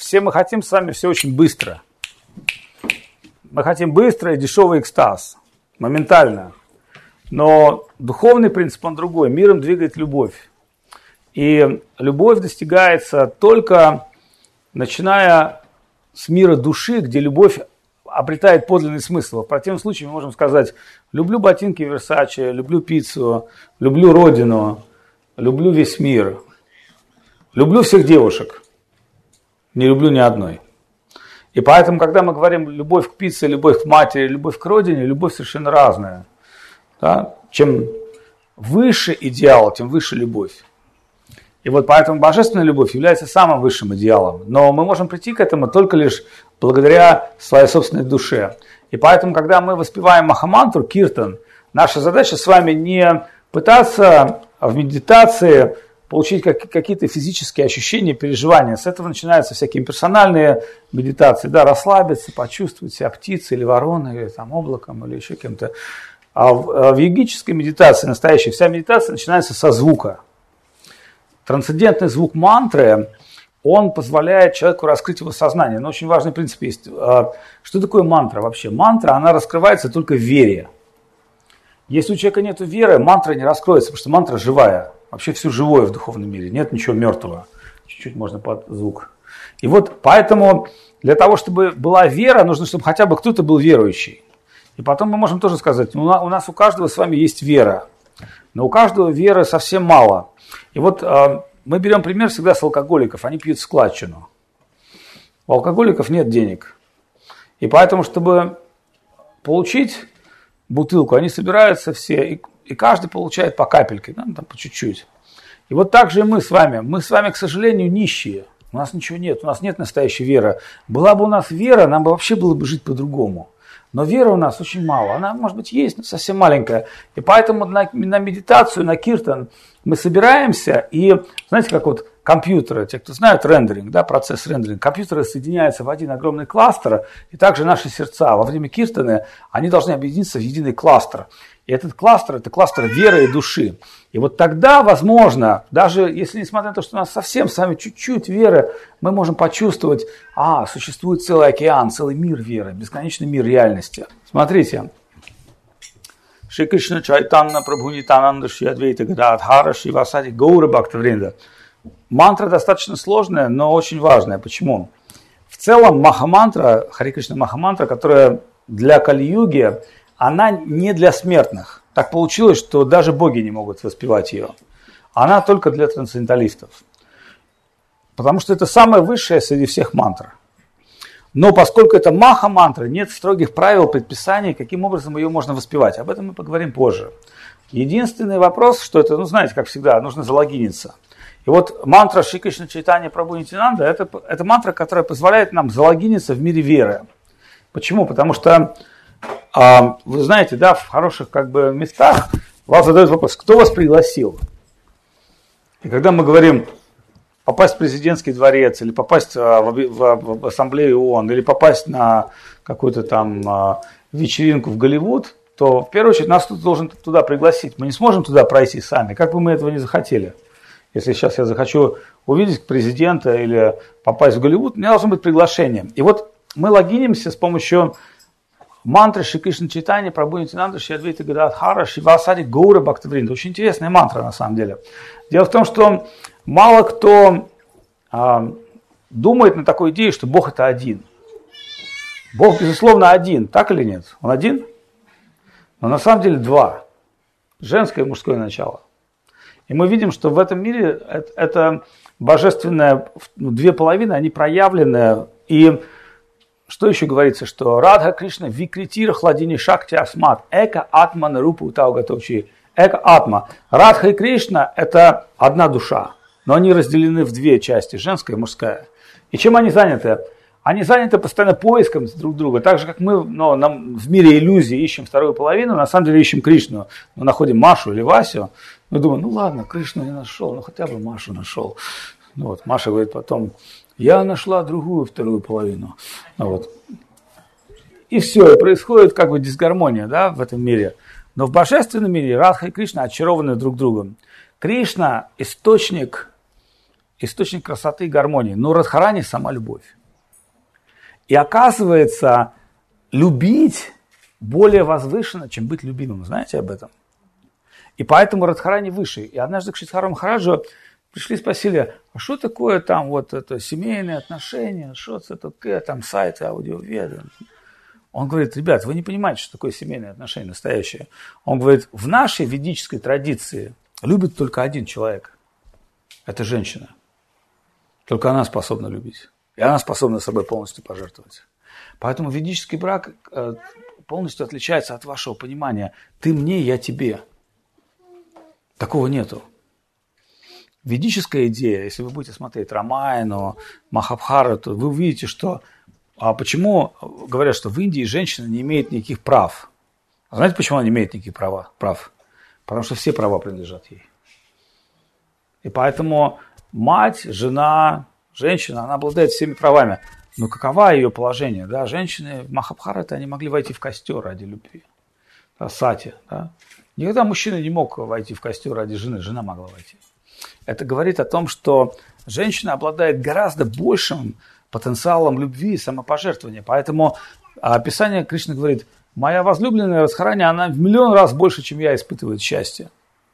все мы хотим с вами все очень быстро. Мы хотим быстро и дешевый экстаз, моментально. Но духовный принцип, он другой. Миром двигает любовь. И любовь достигается только начиная с мира души, где любовь обретает подлинный смысл. В противном случае мы можем сказать: люблю ботинки Versace, люблю пиццу, люблю родину, люблю весь мир, люблю всех девушек, не люблю ни одной. И поэтому, когда мы говорим любовь к пицце, любовь к матери, любовь к родине, любовь совершенно разная. Да? Чем выше идеал, тем выше любовь. И вот поэтому божественная любовь является самым высшим идеалом. Но мы можем прийти к этому только лишь благодаря своей собственной душе. И поэтому, когда мы воспеваем Махамантру, киртан, наша задача с вами не пытаться в медитации получить какие-то физические ощущения, переживания. С этого начинаются всякие персональные медитации. Да, расслабиться, почувствовать себя птицей или вороной, или там, облаком, или еще кем-то. А в йогической медитации, настоящей, вся медитация начинается со звука. Трансцендентный звук мантры, он позволяет человеку раскрыть его сознание. Но очень важный принцип есть. Что такое мантра вообще? Мантра, она раскрывается только в вере. Если у человека нет веры, мантра не раскроется, потому что мантра живая. Вообще все живое в духовном мире, нет ничего мертвого. Чуть-чуть можно под звук. И вот поэтому для того, чтобы была вера, нужно, чтобы хотя бы кто-то был верующий. И потом мы можем тоже сказать: у нас у каждого с вами есть вера. Но у каждого веры совсем мало. И вот мы берем пример всегда с алкоголиков. Они пьют складчину. У алкоголиков нет денег. И поэтому, чтобы получить бутылку, они собираются все, и каждый получает по капельке, да, там, по чуть-чуть. И вот так же и мы с вами. Мы с вами, к сожалению, нищие. У нас ничего нет, у нас нет настоящей веры. Была бы у нас вера, нам бы вообще было бы жить по-другому. Но веры у нас очень мало. Она, может быть, есть, но совсем маленькая. И поэтому на медитацию, на киртан мы собираемся, и знаете, как вот компьютеры, те, кто знают рендеринг, да, процесс рендеринга, компьютеры соединяются в один огромный кластер, и также наши сердца во время киртаны, они должны объединиться в единый кластер. И этот кластер – это кластер веры и души. И вот тогда, возможно, даже если несмотря на то, что у нас совсем с вами чуть-чуть веры, мы можем почувствовать: существует целый океан, целый мир веры, бесконечный мир реальности. Смотрите. Шри Кришна Чайтанна Прабху Нитянанда Шри Адвайта Гададхара Шри Васади Гаура Бхактавринда. Мантра достаточно сложная, но очень важная. Почему? В целом Махамантра, Хари Кришна Махамантра, которая для Кали-юги, она не для смертных. Так получилось, что даже боги не могут воспевать ее. Она только для трансценденталистов. Потому что это самая высшая среди всех мантр. Но поскольку это маха-мантра, нет строгих правил, предписаний, каким образом ее можно воспевать. Об этом мы поговорим позже. Единственный вопрос, что это, знаете, как всегда, нужно залогиниться. И вот мантра Шри Кришна Чайтанья Прабху Нитянанда – это мантра, которая позволяет нам залогиниться в мире веры. Почему? Потому что вы знаете, да, в хороших местах вас задают вопрос: кто вас пригласил? И когда мы говорим попасть в президентский дворец, или попасть в ассамблею ООН, или попасть на какую-то там вечеринку в Голливуд, то в первую очередь нас кто-то должен туда пригласить. Мы не сможем туда пройти сами, как бы мы этого не захотели. Если сейчас я захочу увидеть президента или попасть в Голливуд, у меня должно быть приглашение. И вот мы логинимся с помощью мантры Шри Кришна Чайтанья Прабху Нитянанда Шри Адвайта Гададхара Шри Васади Гаура Бхактавринда. Очень интересная мантра на самом деле. Дело в том, что мало кто думает на такой идее, что Бог это один. Бог, безусловно, один, так или нет? Он один? Но на самом деле два. Женское и мужское начало. И мы видим, что в этом мире это божественное, две половины, они проявлены. И что еще говорится, что Радха Кришна викритира хладини шакти асмат эка атма нарупа утаугатовчи. Эка атма. Радха и Кришна – это одна душа, но они разделены в две части, женская и мужская. И чем они заняты? Они заняты постоянно поиском друг друга. Так же, как мы в мире иллюзий ищем вторую половину, на самом деле ищем Кришну. Мы находим Машу или Васю, мы думаем: ладно, Кришну не нашел, хотя бы Машу нашел. Маша говорит потом: я нашла другую вторую половину. И все, и происходит дисгармония, да, в этом мире. Но в божественном мире Радха и Кришна очарованы друг другом. Кришна – источник источник красоты и гармонии, но Радхарани сама любовь. И оказывается, любить более возвышенно, чем быть любимым. Знаете об этом? И поэтому Радхарани выше. И однажды к Шридхару Махараджу пришли, спросили, а что такое там вот это семейные отношения, что это такое, там сайты, аудиоведы. Он говорит, ребят, вы не понимаете, что такое семейные отношения настоящие. Он говорит, в нашей ведической традиции любит только один человек. Это женщина. Только она способна любить. И она способна собой полностью пожертвовать. Поэтому ведический брак полностью отличается от вашего понимания. Ты мне, я тебе. Такого нету. Ведическая идея, если вы будете смотреть Рамаяну, Махабхарату, вы увидите, что... А почему говорят, что в Индии женщина не имеет никаких прав? А знаете, почему она не имеет никаких прав? Потому что все права принадлежат ей. И поэтому мать, жена, женщина, она обладает всеми правами. Но каково ее положение? Да? Женщины в Махабхарате, они могли войти в костер ради любви. Да, сати. Да? Никогда мужчина не мог войти в костер ради жены, жена могла войти. Это говорит о том, что женщина обладает гораздо большим потенциалом любви и самопожертвования. Поэтому Писание Кришны говорит, моя возлюбленная Радхарани, она в миллион раз больше, чем я, испытывает счастье.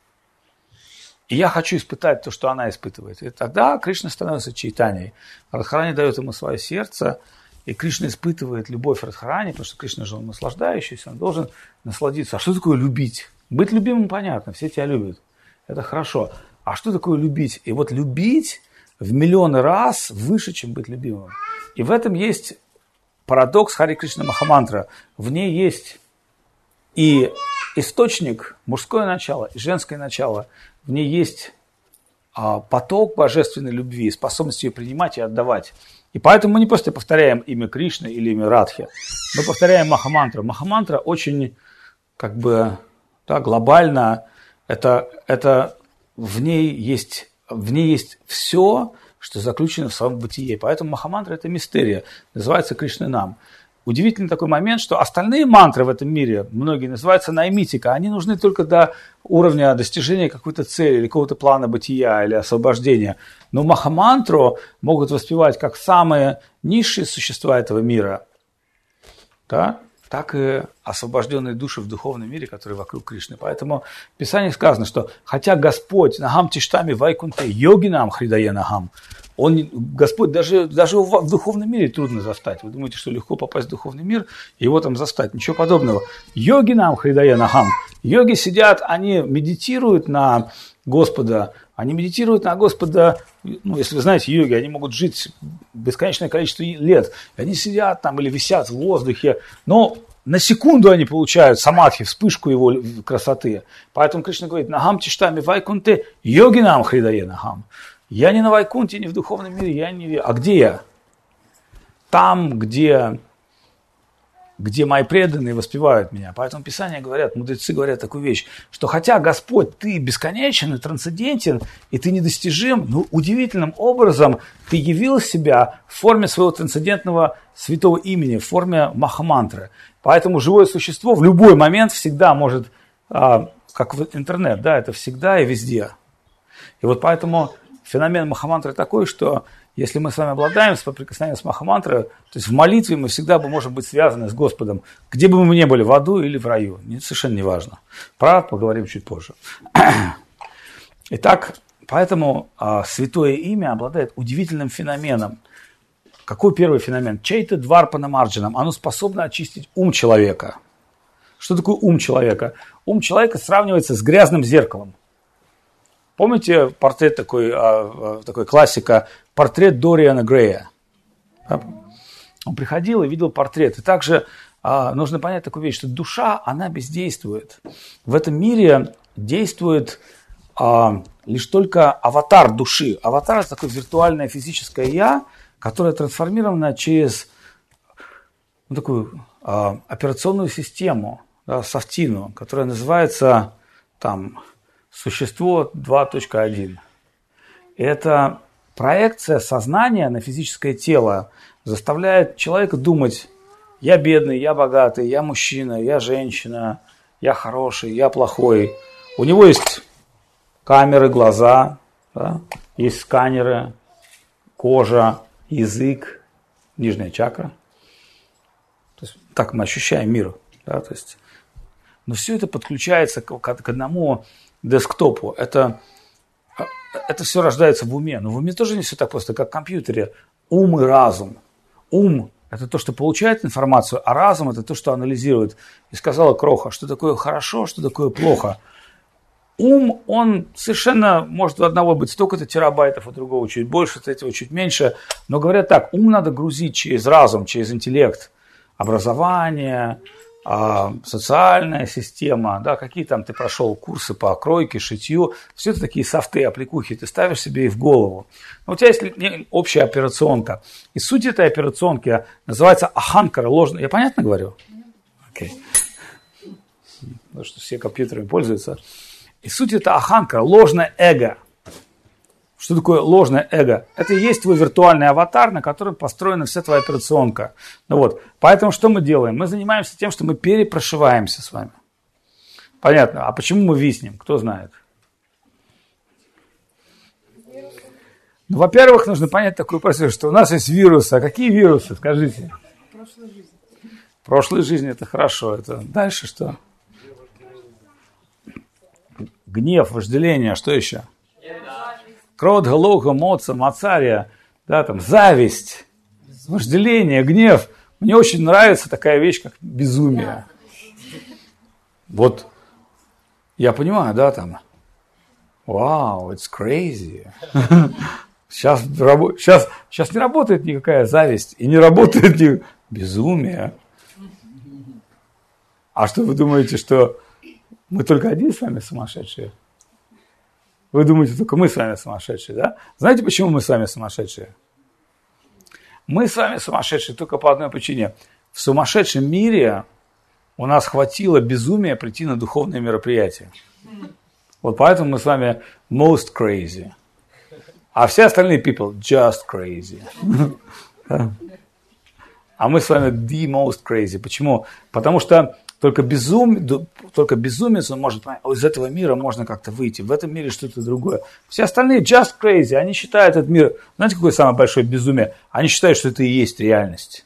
И я хочу испытать то, что она испытывает. И тогда Кришна становится Чайтаньей. Радхарани дает ему свое сердце, и Кришна испытывает любовь Радхарани, потому что Кришна же он наслаждающийся, он должен насладиться. А что такое любить? Быть любимым понятно, все тебя любят. Это хорошо. А что такое любить? И вот любить в миллионы раз выше, чем быть любимым. И в этом есть парадокс Хари Кришна Махамантра. В ней есть и источник, мужское начало, и женское начало. В ней есть поток божественной любви, способность ее принимать и отдавать. И поэтому мы не просто повторяем имя Кришны или имя Радхи, мы повторяем Махамантру. Махамантра очень глобально, это в ней есть все, что заключено в самом бытие. Поэтому Махамантра – это мистерия, называется Кришна Нам. Удивительный такой момент, что остальные мантры в этом мире, многие называются наймитика, они нужны только до уровня достижения какой-то цели или какого-то плана бытия или освобождения. Но Махамантру могут воспевать как самые низшие существа этого мира, да? Так и освобожденные души в духовном мире, которые вокруг Кришны. Поэтому в Писании сказано, что хотя Господь нагам тиштами вайкунте йогинам хридае нагам, Господь даже в духовном мире трудно застать. Вы думаете, что легко попасть в духовный мир и его там застать? Ничего подобного. Йогинам хридае нагам. Йоги сидят, они медитируют на Господа. Они медитируют на Господа, если вы знаете, йоги, они могут жить бесконечное количество лет. Они сидят там или висят в воздухе, но на секунду они получают самадхи, вспышку его красоты. Поэтому Кришна говорит, нагам тиштами вайкунте йогинам хридае нагам. Я не на вайкунте, не в духовном мире, я не... А где я? Там, где мои преданные воспевают меня. Поэтому Писания говорят, мудрецы говорят такую вещь, что хотя Господь, ты бесконечен и трансцендентен, и ты недостижим, но удивительным образом ты явил себя в форме своего трансцендентного святого имени, в форме Махамантры. Поэтому живое существо в любой момент всегда может, как в интернет, да, это всегда и везде. И вот поэтому феномен Махамантры такой, что если мы с вами обладаем соприкосновением с Махамантрой, то есть в молитве мы всегда можем быть связаны с Господом, где бы мы ни были, в аду или в раю. Совершенно не важно. Про поговорим чуть позже. Итак, поэтому святое имя обладает удивительным феноменом. Какой первый феномен? Чейта дварпана марджанам. Оно способно очистить ум человека. Что такое ум человека? Ум человека сравнивается с грязным зеркалом. Помните портрет такой классика, портрет Дориана Грея? Он приходил и видел портрет. И также нужно понять такую вещь, что душа, она бездействует. В этом мире действует лишь только аватар души. Аватар – это такое виртуальное физическое «я», которое трансформировано через такую операционную систему, да, софтину, которая называется существо 2.1. Это проекция сознания на физическое тело заставляет человека думать: я бедный, я богатый, я мужчина, я женщина, я хороший, я плохой. У него есть камеры, глаза, да? есть сканеры, кожа, язык, нижняя чакра. То есть так мы ощущаем мир. Да, то есть, но все это подключается к одному десктопу. Это все рождается в уме. Но в уме тоже не все так просто, как в компьютере. Ум и разум. Ум – это то, что получает информацию, а разум – это то, что анализирует. И сказала Кроха, что такое хорошо, что такое плохо. Ум, он совершенно может у одного быть столько-то терабайтов, у другого чуть больше, у третьего чуть меньше. Но говорят так, ум надо грузить через разум, через интеллект, образование, социальная система, да, какие там ты прошел курсы по кройке, шитью, все это такие софты, аппликухи, ты ставишь себе и в голову. Но у тебя есть общая операционка. И суть этой операционки называется аханкара, ложная. Я понятно говорю? Окей. Потому что все компьютерами пользуются. И суть это аханкара, ложное эго. Что такое ложное эго? Это и есть твой виртуальный аватар, на котором построена вся твоя операционка. Ну вот. Поэтому что мы делаем? Мы занимаемся тем, что мы перепрошиваемся с вами. Понятно. А почему мы виснем? Кто знает? Ну, во-первых, нужно понять такую простую, что у нас есть вирусы. А какие вирусы? Скажите. Прошлой жизни. Прошлой жизни это хорошо. Это дальше что? Гнев, вожделение. Что еще? Крот, галоха, моца, мацария, да, там, зависть, вожделение, гнев. Мне очень нравится такая вещь, как безумие. Вот, я понимаю, да, там, вау, it's crazy. Сейчас не работает никакая зависть, и не работает безумие. А что вы думаете, что мы только один с вами сумасшедшие? Вы думаете, только мы с вами сумасшедшие, да? Знаете, почему мы с вами сумасшедшие? Мы с вами сумасшедшие только по одной причине. В сумасшедшем мире у нас хватило безумия прийти на духовные мероприятия. Вот поэтому мы с вами most crazy. А все остальные people just crazy. А мы с вами the most crazy. Почему? Потому что только безумец, он может понять, из этого мира можно как-то выйти, в этом мире что-то другое. Все остальные just crazy, они считают этот мир, знаете, какое самое большое безумие? Они считают, что это и есть реальность.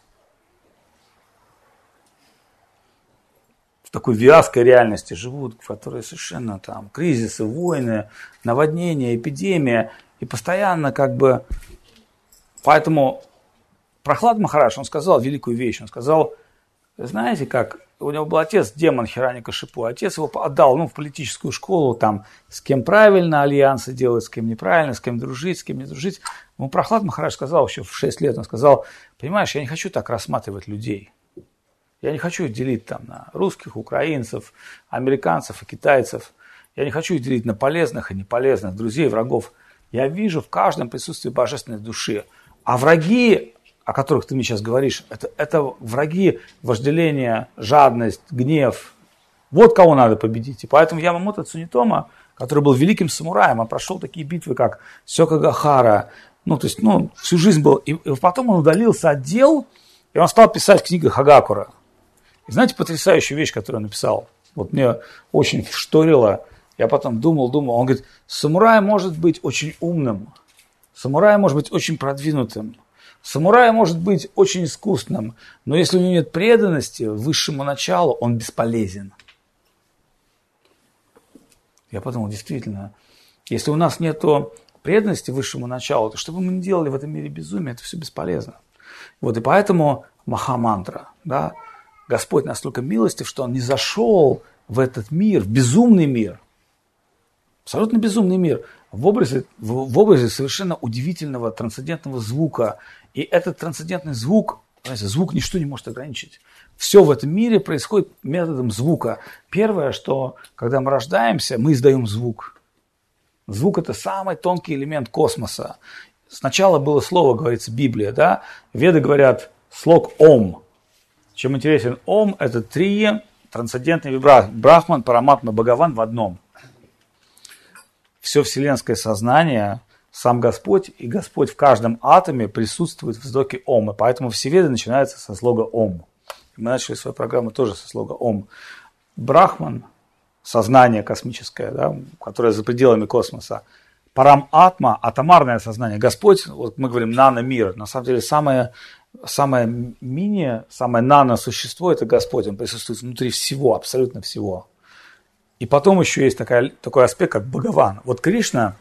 В такой вязкой реальности живут, в которой совершенно там кризисы, войны, наводнения, эпидемия, и постоянно как бы... Поэтому Прохлад Махарадж, он сказал великую вещь, он сказал, знаете как... У него был отец, демон Хираникашипу. Отец его отдал в политическую школу, там, с кем правильно альянсы делать, с кем неправильно, с кем дружить, с кем не дружить. Ему Прохлад Махарадж сказал еще в 6 лет, он сказал, понимаешь, я не хочу так рассматривать людей. Я не хочу их делить там на русских, украинцев, американцев и китайцев. Я не хочу их делить на полезных и неполезных, друзей, врагов. Я вижу в каждом присутствие божественной души. А враги, о которых ты мне сейчас говоришь, это враги вожделения, жадность, гнев. Вот кого надо победить. И поэтому Ямамото Цунитома, который был великим самураем, он прошел такие битвы, как Сёкагахара, всю жизнь был. И потом он удалился от дел, и он стал писать книгу Хагакура. И знаете, потрясающую вещь, которую он написал? Вот мне очень шторило. Я потом думал. Он говорит, самурай может быть очень умным, самурай может быть очень продвинутым, самурай может быть очень искусным, но если у него нет преданности высшему началу, он бесполезен. Я подумал, действительно, если у нас нет преданности высшему началу, то что бы мы ни делали в этом мире безумия, это все бесполезно. Вот и поэтому Махамантра, да, Господь настолько милостив, что Он не зашел в этот мир, в безумный мир, абсолютно безумный мир, в образе совершенно удивительного трансцендентного звука. И этот трансцендентный звук, звук ничто не может ограничить. Все в этом мире происходит методом звука. Первое, что когда мы рождаемся, мы издаем звук. Звук – это самый тонкий элемент космоса. Сначала было слово, говорится, Библия, да? Веды говорят слог «Ом». Чем интересен «Ом» – это 3 трансцендентные вибрации. Брахман, Параматма, Бхагаван в одном. Все вселенское сознание, сам Господь и Господь в каждом атоме присутствует в звуке Ом. И поэтому все веды начинаются со слога Ом. И мы начали свою программу тоже со слога Ом. Брахман, сознание космическое, да, которое за пределами космоса, парам-атма, атомарное сознание. Господь, вот мы говорим нано-мир, на самом деле самое мини, самое нано-существо – это Господь. Он присутствует внутри всего, абсолютно всего. И потом еще есть такой аспект, как Бхагаван. Вот Кришна,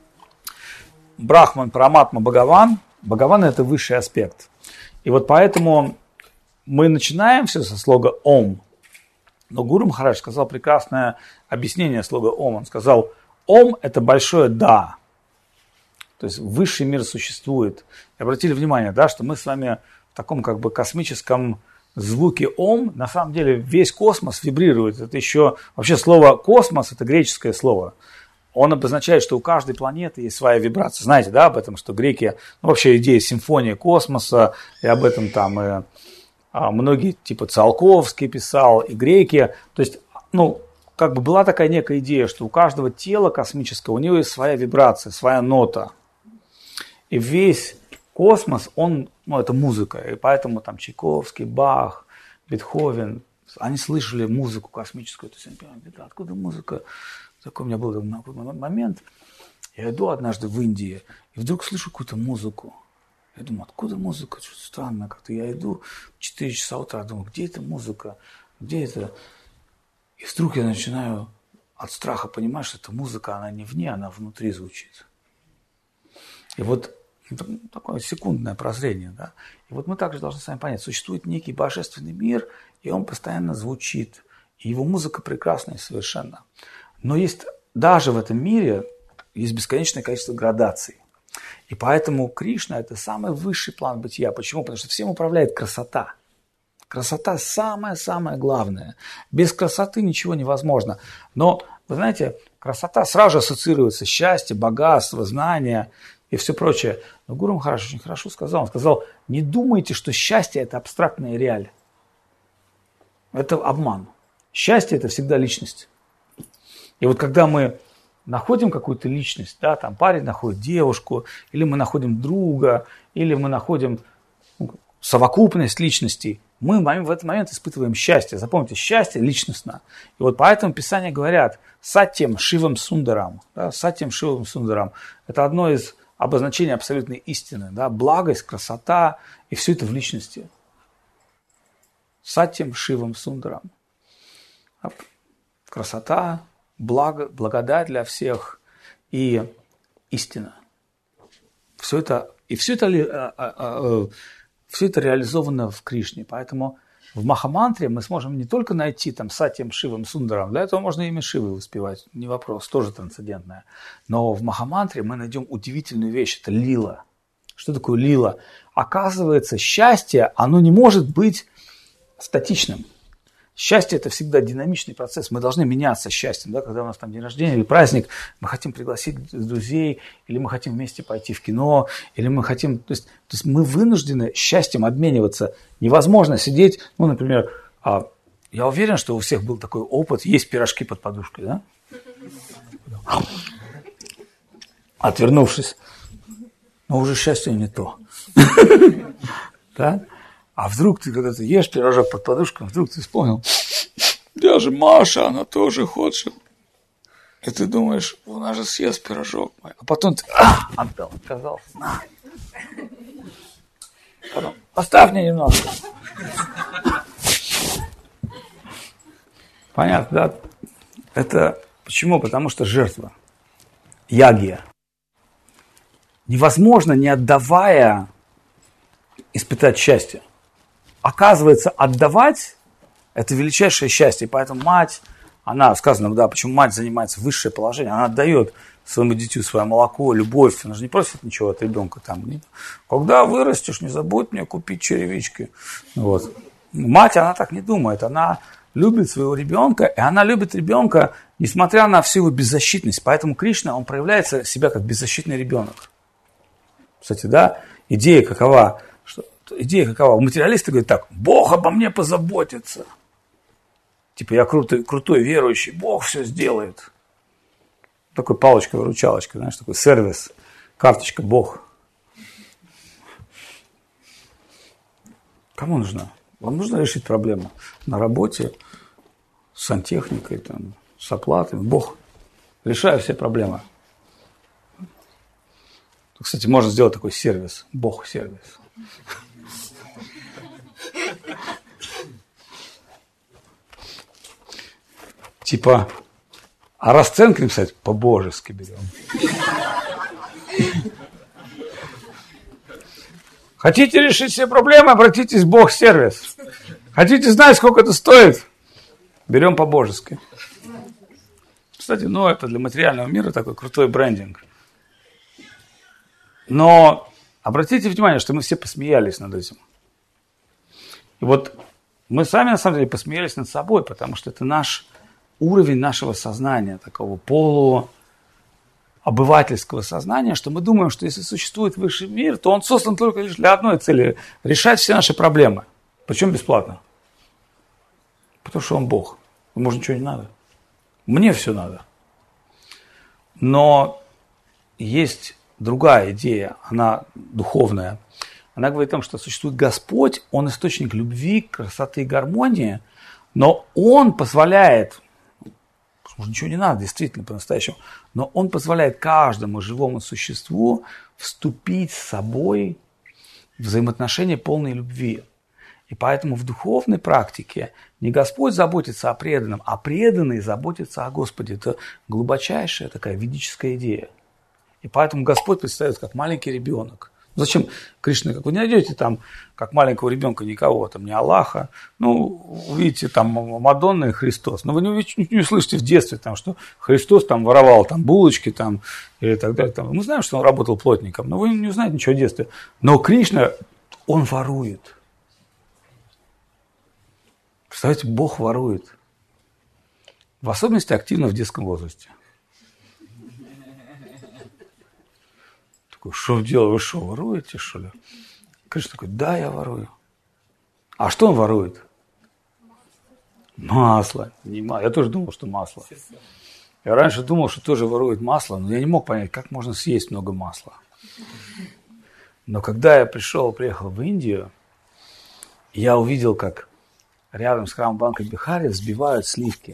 Брахман, Параматма, Бхагаван. Бхагаван – это высший аспект. И вот поэтому мы начинаем все со слога «Ом». Но Гуру Махарадж сказал прекрасное объяснение слога «Ом». Он сказал, «Ом» – это большое «да». То есть высший мир существует. И обратили внимание, да, что мы с вами в таком как бы космическом звуке «Ом», на самом деле весь космос вибрирует. Это еще, вообще слово «космос» – это греческое слово. Он обозначает, что у каждой планеты есть своя вибрация. Знаете, да, об этом, что греки, ну, вообще идея симфонии космоса, и об этом там и многие, типа Циолковский писал, и греки. То есть, ну, как бы была такая некая идея, что у каждого тела космического, у него есть своя вибрация, своя нота. И весь космос, он, ну, это музыка. И поэтому там Чайковский, Бах, Бетховен, они слышали музыку космическую. То есть они понимают, откуда музыка? Такой у меня был момент. Я иду однажды в Индии, и вдруг слышу какую-то музыку. Я думаю, откуда музыка? Что-то странно как-то. Я иду в 4 часа утра, думаю, где эта музыка? Где это? И вдруг я начинаю от страха понимать, что эта музыка, она не вне, она внутри звучит. И вот такое секундное прозрение. Да? И вот мы также должны с вами понять, существует некий божественный мир, и он постоянно звучит. И его музыка прекрасная совершенно. Но есть даже в этом мире есть бесконечное количество градаций. И поэтому Кришна – это самый высший план бытия. Почему? Потому что всем управляет красота. Красота самое-самое главное. Без красоты ничего невозможно. Но, вы знаете, красота сразу же ассоциируется с счастьем, богатством, знанием и все прочее. Но Гуру Махарадж очень хорошо сказал. Он сказал, не думайте, что счастье – это абстрактная реаль. Это обман. Счастье – это всегда личность. И вот когда мы находим какую-то личность, да, там парень находит девушку, или мы находим друга, или мы находим совокупность личностей, мы в этот момент испытываем счастье. Запомните, счастье личностно. И вот поэтому Писания говорят «сатьям шивам сундарам». Да, «сатьям шивам сундарам» – это одно из обозначений абсолютной истины. Да, благость, красота, и все это в личности. «Сатьям шивам сундарам». Красота, благодать для всех и истина. Все это реализовано в Кришне. Поэтому в Махамантре мы сможем не только найти там Сатьям Шивам Сундарам, для этого можно имя Шивы воспевать, не вопрос, тоже трансцендентное. Но в Махамантре мы найдем удивительную вещь, это лила. Что такое лила? Оказывается, счастье, оно не может быть статичным. Счастье – это всегда динамичный процесс. Мы должны меняться счастьем. Да? Когда у нас там день рождения или праздник, мы хотим пригласить друзей, или мы хотим вместе пойти в кино, или мы хотим… То есть мы вынуждены счастьем обмениваться. Невозможно сидеть, ну, например, я уверен, что у всех был такой опыт, есть пирожки под подушкой, да? Отвернувшись. Но уже счастье не то. Да? А вдруг ты, когда ты ешь пирожок под подушкой, вдруг ты вспомнил, я же Маша, она тоже хочет. И ты думаешь, она же съест пирожок. А потом ты отдал, отказался. На. Потом, оставь мне немножко. Понятно, да? Это почему? Потому что жертва. Ягья. Невозможно, не отдавая, испытать счастье. Оказывается, отдавать – это величайшее счастье. Поэтому мать, она, сказано, да, почему мать занимается высшее положение, она отдает своему дитю свое молоко, любовь. Она же не просит ничего от ребенка. Там, когда вырастешь, не забудь мне купить черевички. Вот. Мать, она так не думает. Она любит своего ребенка, и она любит ребенка, несмотря на всю его беззащитность. Поэтому Кришна, он проявляет себя как беззащитный ребенок. Кстати, да, идея какова? Материалисты говорят так, Бог обо мне позаботится. Типа я крутой верующий, Бог все сделает. Такой палочка-выручалочка, знаешь, такой сервис, карточка Бог. Кому нужна? Вам нужно решить проблему на работе, с сантехникой, там, с оплатой. Бог, решаю все проблемы. Кстати, можно сделать такой сервис. Бог-сервис. Типа, а расценки написать по-божески берем. Хотите решить все проблемы, обратитесь в Бог-сервис. Хотите знать, сколько это стоит? Берем по-божески. Кстати, это для материального мира такой крутой брендинг. Но обратите внимание, что мы все посмеялись над этим. И вот мы сами, на самом деле, посмеялись над собой, потому что это наш уровень нашего сознания, такого полуобывательского сознания, что мы думаем, что если существует высший мир, то он создан только лишь для одной цели – решать все наши проблемы. Причем бесплатно. Потому что он Бог. Ему же ничего не надо. Мне все надо. Но есть другая идея, она духовная. Она говорит о том, что существует Господь, Он источник любви, красоты и гармонии, но Он позволяет, может, ничего не надо, действительно, по-настоящему, но Он позволяет каждому живому существу вступить с собой в взаимоотношения полной любви. И поэтому в духовной практике не Господь заботится о преданном, а преданный заботится о Господе. Это глубочайшая такая ведическая идея. И поэтому Господь предстает как маленький ребенок. Зачем Кришна, как вы не найдете там, как маленького ребенка, никого, там, не Аллаха, увидите там Мадонна и Христос. Но вы не услышите в детстве, там, что Христос там воровал там, булочки там, или так далее. Там. Мы знаем, что он работал плотником, но вы не узнаете ничего в детстве. Но Кришна, он ворует. Представляете, Бог ворует. В особенности активно в детском возрасте. Такой, что дело, вы что, воруете, что ли? Кришна такой, да, я ворую. А что он ворует? Масло. Я тоже думал, что масло. Я раньше думал, что тоже ворует масло, но я не мог понять, как можно съесть много масла. Но когда я приехал в Индию, я увидел, как рядом с храмом Банка Бихари взбивают сливки.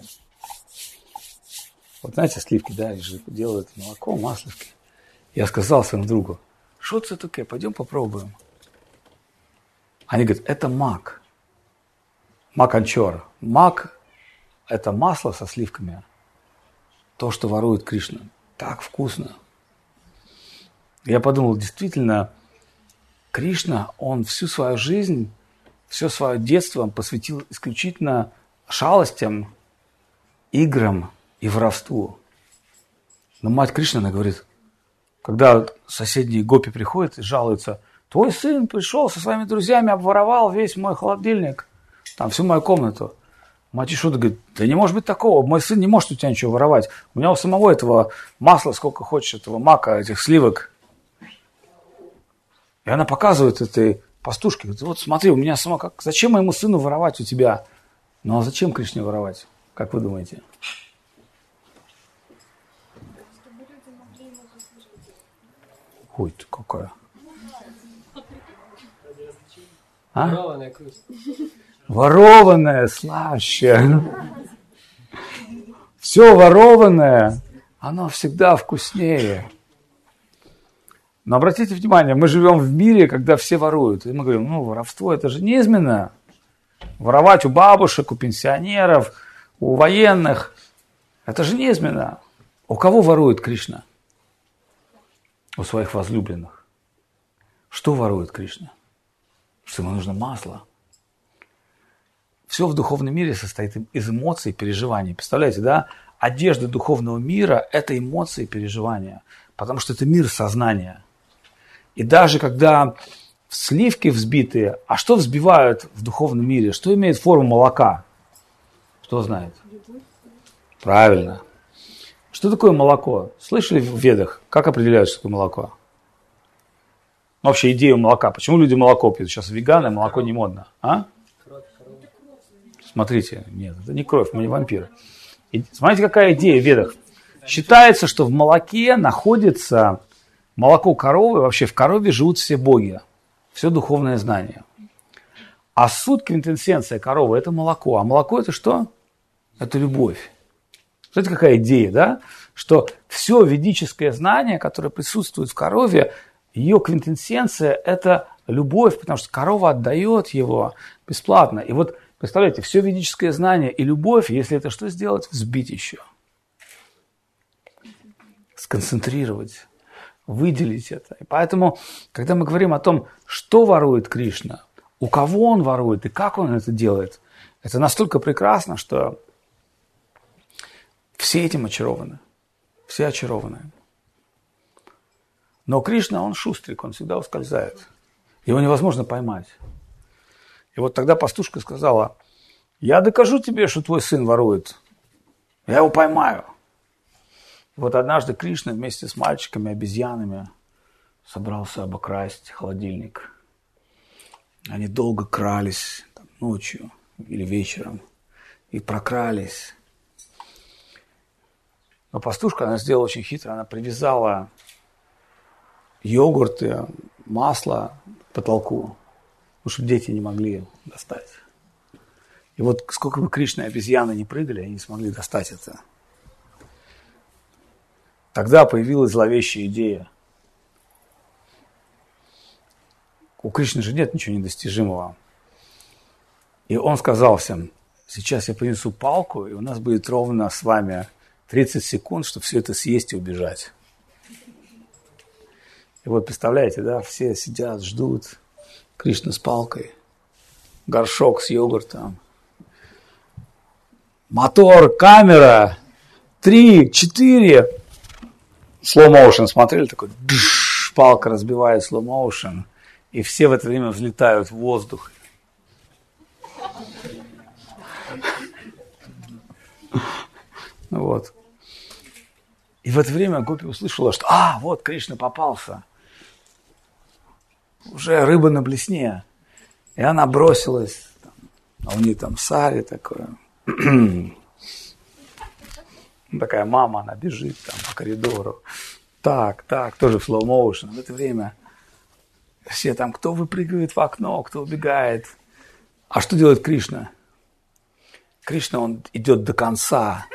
Вот знаете, сливки, да, они же делают молоко, масловки. Я сказал своему другу, что это такое, пойдем попробуем. Они говорят, это мак. Мак анчор. Мак – это масло со сливками. То, что ворует Кришна. Так вкусно. Я подумал, действительно, Кришна, он всю свою жизнь, все свое детство он посвятил исключительно шалостям, играм и воровству. Но мать Кришны, она говорит, когда соседние гопи приходят и жалуются, твой сын пришел со своими друзьями, обворовал весь мой холодильник, там всю мою комнату. Мать Ишуда говорит, да не может быть такого, мой сын не может у тебя ничего воровать. У меня у самого этого масла сколько хочешь, этого мака, этих сливок. И она показывает этой пастушке, говорит, вот смотри, у меня сама, зачем моему сыну воровать у тебя? Ну а зачем Кришне воровать? Как вы думаете? Ой, ты какая. А? Ворованная крусть. Ворованная слаще. Все ворованное, оно всегда вкуснее. Но обратите внимание, мы живем в мире, когда все воруют. И мы говорим, воровство это же низменно. Воровать у бабушек, у пенсионеров, у военных. Это же низменно. У кого ворует Кришна? У своих возлюбленных. Что ворует Кришна? Что ему нужно масло. Все в духовном мире состоит из эмоций и переживаний. Представляете, да? Одежда духовного мира – это эмоции и переживания. Потому что это мир сознания. И даже когда сливки взбитые, а что взбивают в духовном мире? Что имеет форму молока? Кто знает? Правильно. Что такое молоко? Слышали в Ведах? Как определяют, что такое молоко? Вообще идею молока. Почему люди молоко пьют? Сейчас веганы, молоко не модно. А? Смотрите, нет, это не кровь, мы не вампиры. И смотрите, какая идея в Ведах. Считается, что в молоке находится молоко коровы. Вообще в корове живут все боги. Все духовное знание. А суть, квинтэссенция коровы – это молоко. А молоко – это что? Это любовь. Смотрите, какая идея, да? Что все ведическое знание, которое присутствует в корове, Ее квинтэссенция – это любовь, потому что корова отдает его бесплатно. И вот, представляете, все ведическое знание и любовь, если это что сделать? Взбить еще. Сконцентрировать, выделить это. И поэтому, когда мы говорим о том, что ворует Кришна, у кого он ворует и как он это делает, это настолько прекрасно, что все этим очарованы. Все очарованы. Но Кришна, он шустрик, он всегда ускользает. Его невозможно поймать. И вот тогда пастушка сказала: я докажу тебе, что твой сын ворует. Я его поймаю. И вот однажды Кришна вместе с мальчиками, обезьянами собрался обокрасть холодильник. Они долго крались там, ночью или вечером и прокрались. Но пастушка, она сделала очень хитро. Она привязала йогурты, масло к потолку, чтобы дети не могли достать. И вот сколько бы Кришна и обезьяны не прыгали, они не смогли достать это. Тогда появилась зловещая идея. У Кришны же нет ничего недостижимого. И он сказал всем: сейчас я принесу палку, и у нас будет ровно с вами 30 секунд, чтобы все это съесть и убежать. И вот представляете, да, все сидят, ждут. Кришна с палкой, горшок с йогуртом. Мотор, камера, 3, 4. Slow motion смотрели, такой палка разбивает slow motion. И все в это время взлетают в воздух. Вот. И в это время Гопи услышала, что вот Кришна попался. Уже рыба на блесне. И она бросилась. А у нее там сари такое. Такая мама, она бежит там по коридору. Так, тоже в slow motion. В это время все там, кто выпрыгивает в окно, кто убегает. А что делает Кришна? Кришна, он идет до конца.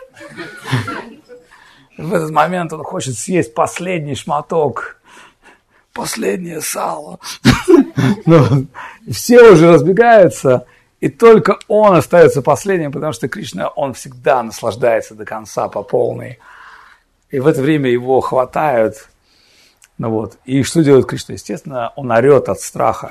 В этот момент он хочет съесть последний шматок, последнее сало. Но все уже разбегаются, и только он остается последним, потому что Кришна, он всегда наслаждается до конца по полной. И в это время его хватают. И что делает Кришна? Естественно, он орет от страха.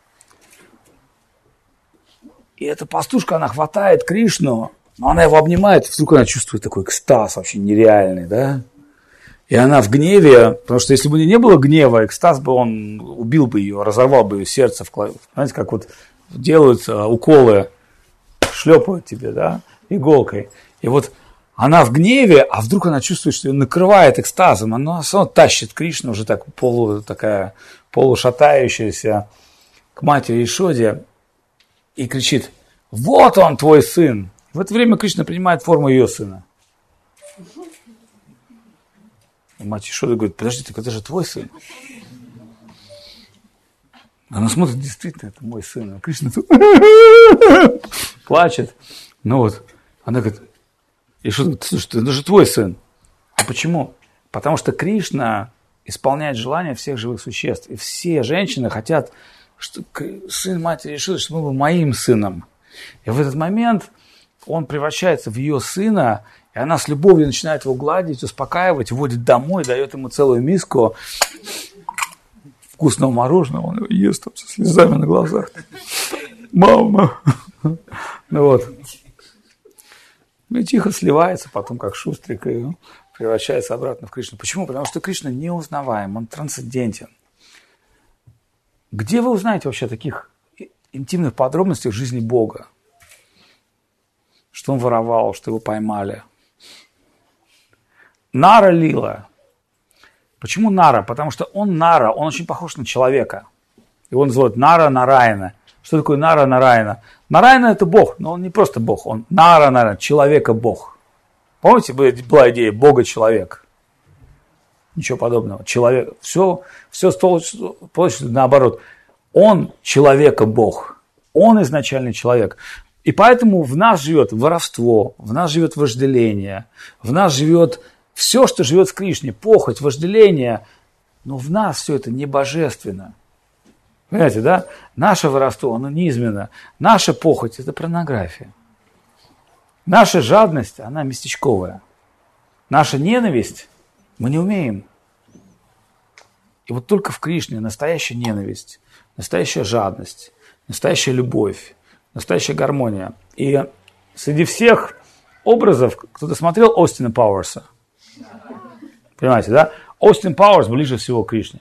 И эта пастушка, она хватает Кришну, но она его обнимает, и вдруг она чувствует такой экстаз вообще нереальный, да? И она в гневе, потому что если бы у нее не было гнева, экстаз бы он убил бы ее, разорвал бы ее сердце. Знаете, как вот делают уколы, шлепают тебе, да, иголкой. И вот она в гневе, а вдруг она чувствует, что ее накрывает экстазом, она все равно тащит Кришну, уже так полушатающаяся к матери Ишоде, и кричит: вот он, твой сын. В это время Кришна принимает форму ее сына. И мать Ишода говорит: подожди, так это же твой сын. Она смотрит: действительно, это мой сын. А Кришна плачет. Она говорит: Ишода говорит: слушай, это же твой сын. А почему? Потому что Кришна исполняет желания всех живых существ. И все женщины хотят, что сын матери Ишоды, чтобы он был моим сыном. И в этот момент он превращается в ее сына, и она с любовью начинает его гладить, успокаивать, водит домой, дает ему целую миску вкусного мороженого, он его ест там со слезами на глазах. Мама! И тихо сливается потом, как шустрик, и превращается обратно в Кришну. Почему? Потому что Кришна неузнаваем, он трансцендентен. Где вы узнаете вообще таких интимных подробностях жизни Бога? Что он воровал, что его поймали. Нара Лила. Почему Нара? Потому что он Нара, он очень похож на человека. Его называют Нара Нараяна. Что такое Нара Нараяна? Нараяна – это Бог, но он не просто Бог, он Нара Нараяна, человека-Бог. Помните, была идея Бога-человек? Ничего подобного. Человек. Все получится наоборот. Он человека-Бог. Он изначальный человек. И поэтому в нас живет воровство, в нас живет вожделение, в нас живет все, что живет в Кришне. Похоть, вожделение, Но в нас все это не божественно. Понимаете, да? Наше воровство, оно низменно. Наша похоть – это порнография. Наша жадность, она местечковая. Наша ненависть мы не умеем. И вот только в Кришне настоящая ненависть, настоящая жадность, настоящая любовь, настоящая гармония. И среди всех образов, кто-то смотрел Остина Пауэрса? Понимаете, да? Остин Пауэрс ближе всего к Кришне.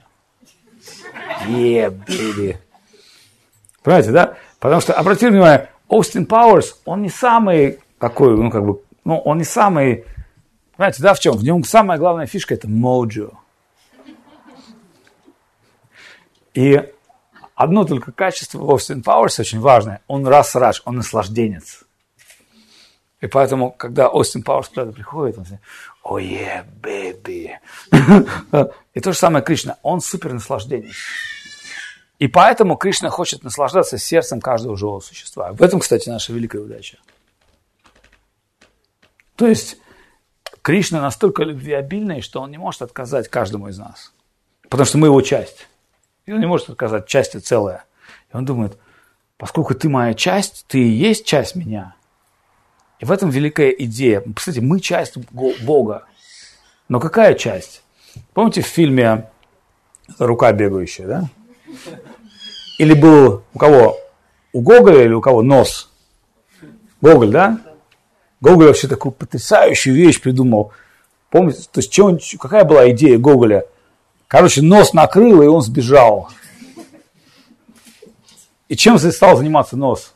Baby. Понимаете, да? Потому что, обратите внимание, Остин Пауэрс, он не самый такой, он не самый, понимаете, да, в чем? В нем самая главная фишка – это моджо. И одно только качество Остин Пауэрса очень важное – он рас-радж, он наслажденец. И поэтому, когда Остин Пауэрс куда-то приходит, он говорит, oh yeah, baby. И то же самое Кришна, он супер наслажденец. И поэтому Кришна хочет наслаждаться сердцем каждого живого существа. В этом, кстати, наша великая удача. То есть Кришна настолько любвеобильный, что он не может отказать каждому из нас. Потому что мы его часть. И он не может отказать части целое. И он думает, поскольку ты моя часть, ты и есть часть меня. И в этом великая идея. Кстати, мы часть Бога. Но какая часть? Помните в фильме «Рука бегающая», да? Или был у кого? У Гоголя или у кого? Нос. Гоголь, да? Гоголь вообще такую потрясающую вещь придумал. Помните, то есть какая была идея Гоголя? Короче, нос накрыл, и он сбежал. И чем стал заниматься нос?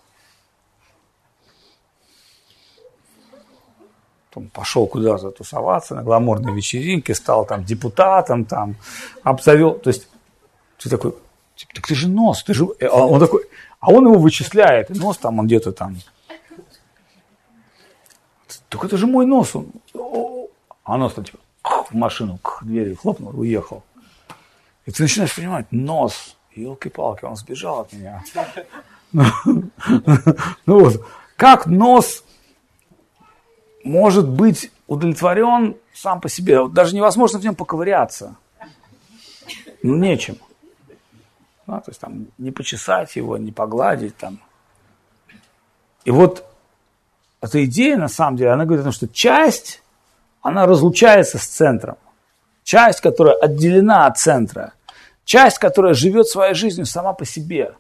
Пошел куда-то тусоваться на гламурной вечеринке, стал там депутатом, там обзавел. То есть ты такой, так ты же нос, ты же. Он такой, а он его вычисляет, и нос там, он где-то там. Так это же мой нос. А нос там типа в машину, к двери хлопнул, уехал. И ты начинаешь понимать, нос, елки-палки, он сбежал от меня. Ну вот, как нос может быть удовлетворен сам по себе? Даже невозможно в нем поковыряться. Ну, нечем. То есть там не почесать его, не погладить там. И вот эта идея, на самом деле, она говорит о том, что часть, она разлучается с центром. Часть, которая отделена от центра. Часть, которая живет своей жизнью сама по себе.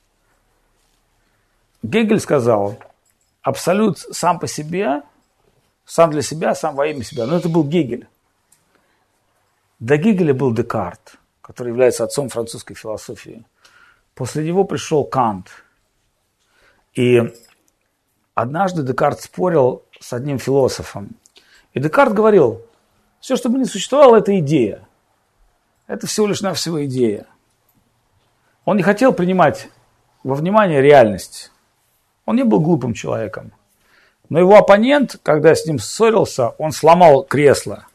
Гегель сказал, абсолют сам по себе, сам для себя, сам во имя себя. Но это был Гегель. До Гегеля был Декарт, который является отцом французской философии. После него пришел Кант. И однажды Декарт спорил с одним философом. И Декарт говорил, все, что бы ни существовало, это идея. Это всего лишь навсего идея. Он не хотел принимать во внимание реальность. Он не был глупым человеком. Но его оппонент, когда с ним ссорился, он сломал кресло.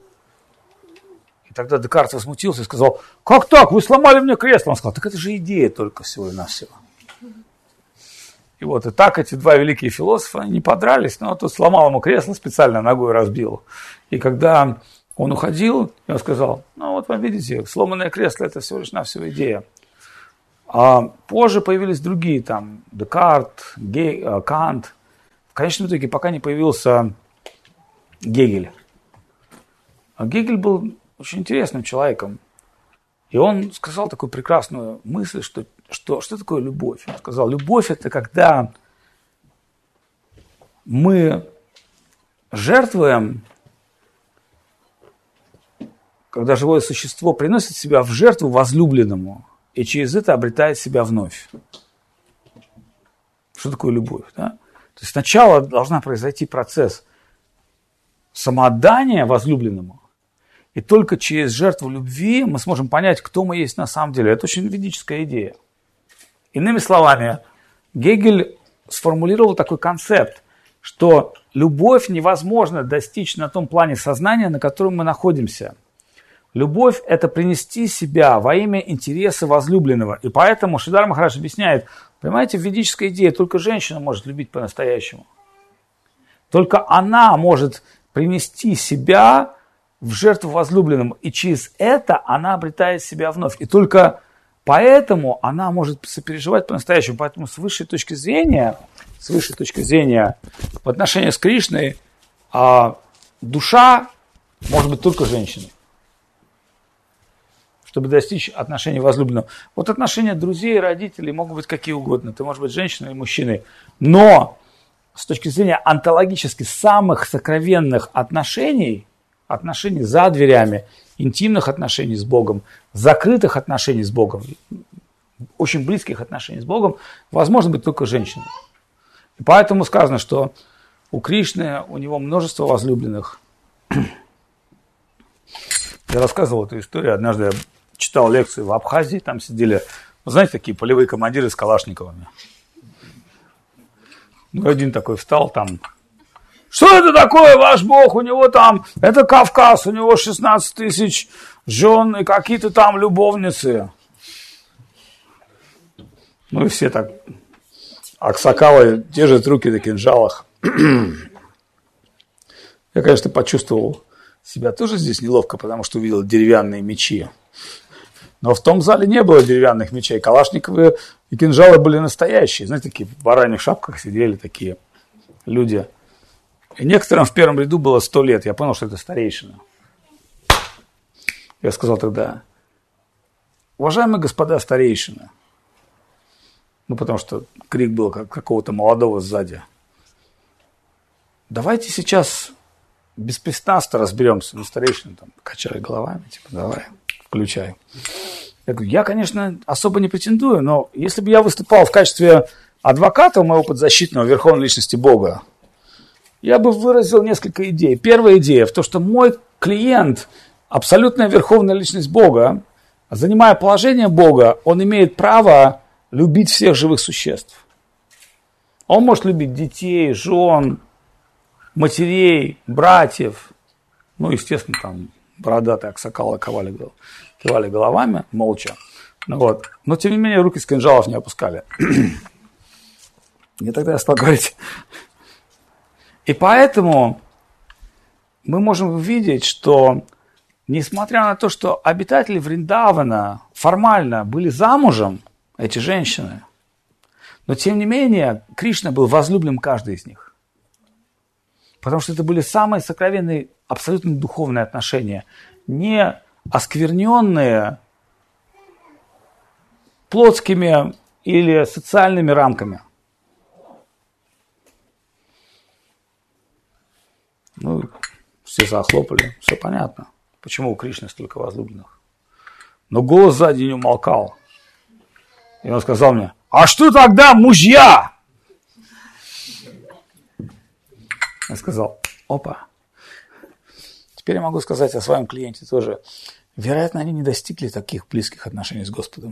И тогда Декарт возмутился и сказал, как так, вы сломали мне кресло? Он сказал, так это же идея только всего и навсего. И вот и так эти два великие философа, они не подрались, но тот сломал ему кресло, специально ногой разбил. И когда он уходил, он сказал, ну вот вы видите, сломанное кресло это всего лишь навсего идея. А позже появились другие, там, Декарт, Кант. В конечном итоге, пока не появился Гегель. А Гегель был очень интересным человеком. И он сказал такую прекрасную мысль, что такое любовь. Он сказал, любовь это когда мы жертвуем, когда живое существо приносит себя в жертву возлюбленному и через это обретает себя вновь. Что такое любовь? Да? То есть сначала должна произойти процесс самоотдания возлюбленному, и только через жертву любви мы сможем понять, кто мы есть на самом деле. Это очень ведическая идея. Иными словами, Гегель сформулировал такой концепт, что любовь невозможно достичь на том плане сознания, на котором мы находимся. Любовь – это принести себя во имя интереса возлюбленного. И поэтому Шридар Махарадж объясняет, понимаете, в ведической идее только женщина может любить по-настоящему. Только она может принести себя в жертву возлюбленному, и через это она обретает себя вновь. И только поэтому она может сопереживать по-настоящему. Поэтому с высшей точки зрения, в отношении с Кришной, душа может быть только женщиной, чтобы достичь отношений возлюбленного. Вот отношения друзей, родителей могут быть какие угодно. Ты можешь быть женщиной и мужчиной. Но с точки зрения онтологически самых сокровенных отношений за дверями, интимных отношений с Богом, закрытых отношений с Богом, очень близких отношений с Богом, возможно быть только женщиной. И поэтому сказано, что у Кришны, у него множество возлюбленных. Я рассказывал эту историю. Однажды я читал лекцию в Абхазии, там сидели, знаете, такие полевые командиры с калашниковыми. Один такой встал там. Что это такое, ваш Бог? У него там, это Кавказ, у него 16 тысяч жен и какие-то там любовницы. И все так, аксакалы держат руки на кинжалах. Я, конечно, почувствовал себя тоже здесь неловко, потому что увидел деревянные мечи. Но в том зале не было деревянных мечей. Калашниковые и кинжалы были настоящие. Знаете, такие в бараньих шапках сидели такие люди. И некоторым в первом ряду было 100 лет. Я понял, что это старейшина. Я сказал тогда: уважаемые господа старейшины, потому что крик был как какого-то молодого сзади. Давайте сейчас беспристрастно разберемся. Старейшины там качали головами, давай, включай. Я говорю, я, конечно, особо не претендую, но если бы я выступал в качестве адвоката моего подзащитного Верховной Личности Бога, я бы выразил несколько идей. Первая идея в том, что мой клиент, абсолютная Верховная Личность Бога, занимая положение Бога, он имеет право любить всех живых существ. Он может любить детей, жен, матерей, братьев, естественно, там бородатые аксакалы кивали головами, молча. Но, тем не менее, руки с кинжалов не опускали. И тогда я стал говорить. И поэтому мы можем увидеть, что, несмотря на то, что обитатели Вриндавана формально были замужем, эти женщины, но, тем не менее, Кришна был возлюблен каждой из них. Потому что это были самые сокровенные, абсолютно духовные отношения, не оскверненные плотскими или социальными рамками. Все захлопали, все понятно, почему у Кришны столько возлюбленных. Но голос сзади не умолкал. И он сказал мне: а что тогда мужья? Я сказал: опа. Теперь я могу сказать о своем клиенте тоже. Вероятно, они не достигли таких близких отношений с Господом.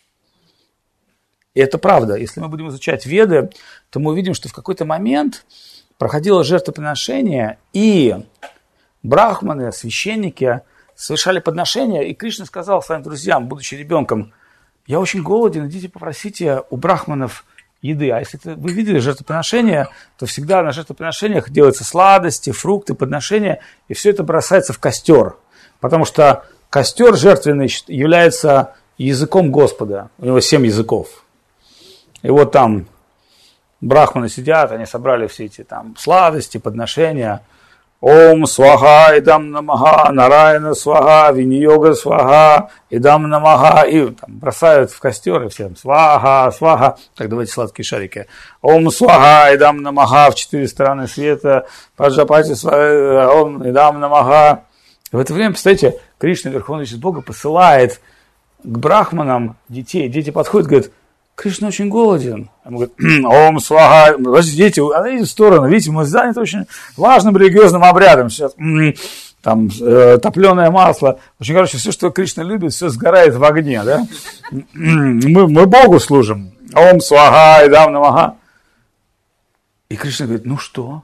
И это правда. Если мы будем изучать Веды, то мы увидим, что в какой-то момент проходило жертвоприношение, и брахманы, священники совершали подношения, и Кришна сказал своим друзьям, будучи ребенком: я очень голоден, идите попросите у брахманов еды. А если вы видели жертвоприношения, то всегда на жертвоприношениях делаются сладости, фрукты, подношения, и все это бросается в костер. Потому что костер жертвенный является языком Господа. У него 7 языков. И вот там брахманы сидят, они собрали все эти там сладости, подношения. Ом сваха, идам намаха, нараяна сваха, виньога сваха, идам намаха. И там бросают в костер, и все сваха, сваха. Так, давайте сладкие шарики. Ом сваха, идам намаха, в 4 стороны света. Паджапати сваха, ом идам намаха. И в это время, представляете, Кришна, Верховная Личность Бога, посылает к брахманам детей. Дети подходят и говорят: Кришна очень голоден. Он говорит: ом сваха. Дети, отойдите в сторону. Видите, мы заняты очень важным религиозным обрядом. Сейчас там топленое масло. Очень, все, что Кришна любит, все сгорает в огне. Да? Мы Богу служим. Ом сваха, идам намаха. И Кришна говорит: ну что?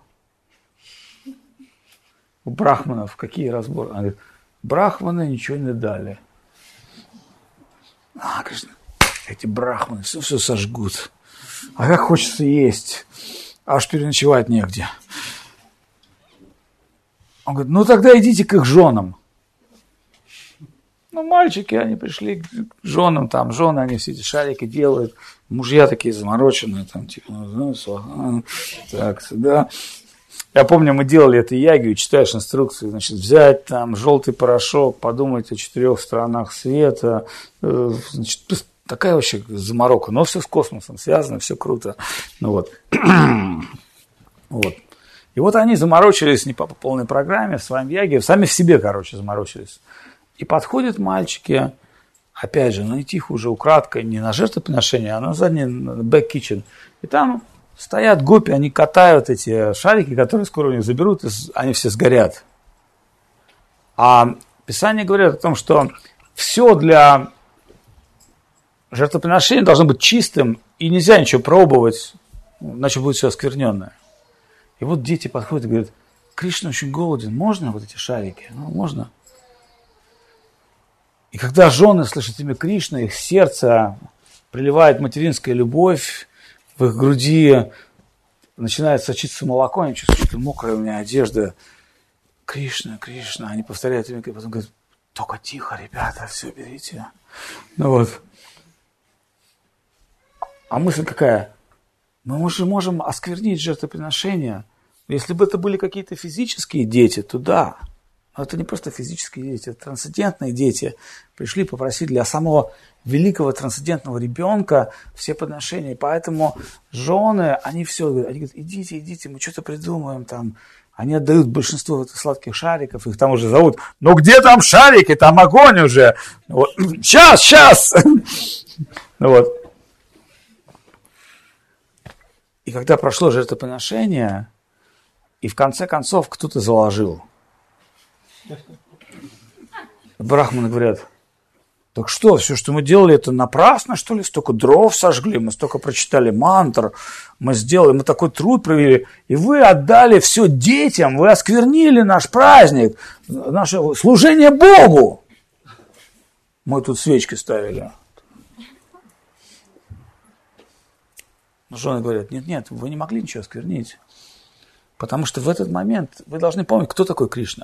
У брахманов какие разборы? Он говорит: брахманы ничего не дали. Кришна: эти брахманы все сожгут. А как хочется есть. Аж переночевать негде. Он говорит, ну тогда идите к их женам. Ну, мальчики, они пришли к женам, там, жены, они все эти шарики делают, мужья такие замороченные, там, типа, ну, так, сюда. Я помню, мы делали это ягью, читаешь инструкцию, значит, взять там желтый порошок, подумать о 4 сторонах света, значит, такая вообще заморока, но все с космосом связано, все круто, ну вот. Вот. И вот они заморочились не по полной программе, в своем яге, сами в себе, короче, заморочились. И подходят мальчики, опять же, найти их уже украдкой, не на жертвоприношение, а на задний бэк-китчен. И там стоят гопи, они катают эти шарики, которые скоро у них заберут, и они все сгорят. А Писание говорит о том, что все для жертвоприношения должно быть чистым, и нельзя ничего пробовать, иначе будет все оскверненное. И вот дети подходят и говорят, Кришна очень голоден, можно вот эти шарики? Ну, можно. И когда жены слышат имя Кришны, их сердце приливает материнская любовь, в их груди начинает сочиться молоко, они чувствуют, что мокрая у меня одежда. Кришна, Кришна. Они повторяют имя, и потом говорят, только тихо, ребята, все берите. Ну вот. А мысль какая? Мы же можем осквернить жертвоприношение. Если бы это были какие-то физические дети, то да. Но это не просто физические дети, это трансцендентные дети. Пришли попросить для самого великого трансцендентного ребенка все подношения. И поэтому жены, они все говорят, они говорят, идите, мы что-то придумаем там. Они отдают большинство этих сладких шариков, их там уже зовут. Ну где там шарики, там огонь уже. Вот. Сейчас. Вот. И когда прошло жертвоприношение, и в конце концов кто-то заложил. Брахманы говорят, так что, все, что мы делали, это напрасно, что ли? Столько дров сожгли, мы столько прочитали мантр, мы сделали, мы такой труд провели, и вы отдали все детям, вы осквернили наш праздник, наше служение Богу. Мы тут свечки ставили. Но жены говорят, нет, вы не могли ничего осквернить, потому что в этот момент вы должны помнить, кто такой Кришна.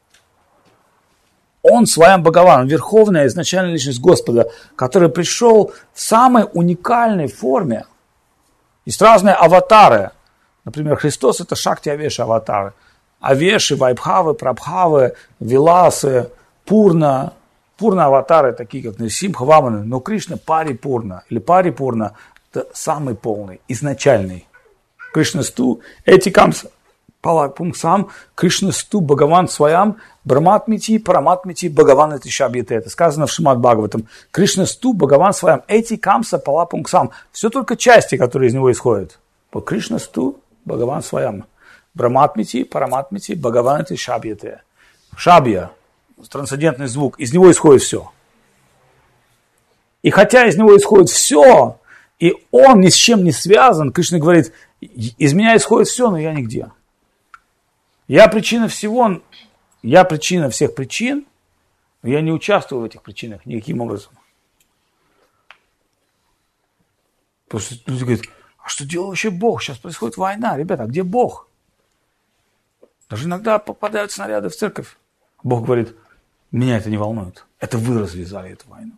Он Сваям Бхагаван, верховная изначальная личность Господа, который пришел в самой уникальной форме. Есть разные аватары. Например, Христос – это Шакти Авеши аватары. Авеши, Вайбхавы, Прабхавы, Виласы, Пурна. Пурна аватары, такие как Нарисимха, Вамана. Но Кришна Парипурна или Парипурна – это самый полный, изначальный. Кришнасту, Этикамса, Палапумсам, Кришнасту, Бхагаван Сваям, Брахматмити, Параматмити, Бхагаван это Шабьете. Это сказано в Шримад Бхагаватам. Кришнасту, Бхагаван Сваям, Этикамса, Палапумсам. Все только части, которые из него исходят. Кришнасту, Бхагаван Сваям. Брахматмити, Параматмити, Бхагаван это Шабьете. Шабья, трансцендентный звук, из него исходит все. И хотя из него исходит все, и он ни с чем не связан, Кришна говорит, из меня исходит все, но я нигде. Я причина всего, я причина всех причин, но я не участвую в этих причинах никаким образом. Потому что люди говорят, а что делал вообще Бог? Сейчас происходит война. Ребята, а где Бог? Даже иногда попадают снаряды в церковь. Бог говорит, меня это не волнует. Это вы развязали эту войну.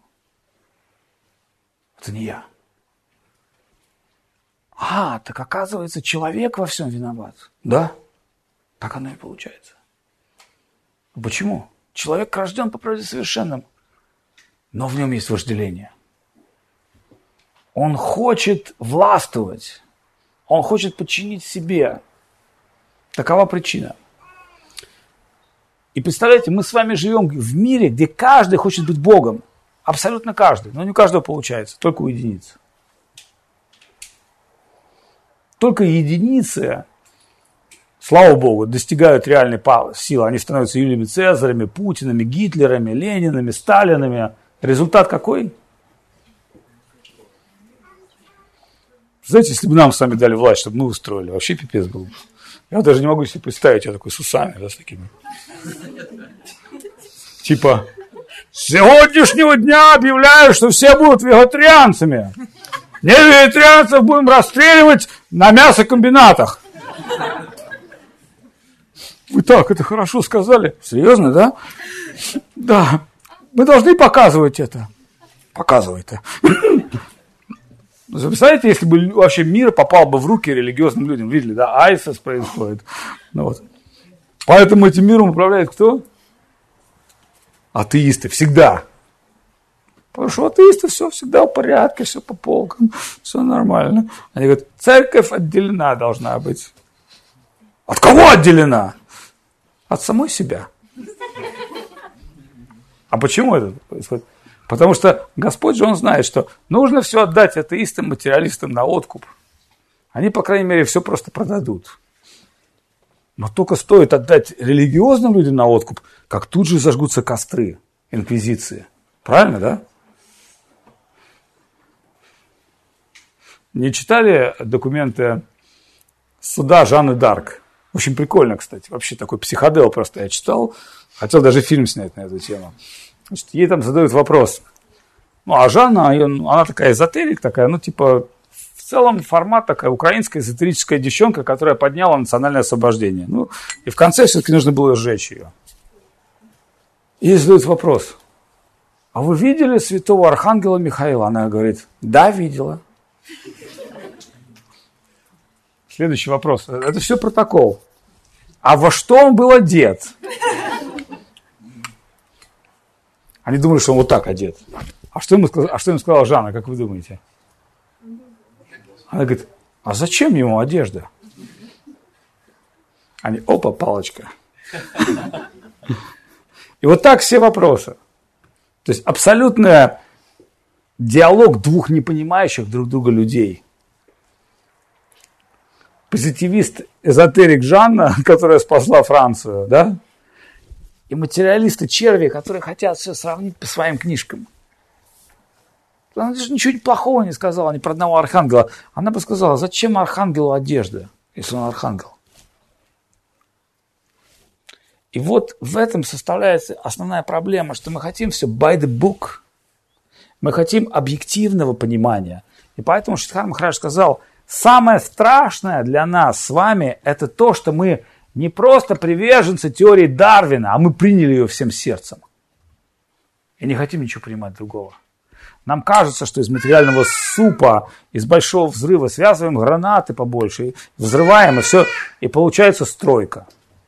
Это не я. Так оказывается, человек во всем виноват. Да? Так оно и получается. Почему? Человек рожден по природе совершенным, но в нем есть вожделение. Он хочет властвовать, он хочет подчинить себе. Такова причина. И представляете, мы с вами живем в мире, где каждый хочет быть Богом. Абсолютно каждый. Но не у каждого получается, только у единиц. Только единицы, слава Богу, достигают реальной силы. Они становятся Юлиями Цезарями, Путинами, Гитлерами, Ленинами, Сталинами. Результат какой? Знаете, если бы нам с вами дали власть, чтобы мы устроили, вообще пипец был бы. Я даже не могу себе представить, я такой с усами, да, с такими. Типа, с сегодняшнего дня объявляю, что все будут вегетарианцами. Не вегетарианцев будем расстреливать на мясокомбинатах. Вы так это хорошо сказали. Серьезно, да? Да. Мы должны показывать это. Показывай это. Представляете, если бы вообще мир попал бы в руки религиозным людям. Видели, да? Айсис происходит. Ну, вот. Поэтому этим миром управляет кто? Атеисты. Всегда. Потому что атеисты все всегда в порядке, все по полкам, все нормально. Они говорят, церковь отделена должна быть. От кого отделена? От самой себя. А почему это происходит? Потому что Господь же, Он знает, что нужно все отдать атеистам, материалистам на откуп. Они, по крайней мере, все просто продадут. Но только стоит отдать религиозным людям на откуп, как тут же зажгутся костры инквизиции. Правильно, да? Не читали документы суда Жанны Дарк? Очень прикольно, кстати. Вообще такой психодел просто я читал. Хотел даже фильм снять на эту тему. Значит, ей там задают вопрос. Ну, а Жанна, она такая эзотерик, такая, ну, типа, в целом формат такая украинская эзотерическая девчонка, которая подняла национальное освобождение. Ну, и в конце все-таки нужно было сжечь ее. И ей задают вопрос. А вы видели святого архангела Михаила? Она говорит, да, видела. Следующий вопрос. Это все протокол. А во что он был одет? Они думали, что он вот так одет. А что ему сказала Жанна, как вы думаете? Она говорит, а зачем ему одежда? Они, опа, палочка. И вот так все вопросы. То есть абсолютный диалог двух непонимающих друг друга людей. Позитивист, эзотерик Жанна, которая спасла Францию, да? И материалисты-черви, которые хотят все сравнить по своим книжкам. Она же ничего плохого не сказала, ни про одного архангела. Она бы сказала, зачем архангелу одежда, если он архангел? И вот в этом составляется основная проблема, что мы хотим все by the book. Мы хотим объективного понимания. И поэтому Шридхар Махарадж сказал, самое страшное для нас с вами, это то, что мы не просто приверженцы теории Дарвина, а мы приняли ее всем сердцем. И не хотим ничего принимать другого. Нам кажется, что из материального супа, из большого взрыва связываем гранаты побольше, взрываем, и все, и получается стройка.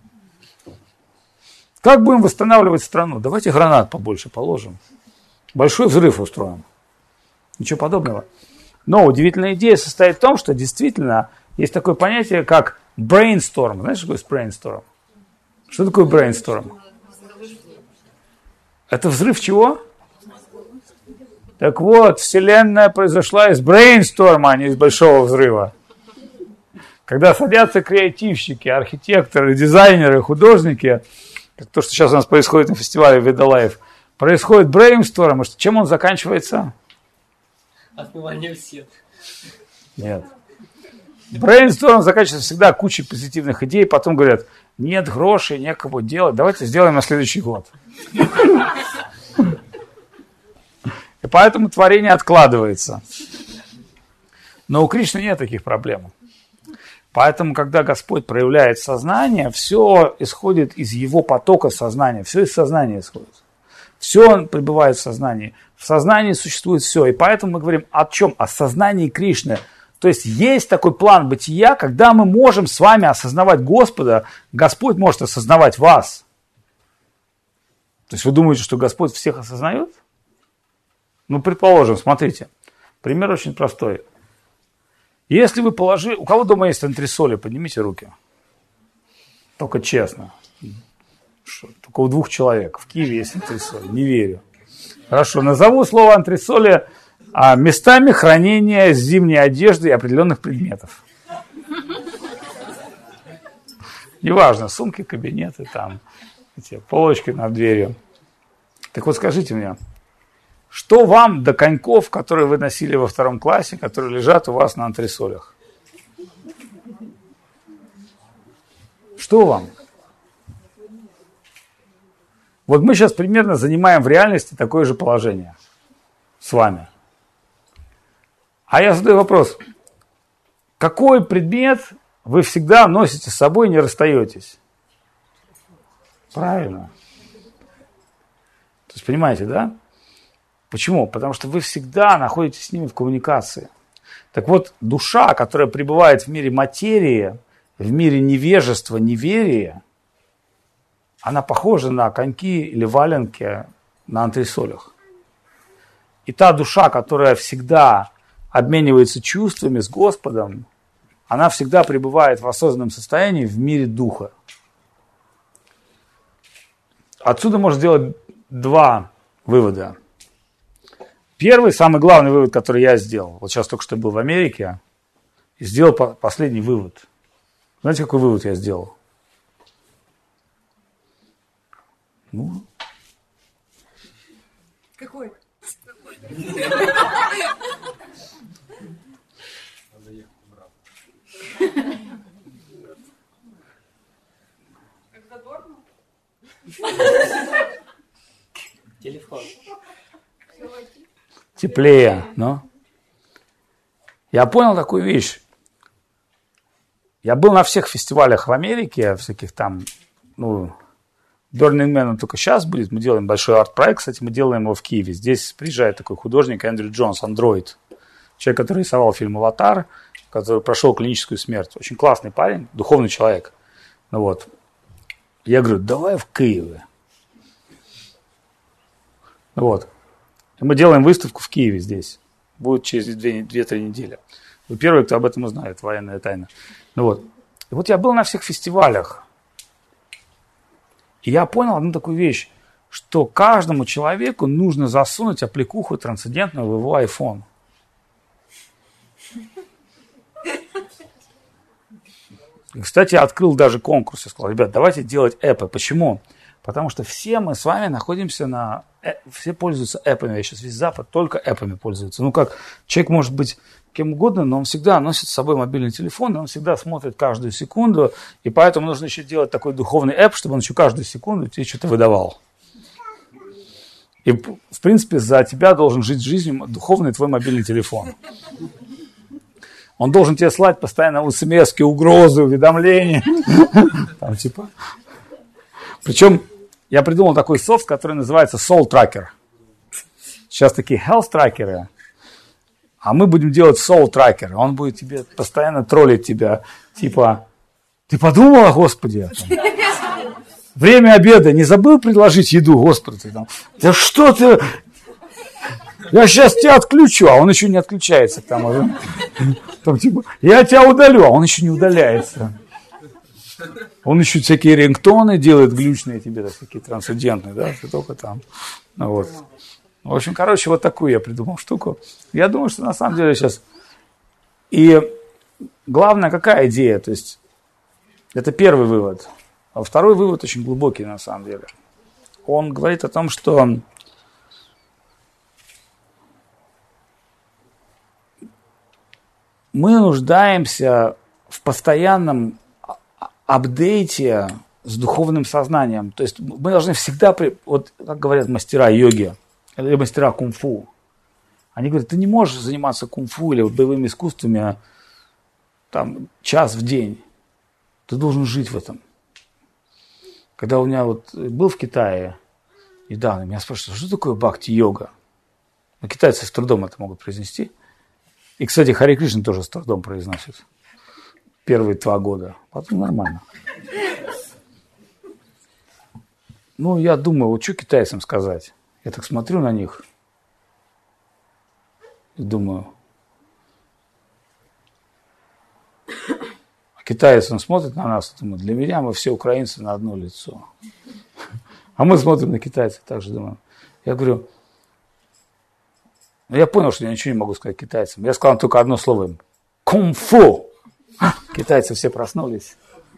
Как будем восстанавливать страну? Давайте гранат побольше положим. Большой взрыв устроим. Ничего подобного. Но удивительная идея состоит в том, что действительно есть такое понятие, как brainstorm. Знаешь, что такое brainstorm? Что такое brainstorm? Это взрыв чего? Так вот, Вселенная произошла из брейнсторма, а не из большого взрыва. Когда садятся креативщики, архитекторы, дизайнеры, художники, то, что сейчас у нас происходит на фестивале Ведалайф, происходит брейнсторм, и чем он заканчивается? Отмывание всех. Нет. Брейнсторм заканчивается всегда кучей позитивных идей, потом говорят, нет грошей, некого делать, давайте сделаем на следующий год. И поэтому творение откладывается. Но у Кришны нет таких проблем. Поэтому, когда Господь проявляет сознание, все исходит из его потока сознания. Все из сознания исходит. Все пребывает в сознании. В сознании существует все. И поэтому мы говорим о чем? О сознании Кришны. То есть есть такой план бытия, когда мы можем с вами осознавать Господа, Господь может осознавать вас. То есть вы думаете, что Господь всех осознает? Ну, предположим, смотрите, пример очень простой. Если вы положили... У кого дома есть антресоли? Поднимите руки. Только честно. Только у 2 человек. В Киеве есть антресоли. Не верю. Хорошо, назову слово антресоли местами хранения зимней одежды и определенных предметов. Неважно, сумки, кабинеты, там, эти полочки над дверью. Так вот скажите мне, что вам до коньков, которые вы носили во 2 классе, которые лежат у вас на антресолях? Что вам? Вот мы сейчас примерно занимаем в реальности такое же положение с вами. А я задаю вопрос. Какой предмет вы всегда носите с собой и не расстаетесь? Правильно. То есть, понимаете, да? Почему? Потому что вы всегда находитесь с ними в коммуникации. Так вот, душа, которая пребывает в мире материи, в мире невежества, неверия, она похожа на коньки или валенки на антресолях. И та душа, которая всегда обменивается чувствами с Господом, она всегда пребывает в осознанном состоянии в мире духа. Отсюда можно сделать два вывода. Первый, самый главный вывод, который я сделал, вот сейчас только что был в Америке, и сделал последний вывод. Знаете, какой вывод я сделал? Ну. Какой? Телефон. Теплее, но. Я понял такую вещь. Я был на всех фестивалях в Америке, всяких там, Burning Man он только сейчас будет. Мы делаем большой арт-проект, кстати, мы делаем его в Киеве. Здесь приезжает такой художник Эндрю Джонс, андроид. Человек, который рисовал фильм «Аватар», который прошел клиническую смерть. Очень классный парень, духовный человек. Я говорю, давай в Киеве. И мы делаем выставку в Киеве здесь. Будет через 2-3 недели. Вы первый, кто об этом узнает, военная тайна. И вот я был на всех фестивалях. И я понял одну такую вещь, что каждому человеку нужно засунуть аппликуху трансцендентную в его iPhone. И, кстати, я открыл даже конкурс. Я сказал, ребят, давайте делать эпы. Почему? Потому что все мы с вами находимся все пользуются эпами. Я сейчас весь Запад только эпами пользуется. Как человек может быть кем угодно, но он всегда носит с собой мобильный телефон, и он всегда смотрит каждую секунду. И поэтому нужно еще делать такой духовный эп, чтобы он еще каждую секунду тебе что-то выдавал. И, в принципе, за тебя должен жить жизнью духовный твой мобильный телефон. Он должен тебе слать постоянно смс-ки, угрозы, уведомления. Причем я придумал такой софт, который называется Soul Tracker. Сейчас такие health тракеры, а мы будем делать Soul Tracker. Он будет тебе постоянно троллить тебя. Типа, ты подумал о Господе? Время обеда, не забыл предложить еду, Господи? Да что ты? Я сейчас тебя отключу, а он еще не отключается. Я тебя удалю, а он еще не удаляется. Он еще всякие рингтоны делает глючные тебе, такие трансцендентные, да, ты только там. В общем, вот такую я придумал штуку. Я думаю, что на самом деле сейчас... И главное, какая идея? То есть, это первый вывод. А второй вывод очень глубокий, на самом деле. Он говорит о том, что мы нуждаемся в постоянном апдейте с духовным сознанием. То есть мы должны всегда, вот как говорят мастера йоги или мастера кунг-фу, они говорят, ты не можешь заниматься кунг-фу или боевыми искусствами час в день. Ты должен жить в этом. Когда у меня был в Китае недавно, меня спрашивают, что такое бхакти-йога? Китайцы с трудом это могут произнести. И, кстати, Харе Кришна тоже с трудом произносит. Первые 2 года. Потом нормально. Я думаю, что китайцам сказать? Я так смотрю на них и думаю. А китаец, он смотрит на нас и думает, для меня мы все украинцы на одно лицо. А мы смотрим на китайцев, так же думаем. Я говорю, я понял, что я ничего не могу сказать китайцам. Я сказал только одно слово им. Кунг-фу. Китайцы все проснулись.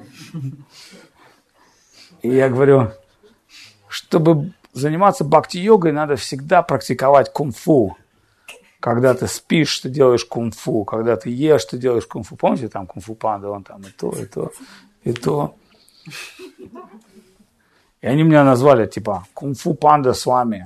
И я говорю, чтобы заниматься бхакти-йогой, надо всегда практиковать кунг-фу. Когда ты спишь, ты делаешь кунг-фу. Когда ты ешь, ты делаешь кунг-фу. Помните, там кунг-фу панда, он там и то, и то, и то. И они меня назвали, типа, кунг-фу панда с вами.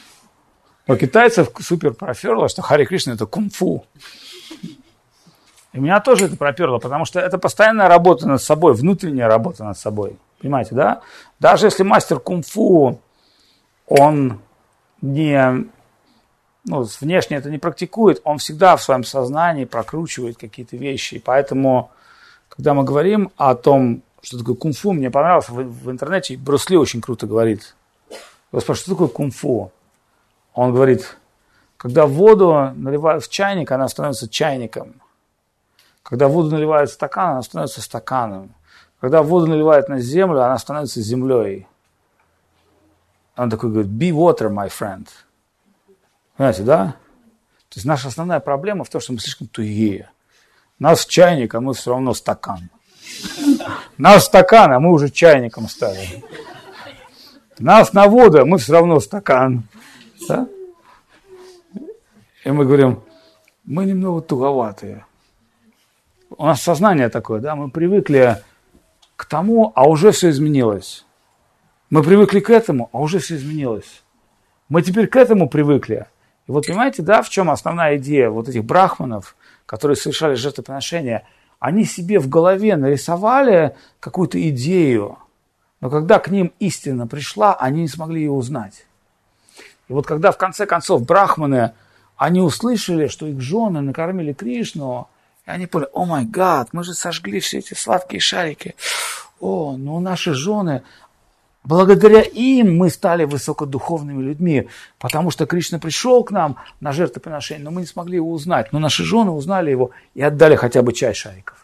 Но китайцев супер проферло, что Харе Кришна это кунг-фу. И И меня тоже это проперло, потому что это постоянная работа над собой, внутренняя работа над собой. Понимаете, да? Даже если мастер кунг-фу, он не, внешне это не практикует, он всегда в своем сознании прокручивает какие-то вещи. И поэтому, когда мы говорим о том, что такое кунг-фу, мне понравилось в интернете, Брюс Ли очень круто говорит. Я спрашиваю, что такое кунг-фу? Он говорит, когда воду наливают в чайник, она становится чайником. Когда воду наливают в стакан, она становится стаканом. Когда воду наливают на землю, она становится землей. Он такой говорит, be water, my friend. Понимаете, да? То есть наша основная проблема в том, что мы слишком тугие. Нас в чайник, а мы все равно стакан. Нас в стакан, а мы уже чайником стали. Нас на воду, а мы все равно стакан. Да? И мы говорим, мы немного туговатые. У нас сознание такое, да, мы привыкли к тому, а уже все изменилось. Мы привыкли к этому, а уже все изменилось. Мы теперь к этому привыкли. И вот понимаете, да, в чем основная идея вот этих брахманов, которые совершали жертвоприношения, они себе в голове нарисовали какую-то идею, но когда к ним истина пришла, они не смогли ее узнать. И вот когда в конце концов брахманы, они услышали, что их жены накормили Кришну, и они поняли, о май гад, мы же сожгли все эти сладкие шарики. О, ну наши жены, благодаря им мы стали высокодуховными людьми, потому что Кришна пришел к нам на жертвоприношение, но мы не смогли его узнать. Но наши жены узнали его и отдали хотя бы часть шариков.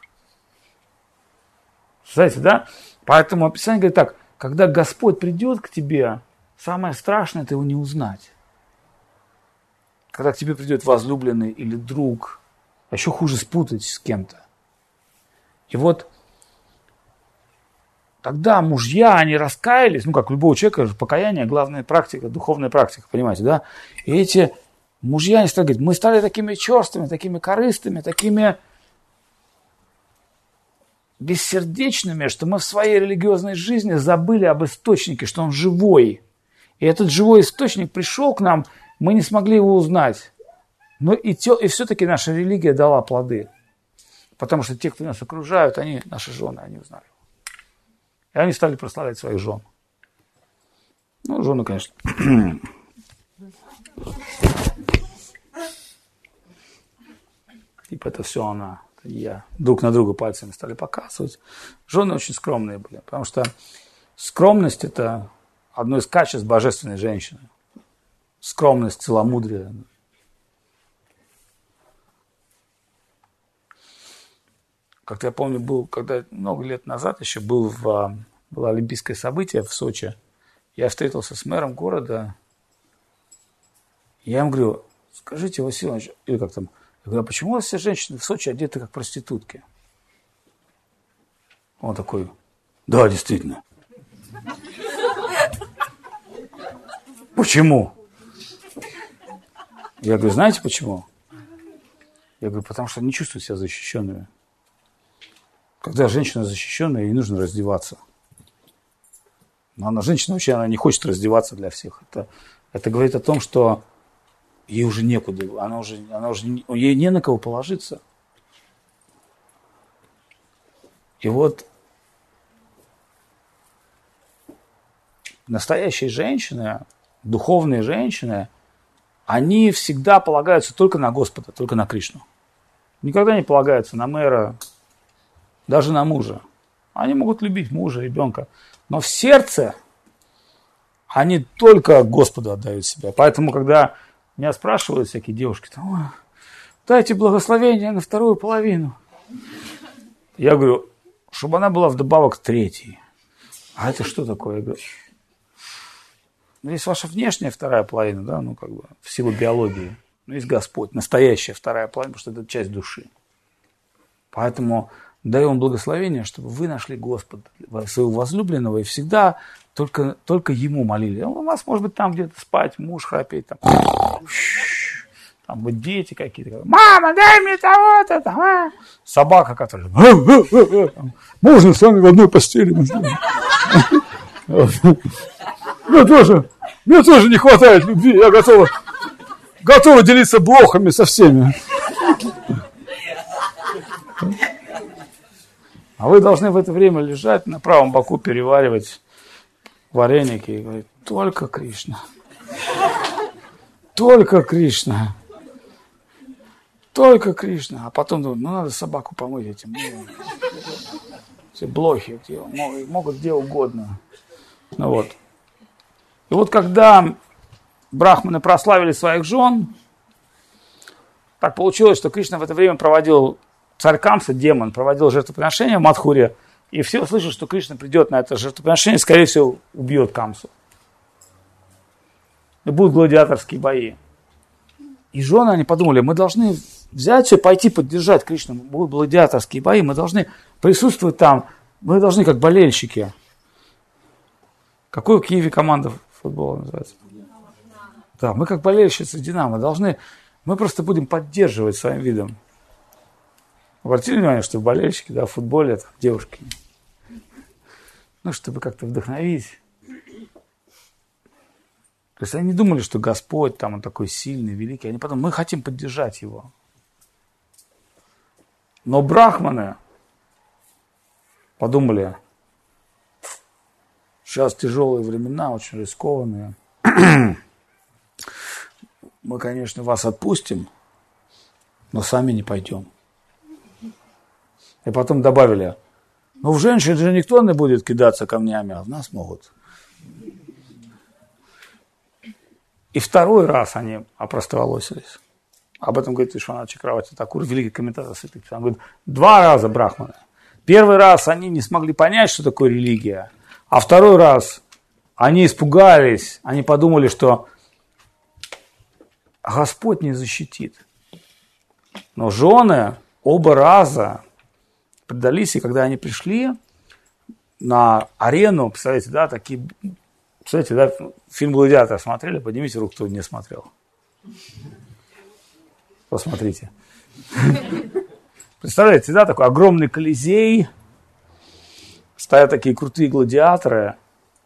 Знаете, да? Поэтому описание говорит так, когда Господь придет к тебе, самое страшное – это его не узнать. Когда к тебе придет возлюбленный или друг, а еще хуже спутать с кем-то. И вот тогда мужья, они раскаялись, как у любого человека, покаяние, главная практика, духовная практика, понимаете, да? И эти мужья, они стали говорить, мы стали такими черствыми, такими корыстыми, такими бессердечными, что мы в своей религиозной жизни забыли об источнике, что он живой. И этот живой источник пришел к нам, мы не смогли его узнать. Но и все-таки наша религия дала плоды. Потому что те, кто нас окружают, они, наши жены, они узнали. И они стали прославлять своих жен. Ну, жены, конечно. Типа это все она, это я. Друг на друга пальцами стали показывать. Жены очень скромные были. Потому что скромность – это одно из качеств божественной женщины. Скромность, целомудрие. Как-то я помню, когда много лет назад еще было олимпийское событие в Сочи. Я встретился с мэром города. Я ему говорю, скажите, Василий Иванович, или как там, я говорю, а почему у вас все женщины в Сочи одеты как проститутки? Он такой, да, действительно. Почему? Я говорю, знаете почему? Я говорю, потому что они чувствуют себя защищенными. Когда женщина защищенная, ей нужно раздеваться. Но она, женщина вообще она не хочет раздеваться для всех. Это говорит о том, что ей уже некуда, ей не на кого положиться. И вот настоящие женщины, духовные женщины, они всегда полагаются только на Господа, только на Кришну. Никогда не полагаются на мэра, даже на мужа. Они могут любить мужа, ребенка. Но в сердце они только Господу отдают себя. Поэтому, когда меня спрашивают всякие девушки, дайте благословение на вторую половину. Я говорю, чтобы она была вдобавок третьей. А это что такое? Я говорю, есть ваша внешняя вторая половина, да, в силу биологии. Но есть Господь, настоящая вторая половина, потому что это часть души. Поэтому даю вам благословение, чтобы вы нашли Господа, своего возлюбленного, и всегда только Ему молили. У вас, может быть, там где-то спать, муж храпеть, там вот дети какие-то. Мама, дай мне того-то. Там, собака, которая... Можно с вами в одной постели? Мне тоже не хватает любви. Я готова делиться блохами со всеми. А вы должны в это время лежать на правом боку, переваривать вареники и говорить: только Кришна. Только Кришна. Только Кришна. А потом думают: ну надо собаку помыть этим. Все блохи могут где угодно. Ну вот. И вот когда брахманы прославили своих жен, так получилось, что Кришна в это время проводил, царь Камса, демон, проводил жертвоприношение в Мадхуре, и все услышали, что Кришна придет на это жертвоприношение, скорее всего, убьет Камсу. И будут гладиаторские бои. И жены, они подумали: мы должны взять все, пойти поддержать Кришну. Будут гладиаторские бои, мы должны присутствовать там. Мы должны как болельщики. Какой в Киеве команда футбола называется? Да, мы как болельщицы Динамо должны... Мы просто будем поддерживать своим видом. Обратили внимание, что болельщики, да, в футболе это девушки. Ну, чтобы как-то вдохновить. То есть они не думали, что Господь там он такой сильный, великий. Они потом: мы хотим поддержать его. Но брахманы подумали: сейчас тяжелые времена, очень рискованные. Мы, конечно, вас отпустим, но сами не пойдем. И потом добавили: ну в женщин же никто не будет кидаться камнями, а в нас могут. И второй раз они опростоволосились. Об этом говорит Вишванат Чакраварти Такур, великий комментатор Святых Писаний. Он говорит: 2 раза брахманы. Первый раз они не смогли понять, что такое религия. А второй раз они испугались, они подумали, что Господь не защитит. Но жены оба раза предались, и когда они пришли на арену, представляете, да, такие... Представляете, да, фильм «Гладиатор» смотрели? Поднимите руку, кто не смотрел. Посмотрите. Представляете, да, такой огромный колизей, стоят такие крутые гладиаторы,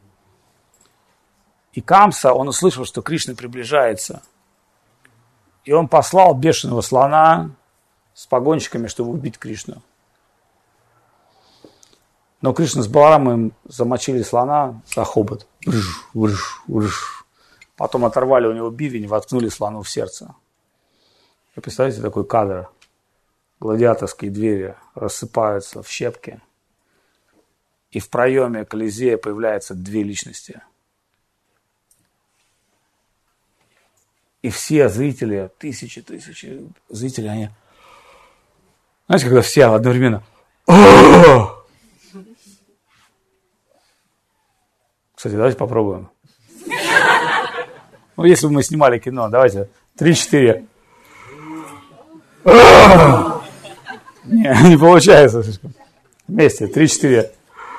и Камса, он услышал, что Кришна приближается, и он послал бешеного слона с погонщиками, чтобы убить Кришну. Но Кришна с Баларамом замочили слона за хобот. Потом оторвали у него бивень, воткнули слону в сердце. Вы представляете такой кадр? Гладиаторские двери рассыпаются в щепки. И в проеме Колизея появляются 2 личности. И все зрители, тысячи зрителей, они... Знаете, когда все одновременно... Кстати, давайте попробуем. Ну, если бы мы снимали кино, давайте 3-4. Не получается слишком. Вместе, 3-4.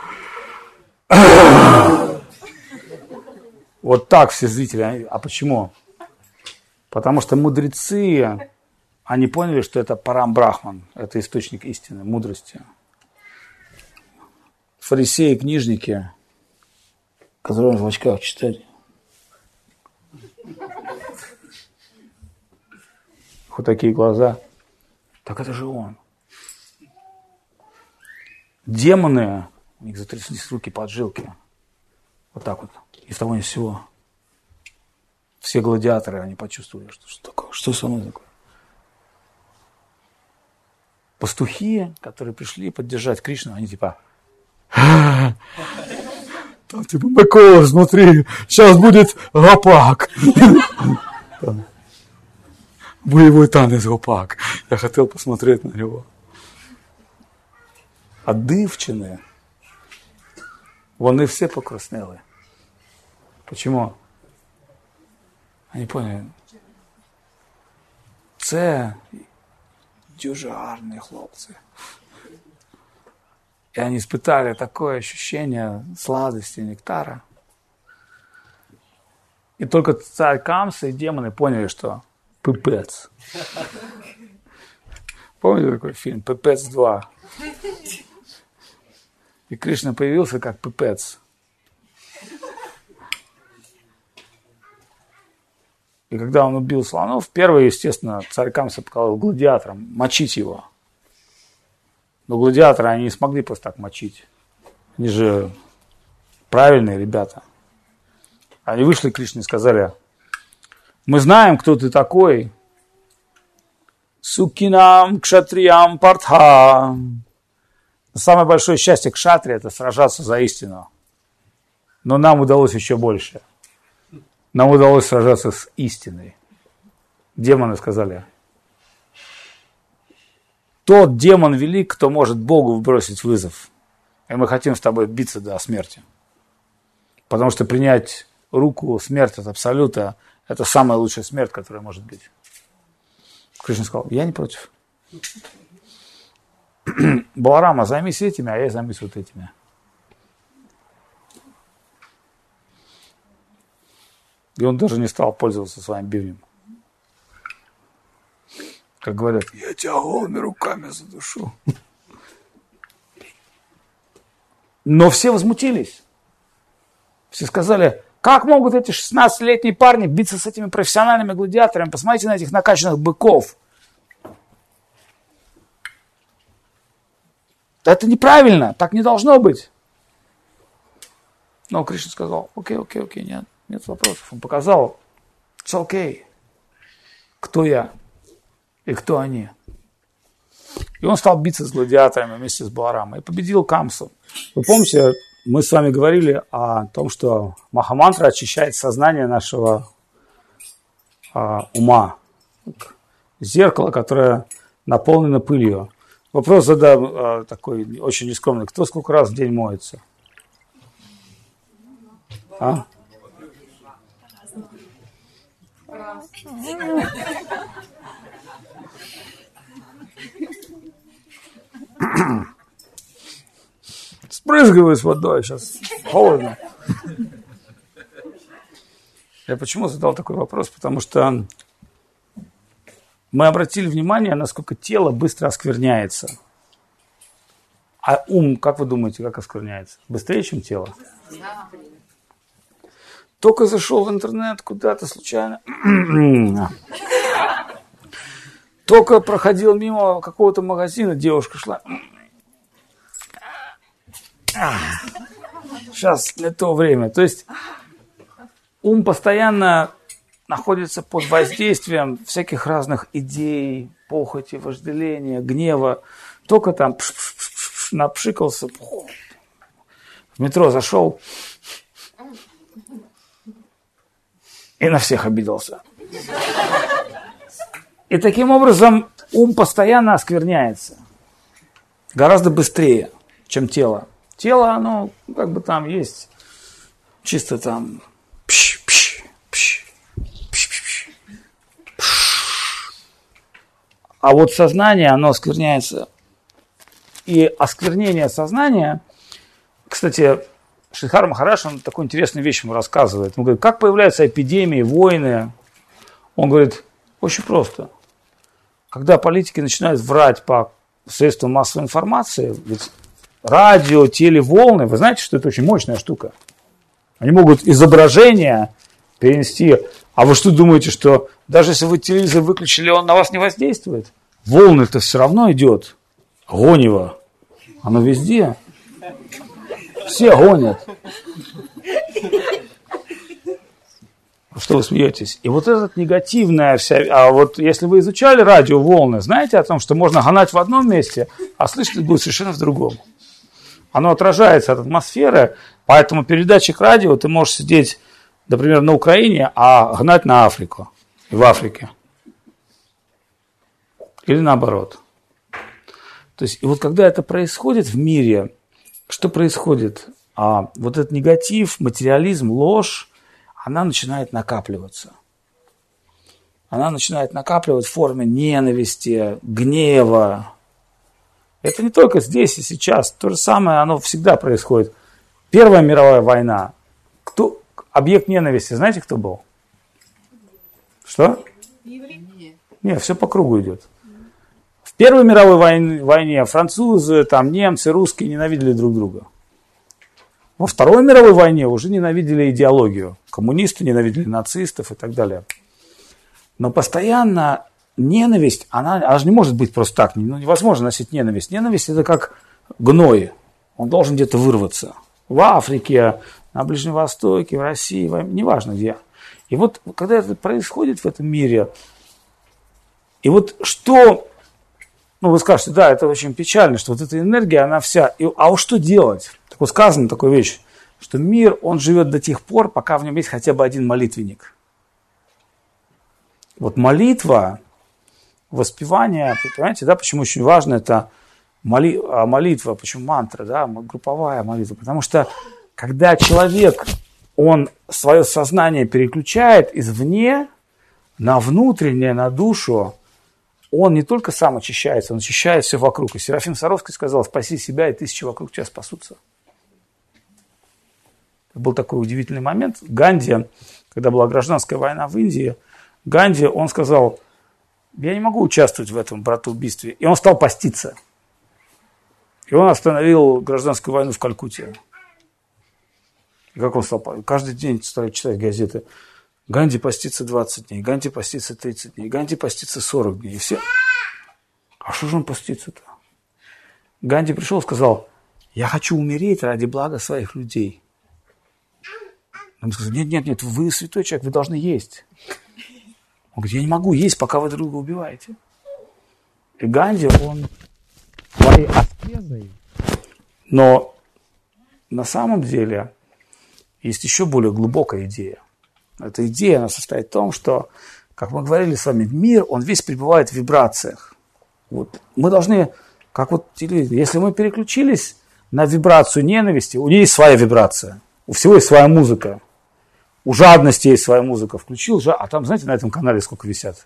Вот так все зрители. А почему? Потому что мудрецы, они поняли, что это Парам Брахман, это источник истины, мудрости. Фарисеи, книжники, которые в очках читали. Вот такие глаза. Так это же он. Демоны, у них затряслись руки, поджилки. Вот так вот. И в того ни всего. Все гладиаторы, они почувствовали, что такое, что со мной такое. Пастухи, которые пришли поддержать Кришну, они типа... Там типа Быкова, смотри, сейчас будет гопак. Боевой танец гопак. Я хотел посмотреть на него. А дівчини, вони все покраснели. Почему? Они поняли. Це дуже гарні хлопці. И они испытали такое ощущение сладости нектара. И только царь Камса и демоны поняли, что пипец. Помните такой фильм «Пипец 2»? И Кришна появился как пипец. И когда он убил слонов, первый, естественно, царь Камса показал гладиаторам мочить его. Но гладиаторы, они не смогли просто так мочить. Они же правильные ребята. Они вышли к Кришне и сказали: мы знаем, кто ты такой. Сукинам кшатриям партха. Самое большое счастье кшатрия — это сражаться за истину. Но нам удалось еще больше. Нам удалось сражаться с истиной. Демоны сказали: тот демон велик, кто может Богу бросить вызов. И мы хотим с тобой биться до смерти. Потому что принять руку смерть от Абсолюта — это самая лучшая смерть, которая может быть. Кришна сказал: я не против. Баларама, займись этими, а я займусь вот этими. И он даже не стал пользоваться своим бивнем. Как говорят: я тебя голыми руками задушу. Но все возмутились. Все сказали: как могут эти 16-летние парни биться с этими профессиональными гладиаторами? Посмотрите на этих накачанных быков. Это неправильно, так не должно быть. Но Кришна сказал: окей, нет вопросов. Он показал: it's okay. Кто я и кто они. И он стал биться с гладиаторами вместе с Баларамой и победил Камсу. Вы помните, мы с вами говорили о том, что Махамантра очищает сознание нашего ума. Зеркало, которое наполнено пылью. Вопрос задам такой очень нескромный. Кто сколько раз в день моется? А? Спрызгиваю с водой, сейчас холодно. Я почему задал такой вопрос? Потому что мы обратили внимание, насколько тело быстро оскверняется. А ум, как вы думаете, как оскверняется? Быстрее, чем тело? Только зашел в интернет куда-то случайно. Только проходил мимо какого-то магазина, девушка шла. Сейчас не то время. То есть ум постоянно находится под воздействием всяких разных идей, похоти, вожделения, гнева. Только там напшикался, в метро зашел и на всех обиделся. И таким образом ум постоянно оскверняется. Гораздо быстрее, чем тело. Тело, оно как бы там есть чисто там а вот сознание, оно оскверняется. И осквернение сознания, кстати, Шридхар Махарадж, он такую интересную вещь ему рассказывает. Он говорит: как появляются эпидемии, войны? Он говорит: очень просто. Когда политики начинают врать по средствам массовой информации, ведь радио, телеволны, вы знаете, что это очень мощная штука. Они могут изображение перенести. А вы что думаете, что даже если вы телевизор выключили, он на вас не воздействует? Волны-то все равно идет. Гонево. Оно везде. Все гонят. Что вы смеетесь? И вот этот негативная вся... А вот если вы изучали радиоволны, знаете о том, что можно гонять в одном месте, а слышать будет совершенно в другом. Оно отражается от атмосферы, поэтому передатчик радио ты можешь сидеть, например, на Украине, а гнать на Африку. И в Африке. Или наоборот. То есть, и вот когда это происходит в мире, что происходит? Вот этот негатив, материализм, ложь, она начинает накапливаться. Она начинает накапливать в форме ненависти, гнева. Это не только здесь и сейчас. То же самое, оно всегда происходит. Первая мировая война. Кто объект ненависти, знаете, кто был? Что? Нет, все по кругу идет. В Первой мировой войне французы, там, немцы, русские ненавидели друг друга. Во Второй мировой войне уже ненавидели идеологию. Коммунисты ненавидели нацистов и так далее. Но постоянно ненависть, она же не может быть просто так. Невозможно носить ненависть. Ненависть – это как гной. Он должен где-то вырваться. В Африке, на Ближнем Востоке, в России, неважно где. И вот когда это происходит в этом мире, и вот что, вы скажете, да, это очень печально, что вот эта энергия, она вся, а вот что делать? Так вот сказано такую вещь, что мир, он живет до тех пор, пока в нем есть хотя бы один молитвенник. Вот молитва, воспевание, понимаете, да, почему очень важно это молитва, почему мантра, да, групповая молитва, потому что когда человек, он свое сознание переключает извне на внутреннее, на душу, он не только сам очищается, он очищает все вокруг. И Серафим Саровский сказал: спаси себя, и 1000 вокруг тебя спасутся. Был такой удивительный момент. Ганди, когда была гражданская война в Индии, Ганди, он сказал: я не могу участвовать в этом братоубийстве. И он стал поститься. И он остановил гражданскую войну в Калькутте. И как он стал? Каждый день стали читать газеты. Ганди постится 20 дней, Ганди постится 30 дней, Ганди постится 40 дней. И все. А что же он постится-то? Ганди пришел и сказал: я хочу умереть ради блага своих людей. Он сказал: нет, вы святой человек, вы должны есть. Он говорит: я не могу есть, пока вы друг друга убиваете. И Ганди, он своей аскезой. Но на самом деле есть еще более глубокая идея. Эта идея, она состоит в том, что, как мы говорили с вами, мир, он весь пребывает в вибрациях. Вот. Мы должны, как вот телевизор, если мы переключились на вибрацию ненависти, у нее есть своя вибрация, у всего есть своя музыка. У жадности есть своя музыка. Включил, а там, знаете, на этом канале сколько висят?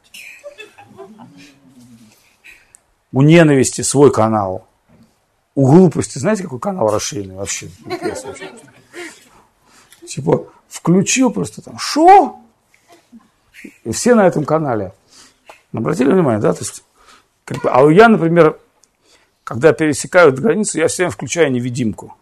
У ненависти свой канал. У глупости, знаете, какой канал расширенный вообще? Типа, включил просто там, шо? И все на этом канале. Обратили внимание, да? То есть, а я, например, когда пересекаю границу, я всем включаю невидимку.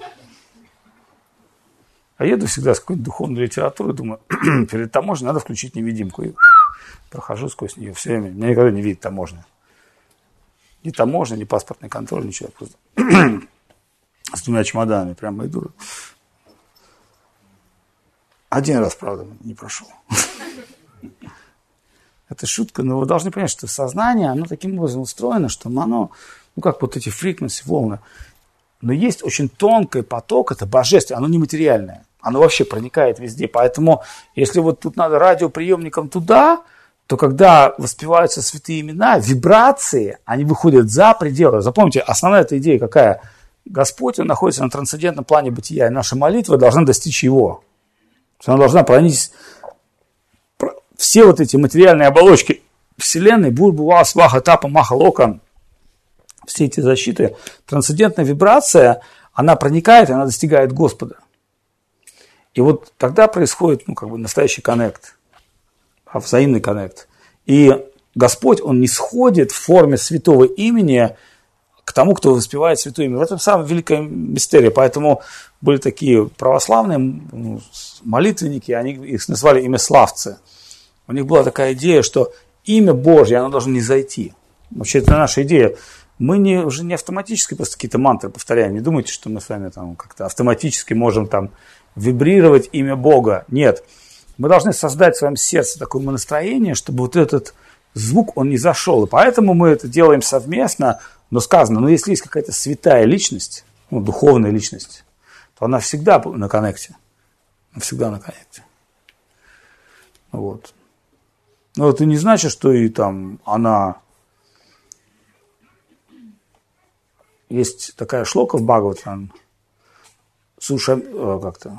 А еду всегда с какой-нибудь духовной литературой, думаю, перед таможней надо включить невидимку. И прохожу сквозь нее все время. Меня никогда не видит таможня. Ни таможня, ни паспортный контроль, ничего. Просто с 2 чемоданами прямо иду. Один раз, правда, не прошел. Это шутка, но вы должны понять, что сознание, оно таким образом устроено, что оно, как вот эти фреквенции, волны. Но есть очень тонкий поток, это божественное, оно нематериальное. Оно вообще проникает везде. Поэтому, если вот тут надо радиоприемником туда, то когда воспеваются святые имена, вибрации, они выходят за пределы. Запомните, основная эта идея какая? Господь, Он находится на трансцендентном плане бытия, и наша молитва должна достичь Его. Она должна проникнуть все вот эти материальные оболочки Вселенной, Бурбува, Сваха, Тапа, Маха, Лока, все эти защиты, трансцендентная вибрация, она проникает, и она достигает Господа. И вот тогда происходит, настоящий коннект, взаимный коннект. И Господь, Он не сходит в форме святого имени к тому, кто воспевает святое имя. В этом самая великая мистерия. Поэтому были такие православные молитвенники, они их назвали имяславцы. У них была такая идея, что имя Божье, оно должно не зайти. Вообще, это наша идея. Мы уже не автоматически просто какие-то мантры повторяем. Не думайте, что мы с вами там как-то автоматически можем там вибрировать имя Бога. Нет. Мы должны создать в своем сердце такое настроение, чтобы вот этот звук, он не зашел. И поэтому мы это делаем совместно. Но сказано, если есть какая-то святая личность, духовная личность, то она всегда на коннекте. Всегда на коннекте. Вот. Но это не значит, что и там она... Есть такая шлока в Бхагаватам, Суша, как-то,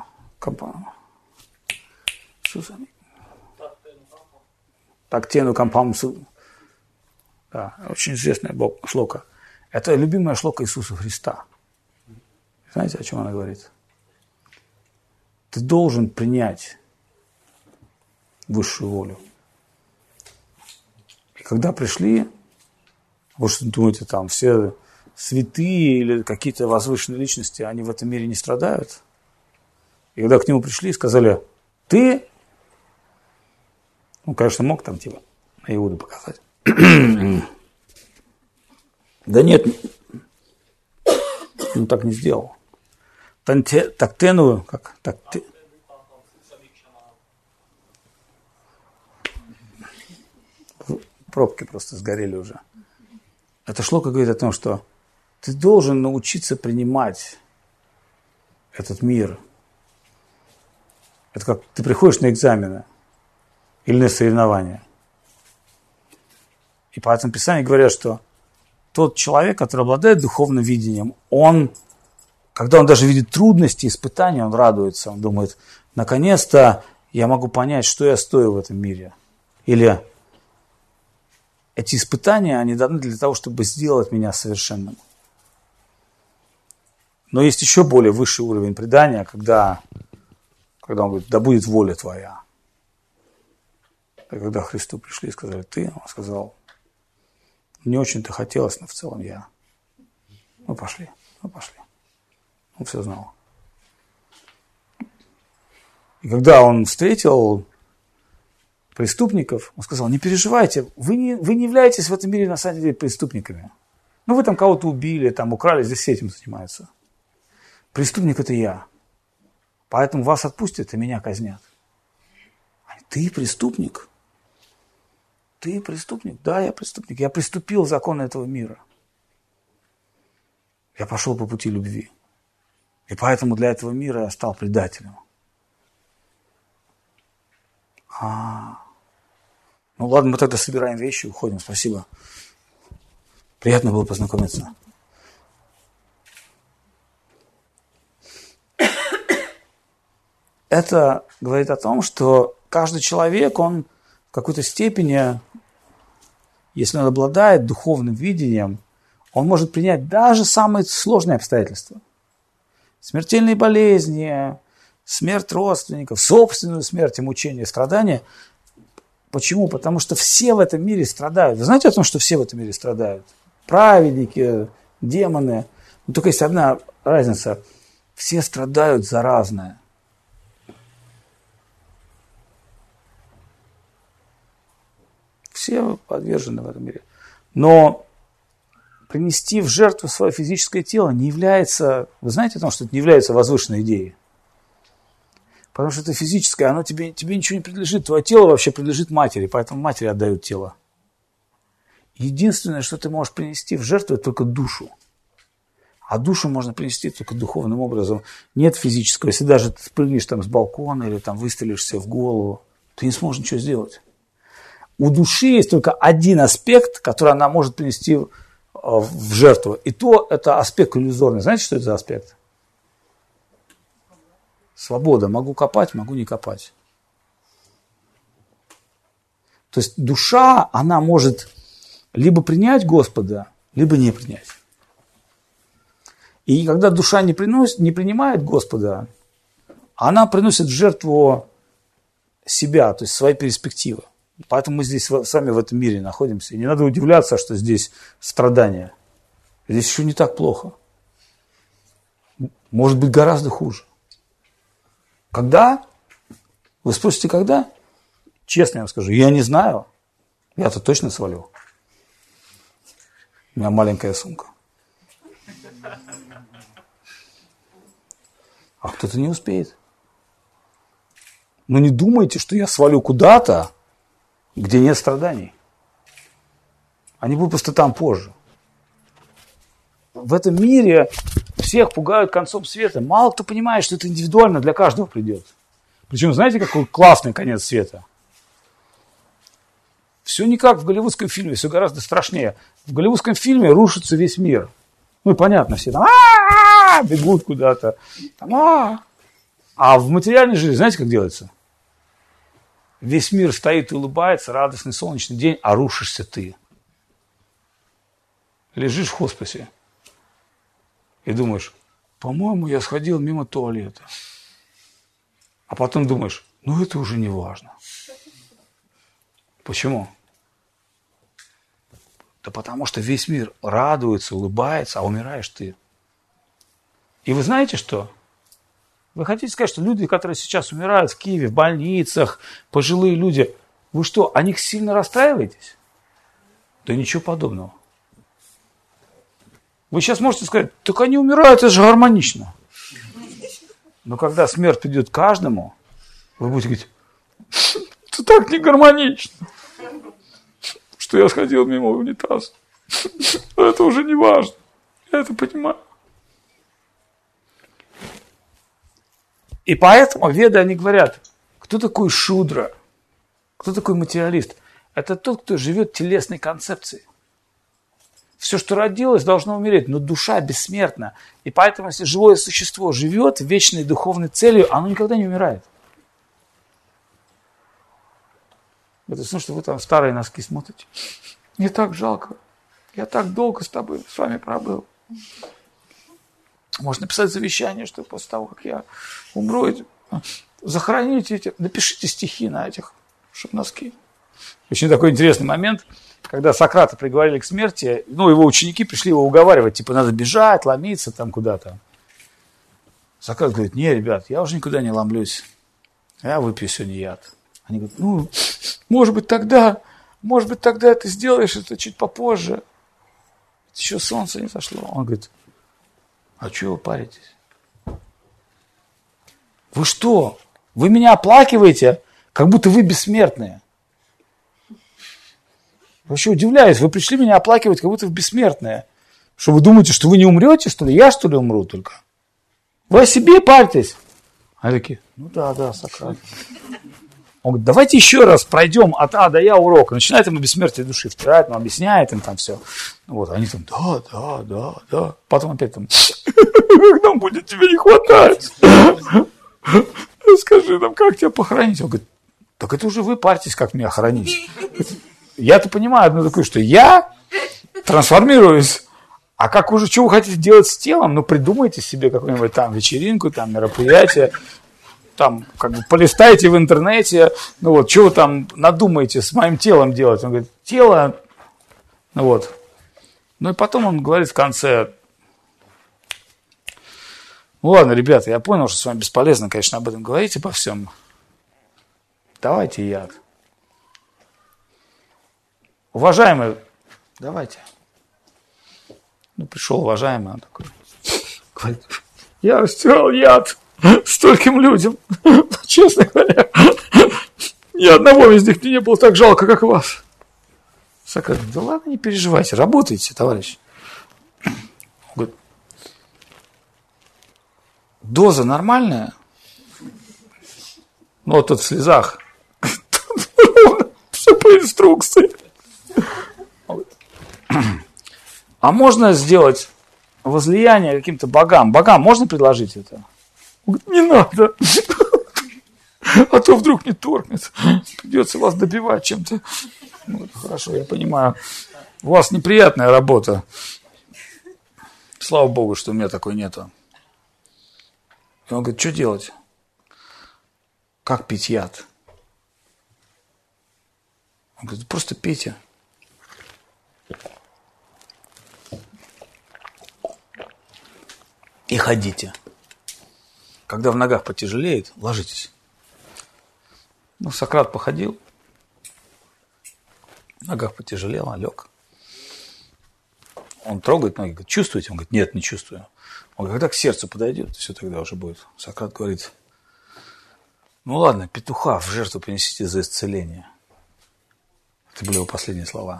Тактену Кампам, да, очень известная шлока. Это любимая шлока Иисуса Христа. Знаете, о чем она говорит? Ты должен принять высшую волю. И когда пришли, вы что думаете, там все святые или какие-то возвышенные личности, они в этом мире не страдают? И когда к нему пришли и сказали, ты, конечно, мог там на Иуду показать. Да нет, он так не сделал. Тактену, как? Пробки просто сгорели уже. Это шлока говорит о том, что ты должен научиться принимать этот мир. Это как ты приходишь на экзамены или на соревнования. И поэтому Писание говорят, что тот человек, который обладает духовным видением, он, когда он даже видит трудности, испытания, он радуется. Он думает, наконец-то я могу понять, что я стою в этом мире. Или эти испытания, они даны для того, чтобы сделать меня совершенным. Но есть еще более высший уровень предания, когда он говорит, да будет воля твоя. И когда к Христу пришли и сказали, ты, он сказал, не очень-то хотелось, но в целом я. Мы пошли. Он все знал. И когда он встретил преступников, он сказал, не переживайте, вы не являетесь в этом мире на самом деле преступниками. Ну, вы там кого-то убили, там украли, здесь все этим занимаются. Преступник – это я. Поэтому вас отпустят и меня казнят. Ты преступник? Ты преступник? Да, я преступник. Я приступил законы этого мира. Я пошел по пути любви. И поэтому для этого мира я стал предателем. Ну ладно, мы тогда собираем вещи, уходим. Спасибо. Приятно было познакомиться. Это говорит о том, что каждый человек, он в какой-то степени, если он обладает духовным видением, он может принять даже самые сложные обстоятельства. Смертельные болезни, смерть родственников, собственную смерть и мучения, страдания. Почему? Потому что все в этом мире страдают. Вы знаете о том, что все в этом мире страдают? Праведники, демоны. Но только есть одна разница. Все страдают за разное. Все подвержены в этом мире. Но принести в жертву свое физическое тело не является... Вы знаете о том, что это не является возвышенной идеей? Потому что это физическое, оно тебе ничего не принадлежит. Твое тело вообще принадлежит матери, поэтому матери отдают тело. Единственное, что ты можешь принести в жертву, это только душу. А душу можно принести только духовным образом. Нет физического. Если даже ты спрыгнешь там с балкона или там выстрелишься в голову, ты не сможешь ничего сделать. У души есть только один аспект, который она может принести в жертву. И то это аспект иллюзорный. Знаете, что это за аспект? Свобода. Могу копать, могу не копать. То есть душа, она может либо принять Господа, либо не принять. И когда душа не принимает Господа, она приносит в жертву себя, то есть свои перспективы. Поэтому мы здесь с вами в этом мире находимся. И не надо удивляться, что здесь страдания. Здесь еще не так плохо. Может быть, гораздо хуже. Когда? Вы спросите, когда? Честно я вам скажу, я не знаю. Я-то точно свалю. У меня маленькая сумка. А кто-то не успеет. Но не думайте, что я свалю куда-то, где нет страданий. Они будут просто там позже. В этом мире всех пугают концом света. Мало кто понимает, что это индивидуально для каждого придет. Причем, знаете, какой классный конец света? Все не как в голливудском фильме, все гораздо страшнее. В голливудском фильме рушится весь мир. Ну и понятно, все там бегут куда-то. А в материальной жизни, знаете, как делается? Весь мир стоит и улыбается, радостный солнечный день, а рушишься ты. Лежишь в хосписе и думаешь, по-моему, я сходил мимо туалета. А потом думаешь, ну это уже не важно. Почему? Да потому что весь мир радуется, улыбается, а умираешь ты. И вы знаете что? Вы хотите сказать, что люди, которые сейчас умирают в Киеве, в больницах, пожилые люди, вы что, о них сильно расстраиваетесь? Да ничего подобного. Вы сейчас можете сказать, так они умирают, это же гармонично. Но когда смерть придет каждому, вы будете говорить, это так не гармонично, что я сходил мимо унитаза. Это уже не важно. Я это понимаю. И поэтому веды, они говорят, кто такой шудра, кто такой материалист? Это тот, кто живет телесной концепцией. Все, что родилось, должно умереть, но душа бессмертна. И поэтому, если живое существо живет вечной духовной целью, оно никогда не умирает. Это значит, что вы там старые носки смотрите. Мне так жалко. Я так долго с вами пробыл. Можно написать завещание, что после того, как я умру, захороните эти, напишите стихи на этих, чтобы носки. Очень такой интересный момент, когда Сократа приговорили к смерти, его ученики пришли его уговаривать, типа, надо бежать, ломиться там куда-то. Сократ говорит, не, ребят, я уже никуда не ломлюсь, я выпью сегодня яд. Они говорят, может быть, тогда ты сделаешь это чуть попозже. Еще солнце не зашло. Он говорит, а чего вы паритесь? Вы что? Вы меня оплакиваете, как будто вы бессмертные. Вообще удивляюсь, вы пришли меня оплакивать, как будто вы бессмертные. Что вы думаете, что вы не умрете, что ли? Я, что ли, умру только? Вы о себе парьтесь. Они такие, да, Сократ. Он говорит, давайте еще раз пройдем от А до Я урок. Начинает ему бессмертие души втирать, объясняет им там все. Они там, да. Потом опять там, нам будет тебе не хватать. Скажи нам, как тебя похоронить? Он говорит, так это уже вы парьтесь, как меня хоронить. Я-то понимаю одно такое, что я трансформируюсь. А как уже, что вы хотите делать с телом? Придумайте себе какую-нибудь там вечеринку, там мероприятие. Там, полистайте в интернете, что вы там надумаете с моим телом делать? Он говорит, тело, и потом он говорит в конце, ладно, ребята, я понял, что с вами бесполезно, конечно, об этом говорить, обо всем. Давайте яд. Уважаемый, давайте. Пришел уважаемый, он такой, говорит, я растирал яд стольким людям, честно говоря, ни одного из них мне не было так жалко, как вас. Сократ говорит, да ладно, не переживайте, работайте, товарищ. Он говорит, доза нормальная? Тот в слезах. Все по инструкции. А можно сделать возлияние каким-то богам? Богам можно предложить это? Он говорит, не надо. А то вдруг не торкнет. Придется вас добивать чем-то. Хорошо, я понимаю. У вас неприятная работа. Слава Богу, что у меня такой нету. И он говорит, что делать? Как пить яд? Он говорит, просто пейте. И ходите. Когда в ногах потяжелеет, ложитесь. Сократ походил, в ногах потяжелело, лег. Он трогает ноги, говорит, чувствуете? Он говорит, нет, не чувствую. Он говорит, когда к сердцу подойдет, все тогда уже будет. Сократ говорит, ладно, петуха в жертву принесите за исцеление. Это были его последние слова.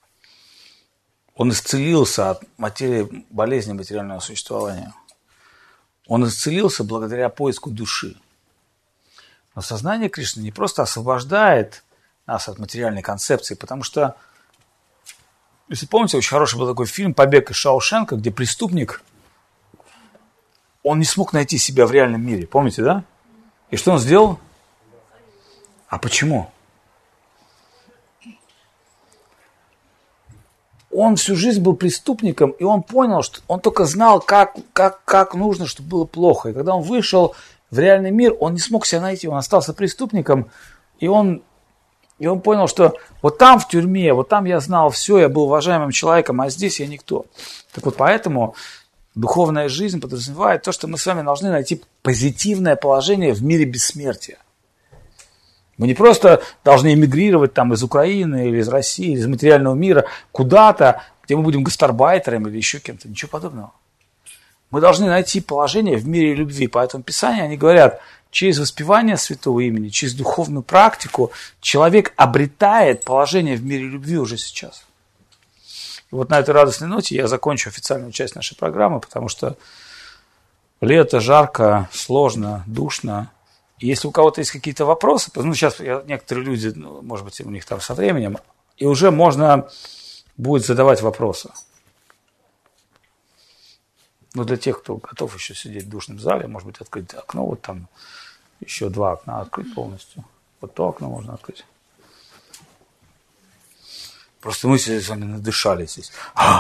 Он исцелился от материи, болезни материального существования. Он исцелился благодаря поиску души. Но сознание Кришны не просто освобождает нас от материальной концепции, потому что, если помните, очень хороший был такой фильм «Побег из Шаушенка», где преступник, он не смог найти себя в реальном мире. Помните, да? И что он сделал? А почему? Он всю жизнь был преступником, и он понял, что он только знал, как нужно, чтобы было плохо. И когда он вышел в реальный мир, он не смог себя найти, он остался преступником, и он понял, что вот там в тюрьме, вот там я знал все, я был уважаемым человеком, а здесь я никто. Так вот поэтому духовная жизнь подразумевает то, что мы с вами должны найти позитивное положение в мире бессмертия. Мы не просто должны эмигрировать там из Украины или из России, или из материального мира куда-то, где мы будем гастарбайтерами или еще кем-то. Ничего подобного. Мы должны найти положение в мире любви. Поэтому в Писании они говорят, через воспевание святого имени, через духовную практику человек обретает положение в мире любви уже сейчас. И вот на этой радостной ноте я закончу официальную часть нашей программы, потому что лето, жарко, сложно, душно. И если у кого-то есть какие-то вопросы, ну сейчас некоторые люди, может быть, у них там со временем, и уже можно будет задавать вопросы. Но для тех, кто готов еще сидеть в душном зале, может быть, открыть окно, вот там еще 2 окна открыть полностью. Вот то окно можно открыть. Просто мы с вами надышались здесь.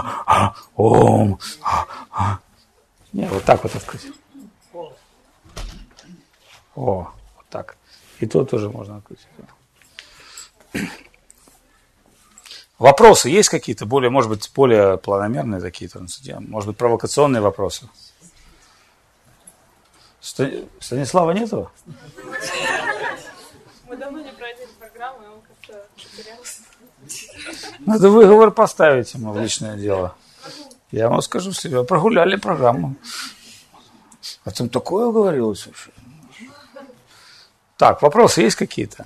Не, вот так вот открыть. О, вот так. И то тоже можно открыть. Вопросы есть какие-то, более, может быть, более планомерные какие-то, может быть, провокационные вопросы? Станислава нету? Мы давно не проводили программу, и он как-то потерялся. Надо выговор поставить ему в личное дело. Я вам скажу себе, прогуляли программу. А там такое говорилось вообще. Так, вопросы есть какие-то?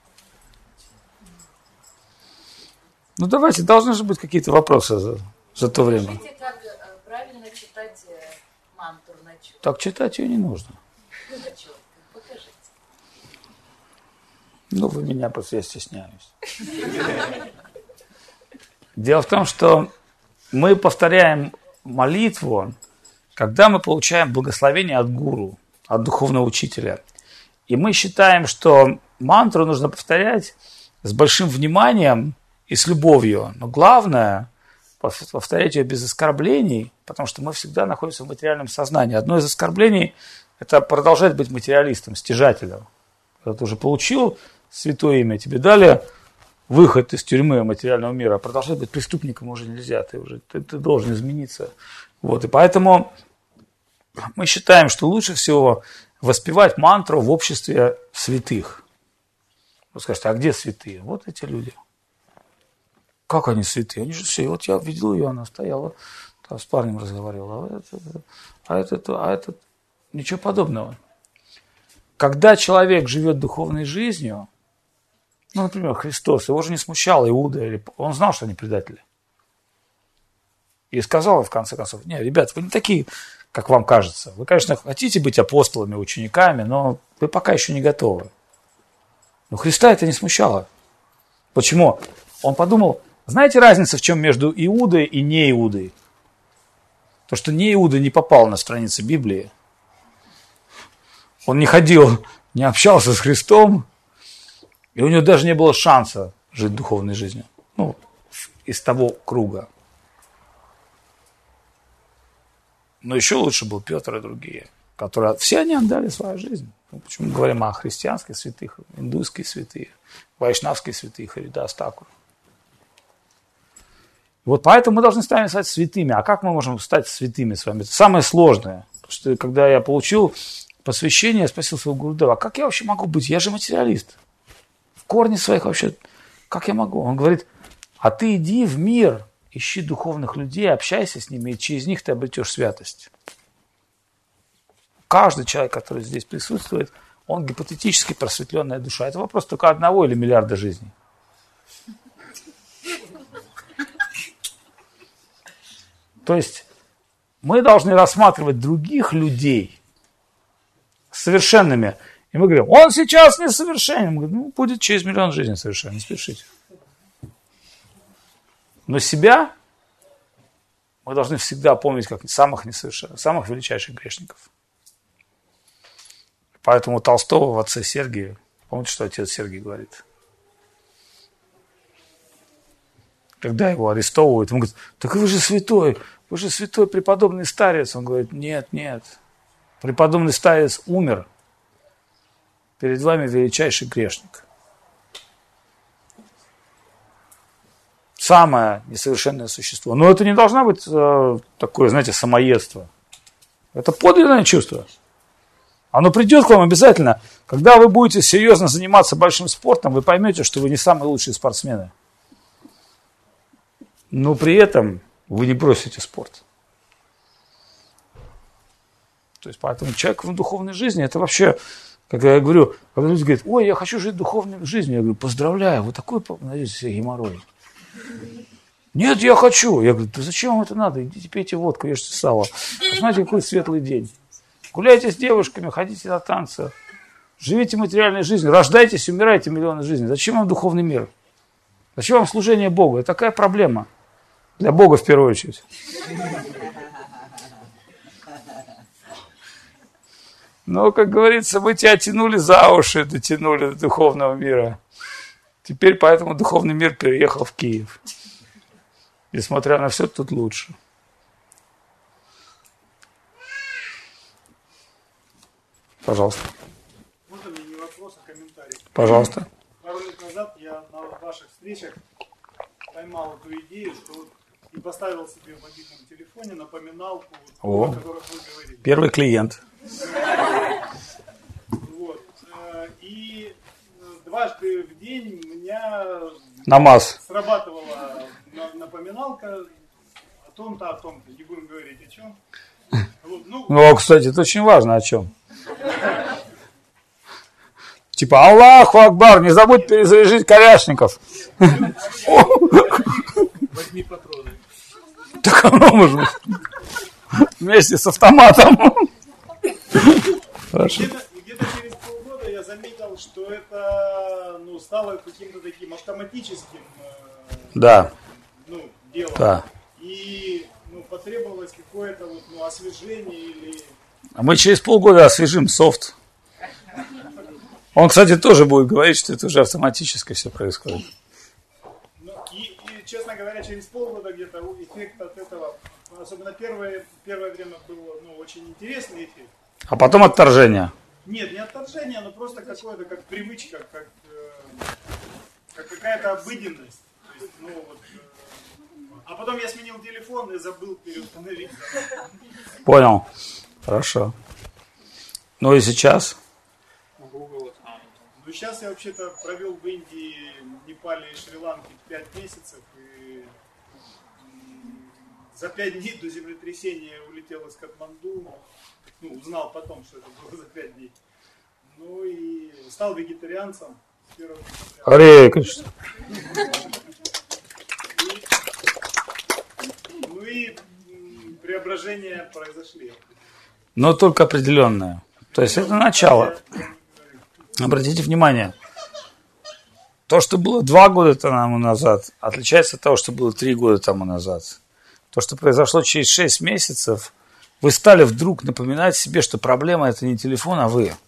Ну, давайте, должны же быть какие-то вопросы за то время. Скажите, как правильно читать мантру на чёрт? Так читать ее не нужно. На чёрт, покажите. Ну, вы меня просто, я стесняюсь. Дело в том, что мы повторяем молитву, когда мы получаем благословение от гуру, от духовного учителя. И мы считаем, что мантру нужно повторять с большим вниманием и с любовью. Но главное – повторять ее без оскорблений, потому что мы всегда находимся в материальном сознании. Одно из оскорблений – это продолжать быть материалистом, стяжателем. Когда ты уже получил святое имя, тебе дали выход из тюрьмы материального мира, а продолжать быть преступником уже нельзя, ты должен измениться. Вот, и поэтому мы считаем, что лучше всего воспевать мантру в обществе святых. Вы скажете, а где святые? Вот эти люди. Как они святые? Они же все. Вот я видел ее, она стояла, там с парнем разговаривала. А этот ничего подобного. Когда человек живет духовной жизнью, ну, например, Христос, его же не смущал Иуда, или он знал, что они предатели. И сказал, в конце концов, не, ребят, вы не такие, как вам кажется. Вы, конечно, хотите быть апостолами, учениками, но вы пока еще не готовы. Но Христа это не смущало. Почему? Он подумал, знаете разницу в чем между Иудой и не Иудой? То, что не Иуда не попал на страницы Библии. Он не ходил, не общался с Христом, и у него даже не было шанса жить духовной жизнью. Ну, из того круга. Но еще лучше был Петр и другие, которые все они отдали свою жизнь. Почему мы говорим о христианских святых, индуйские святые, вайшнавские святые, Харидас Такур. Вот поэтому мы должны стать святыми. А как мы можем стать святыми с вами? Это самое сложное. Потому что когда я получил посвящение, я спросил своего Гурудева, а как я вообще могу быть? Я же материалист. В корне своих вообще, как я могу? Он говорит, а ты иди в мир, ищи духовных людей, общайся с ними, и через них ты обретешь святость. Каждый человек, который здесь присутствует, он гипотетически просветленная душа. Это вопрос только одного или миллиарда жизней. То есть мы должны рассматривать других людей совершенными. И мы говорим, он сейчас несовершенен. Мы говорим, ну, будет через миллион жизней совершенно, не спешите. Но себя мы должны всегда помнить как самых несовершенных, самых величайших грешников. Поэтому Толстого в «Отце Сергии», помните, что отец Сергий говорит? Когда его арестовывают, он говорит, так вы же святой преподобный старец. Он говорит, нет, преподобный старец умер. Перед вами величайший грешник. Самое несовершенное существо. Но это не должно быть такое, знаете, самоедство. Это подлинное чувство. Оно придет к вам обязательно. Когда вы будете серьезно заниматься большим спортом, вы поймете, что вы не самые лучшие спортсмены. Но при этом вы не бросите спорт. То есть, поэтому человек в духовной жизни, это вообще, когда я говорю, когда люди говорят, ой, я хочу жить духовной жизнью, я говорю, поздравляю, вы такой, найдете себе геморрой. Нет, я хочу. Я говорю, да зачем вам это надо? Идите пейте водку, ешьте сало. Посмотрите, какой светлый день. Гуляйте с девушками, ходите на танцы. Живите материальной жизнью, рождайтесь, умирайте миллионы жизней. Зачем вам духовный мир? Зачем вам служение Богу? Это такая проблема. Для Бога в первую очередь. Но, как говорится, мы тебя тянули за уши, дотянули до духовного мира. Теперь поэтому духовный мир переехал в Киев. Несмотря на все, тут лучше. Пожалуйста. Можно мне не вопрос, а комментарий? Пожалуйста. Пару лет назад я на ваших встречах поймал эту идею, что вот и поставил себе в мобильном телефоне напоминалку, о которых вы говорите. Первый клиент. Вот. И дважды в день у меня намаз срабатывала напоминалка о том-то. Не будем говорить о чем. Вот, ну, кстати, это очень важно о чем. Типа, Аллаху Акбар, не забудь перезаряжить коляшников. Возьми патроны. Так оно может быть. Вместе с автоматом. Хорошо. Где-то через полгода я заметил, что это стало каким-то таким автоматическим да. Делом. Да. И потребовалось какое-то освежение или... А мы через полгода освежим софт. Он, кстати, тоже будет говорить, что это уже автоматически все происходит. И, честно говоря, через полгода где-то эффект от этого, особенно первое время было очень интересный эффект. А потом отторжение. Нет, не отторжение, но просто какое-то как привычка, как какая-то обыденность. То есть, а потом я сменил телефон и забыл переустановить. Понял. Хорошо. Ну и сейчас? Сейчас я вообще-то провел в Индии, Непале и Шри-Ланке 5 месяцев. И за 5 дней до землетрясения улетел из Катманду. Узнал потом, что это было за 5 дней. И стал вегетарианцем. Харе Кришна. И преображения произошли. Но только определенное. То есть это начало. Обратите внимание. То, что было 2 года тому назад, отличается от того, что было 3 года тому назад. То, что произошло через 6 месяцев, вы стали вдруг напоминать себе, что проблема это не телефон, а вы.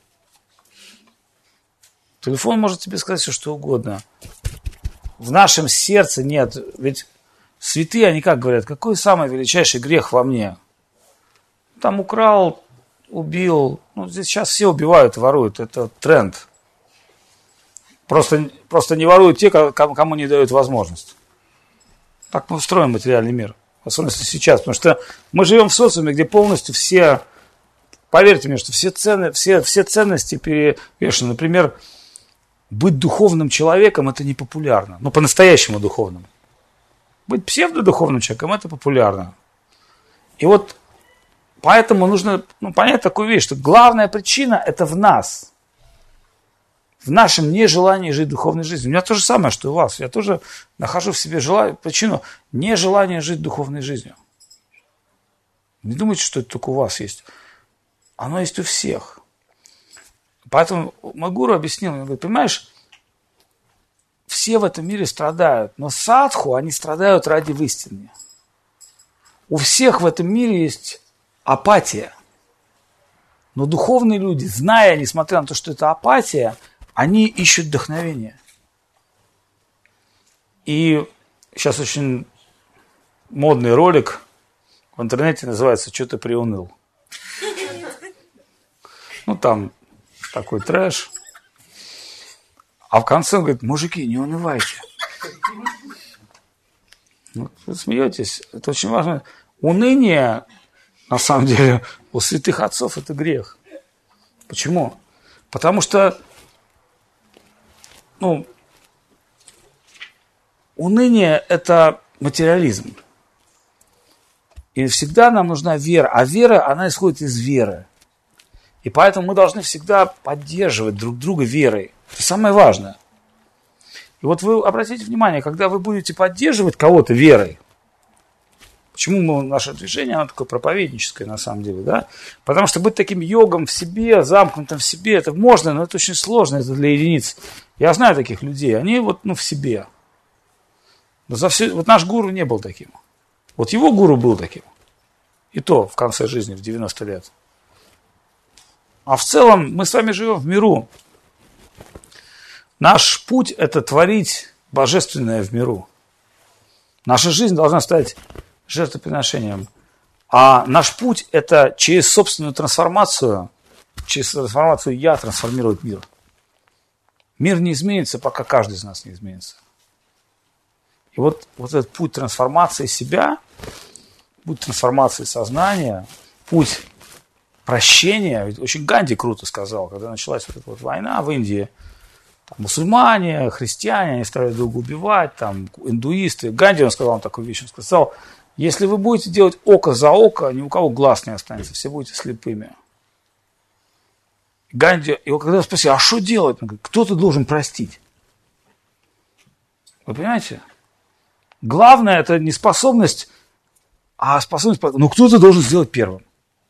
Телефон может тебе сказать все, что угодно. В нашем сердце нет. Ведь святые, они как говорят, какой самый величайший грех во мне? Там украл, убил. Здесь сейчас все убивают и воруют. Это тренд. Просто не воруют те, кому не дают возможность. Так мы устроим материальный мир. В особенности сейчас. Потому что мы живем в социуме, где полностью все, поверьте мне, что все ценности перевешены. Например, быть духовным человеком это не популярно. Но по-настоящему духовным. Быть псевдодуховным человеком это популярно. И вот поэтому нужно понять такую вещь, что главная причина это в нас. В нашем нежелании жить духовной жизнью. У меня то же самое, что и у вас. Я тоже нахожу в себе причину нежелания жить духовной жизнью. Не думайте, что это только у вас есть. Оно есть у всех. Поэтому мой гуру объяснил, он говорит, понимаешь, все в этом мире страдают, но садху, они страдают ради истины. У всех в этом мире есть апатия. Но духовные люди, зная, несмотря на то, что это апатия, они ищут вдохновение. И сейчас очень модный ролик в интернете называется «Чё ты приуныл?». Там такой трэш. А в конце он говорит, мужики, не унывайте. Вы смеетесь, это очень важно. Уныние, на самом деле, у святых отцов это грех. Почему? Потому что, уныние – это материализм. И всегда нам нужна вера. А вера, она исходит из веры. И поэтому мы должны всегда поддерживать друг друга верой. Это самое важное. И вот вы обратите внимание, когда вы будете поддерживать кого-то верой, почему наше движение, оно такое проповедническое на самом деле, да? Потому что быть таким йогом в себе, замкнутым в себе, это можно, но это очень сложно, это для единиц. Я знаю таких людей, они в себе. Но вот наш гуру не был таким. Вот его гуру был таким. И то в конце жизни, в 90 лет. А в целом мы с вами живем в миру. Наш путь – это творить божественное в миру. Наша жизнь должна стать жертвоприношением. А наш путь – это через собственную трансформацию, я трансформировать мир. Мир не изменится, пока каждый из нас не изменится. И вот этот путь трансформации себя, путь трансформации сознания, путь прощения. Ведь очень Ганди круто сказал, когда началась вот эта вот война в Индии. Там мусульмане, христиане, они стали друг друга убивать, там индуисты. Ганди, он сказал такую вещь, он сказал, если вы будете делать око за око, ни у кого глаз не останется, все будете слепыми. Ганди, его когда спросили, а что делать? Он говорит, кто-то должен простить. Вы понимаете? Главное это не способность, а способность, кто-то должен сделать первым.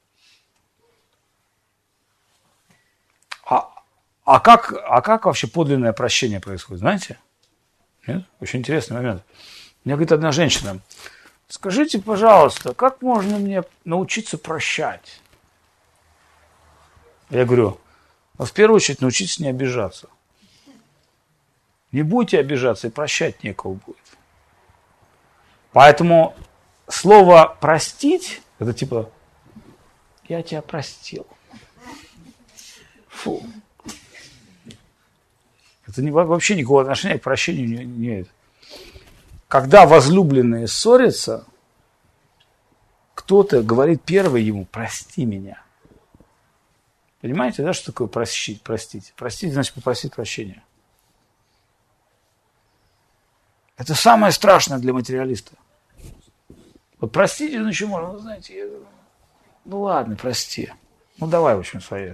А как вообще подлинное прощение происходит, знаете? Нет? Очень интересный момент. Мне говорит одна женщина, скажите, пожалуйста, как можно мне научиться прощать? Я говорю, в первую очередь научитесь не обижаться. Не будете обижаться, и прощать некого будет. Поэтому слово «простить» – это типа «я тебя простил». Фу. Это вообще никакого отношения к прощению не имеет. Когда возлюбленные ссорятся, кто-то говорит первый ему «прости меня». Понимаете, да, что такое простить? Простить значит попросить прощения. Это самое страшное для материалиста. Вот простите, еще можно, знаете, я говорю, ладно, прости. Давай, в общем, свое.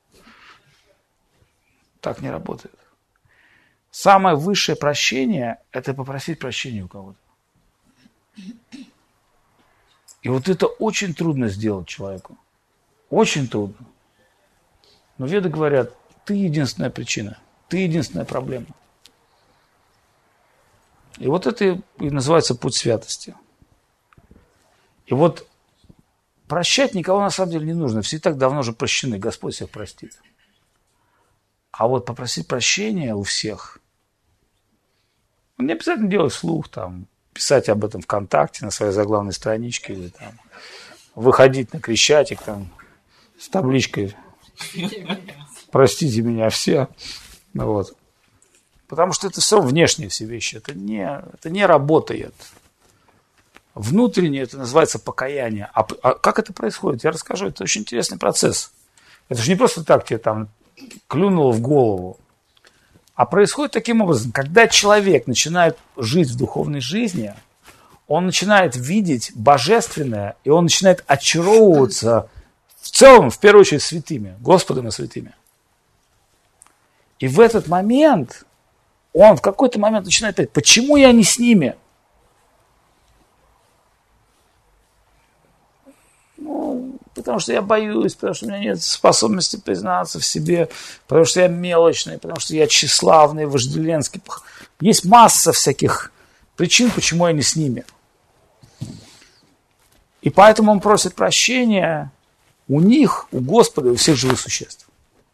Так не работает. Самое высшее прощение – это попросить прощения у кого-то. И вот это очень трудно сделать человеку. Очень трудно. Но веды говорят, ты единственная причина, ты единственная проблема. И вот это и называется путь святости. И вот прощать никого на самом деле не нужно. Все и так давно уже прощены, Господь всех простит. А вот попросить прощения у всех, не обязательно делать вслух, писать об этом ВКонтакте на своей заглавной страничке, или выходить на Крещатик с табличкой «Простите меня все». Вот. Потому что это все внешние все вещи, это не работает. Внутреннее это называется покаяние. А как это происходит? Я расскажу, это очень интересный процесс. Это же не просто так тебе клюнуло в голову. А происходит таким образом, когда человек начинает жить в духовной жизни, он начинает видеть божественное, и он начинает очаровываться в целом, в первую очередь, святыми, Господом и святыми. И в этот момент, он в какой-то момент начинает говорить, почему я не с ними? Потому что я боюсь, потому что у меня нет способности признаться в себе, потому что я мелочный, потому что я тщеславный, вожделенский. Есть масса всяких причин, почему я не с ними. И поэтому он просит прощения у них, у Господа и у всех живых существ.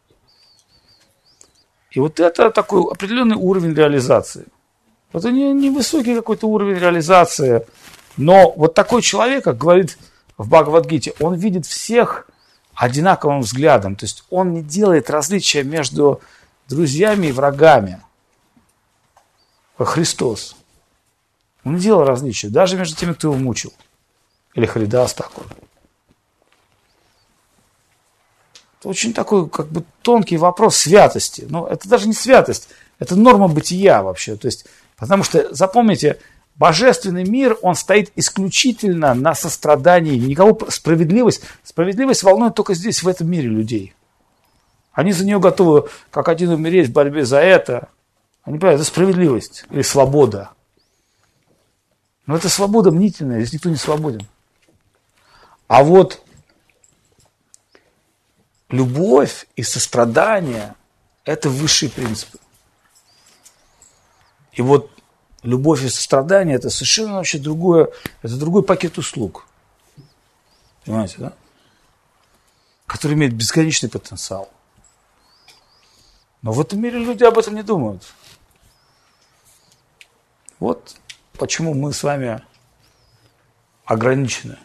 И вот это такой определенный уровень реализации. Это не высокий какой-то уровень реализации, но вот такой человек, как говорит в Бхагавад-гите, он видит всех одинаковым взглядом. То есть он не делает различия между друзьями и врагами. Как Христос. Он не делал различия, даже между теми, кто его мучил. Или Харидас такой. Это очень такой как бы тонкий вопрос святости. Но это даже не святость, это норма бытия вообще. То есть, потому что, запомните, божественный мир, он стоит исключительно на сострадании. Никого справедливость волнует только здесь, в этом мире людей. Они за нее готовы, как один, умереть в борьбе за это. Они понимают, это справедливость или свобода. Но это свобода мнительная, здесь никто не свободен. А вот любовь и сострадание – это высшие принципы. И вот любовь и сострадание – это совершенно вообще другой пакет услуг. Понимаете, да? Который имеет бесконечный потенциал. Но в этом мире люди об этом не думают. Вот почему мы с вами ограничены.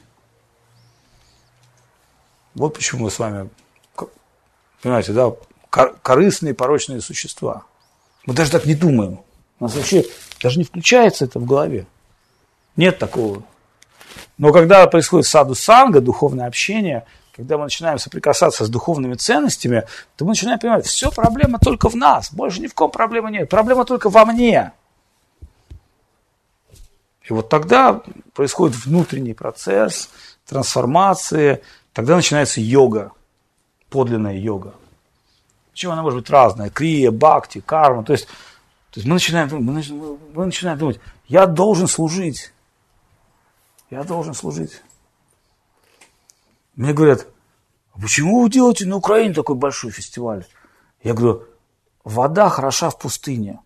Вот почему мы с вами, понимаете, да, корыстные, порочные существа. Мы даже так не думаем. У нас вообще даже не включается это в голове. Нет такого. Но когда происходит саду-санга, духовное общение, когда мы начинаем соприкасаться с духовными ценностями, то мы начинаем понимать, все проблема только в нас, больше ни в ком проблемы нет, проблема только во мне. И вот тогда происходит внутренний процесс трансформации, тогда начинается йога, подлинная йога. Причем она может быть разная, крия, бхакти, карма, то есть мы начинаем думать, я должен служить. Я должен служить. Мне говорят, а почему вы делаете на Украине такой большой фестиваль? Я говорю, вода хороша в пустыне.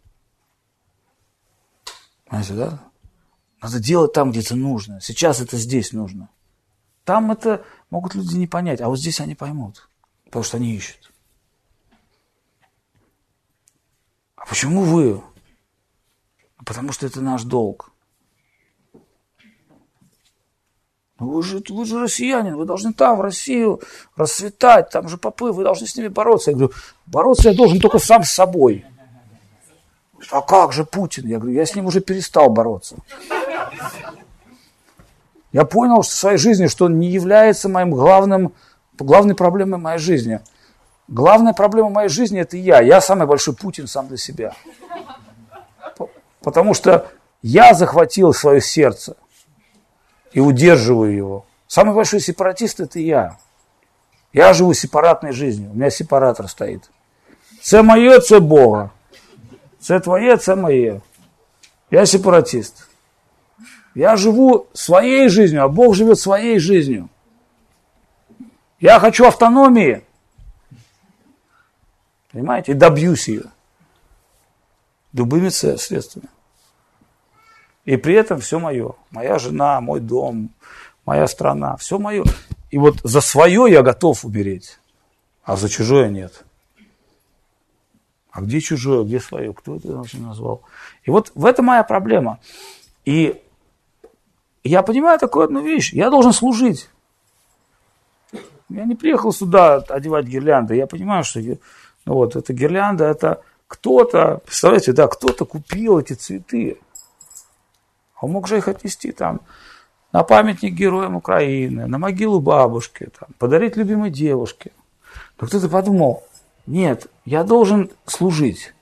Понимаете, да? Надо делать там, где это нужно. Сейчас это здесь нужно. Там это могут люди не понять, а вот здесь они поймут, потому что они ищут. А почему вы? Потому что это наш долг. Вы же россиянин, вы должны там, в Россию, расцветать, там же попы, вы должны с ними бороться. Я говорю, бороться я должен только сам с собой. А как же Путин? Я говорю, я с ним уже перестал бороться. Я понял в своей жизни, что он не является моим главной проблемой моей жизни. Главная проблема моей жизни – это я. Я самый большой Путин сам для себя. Потому что я захватил свое сердце и удерживаю его. Самый большой сепаратист – это я. Я живу сепаратной жизнью. У меня сепаратор стоит. Це моє, це Бога. Це твоє, це моє. Я сепаратист. Я живу своей жизнью, а Бог живет своей жизнью. Я хочу автономии. Понимаете? И добьюсь ее. Любыми средствами. И при этом все мое. Моя жена, мой дом, моя страна. Все мое. И вот за свое я готов умереть, а за чужое нет. А где чужое, где свое? Кто это вообще назвал? И вот в этом моя проблема. И я понимаю такую одну вещь. Я должен служить. Я не приехал сюда одевать гирлянды. Я понимаю, что вот эта гирлянда, это кто-то, представляете, да, кто-то купил эти цветы. Он мог же их отнести там на памятник героям Украины, на могилу бабушки, там, подарить любимой девушке. Но кто-то подумал, нет, я должен служить.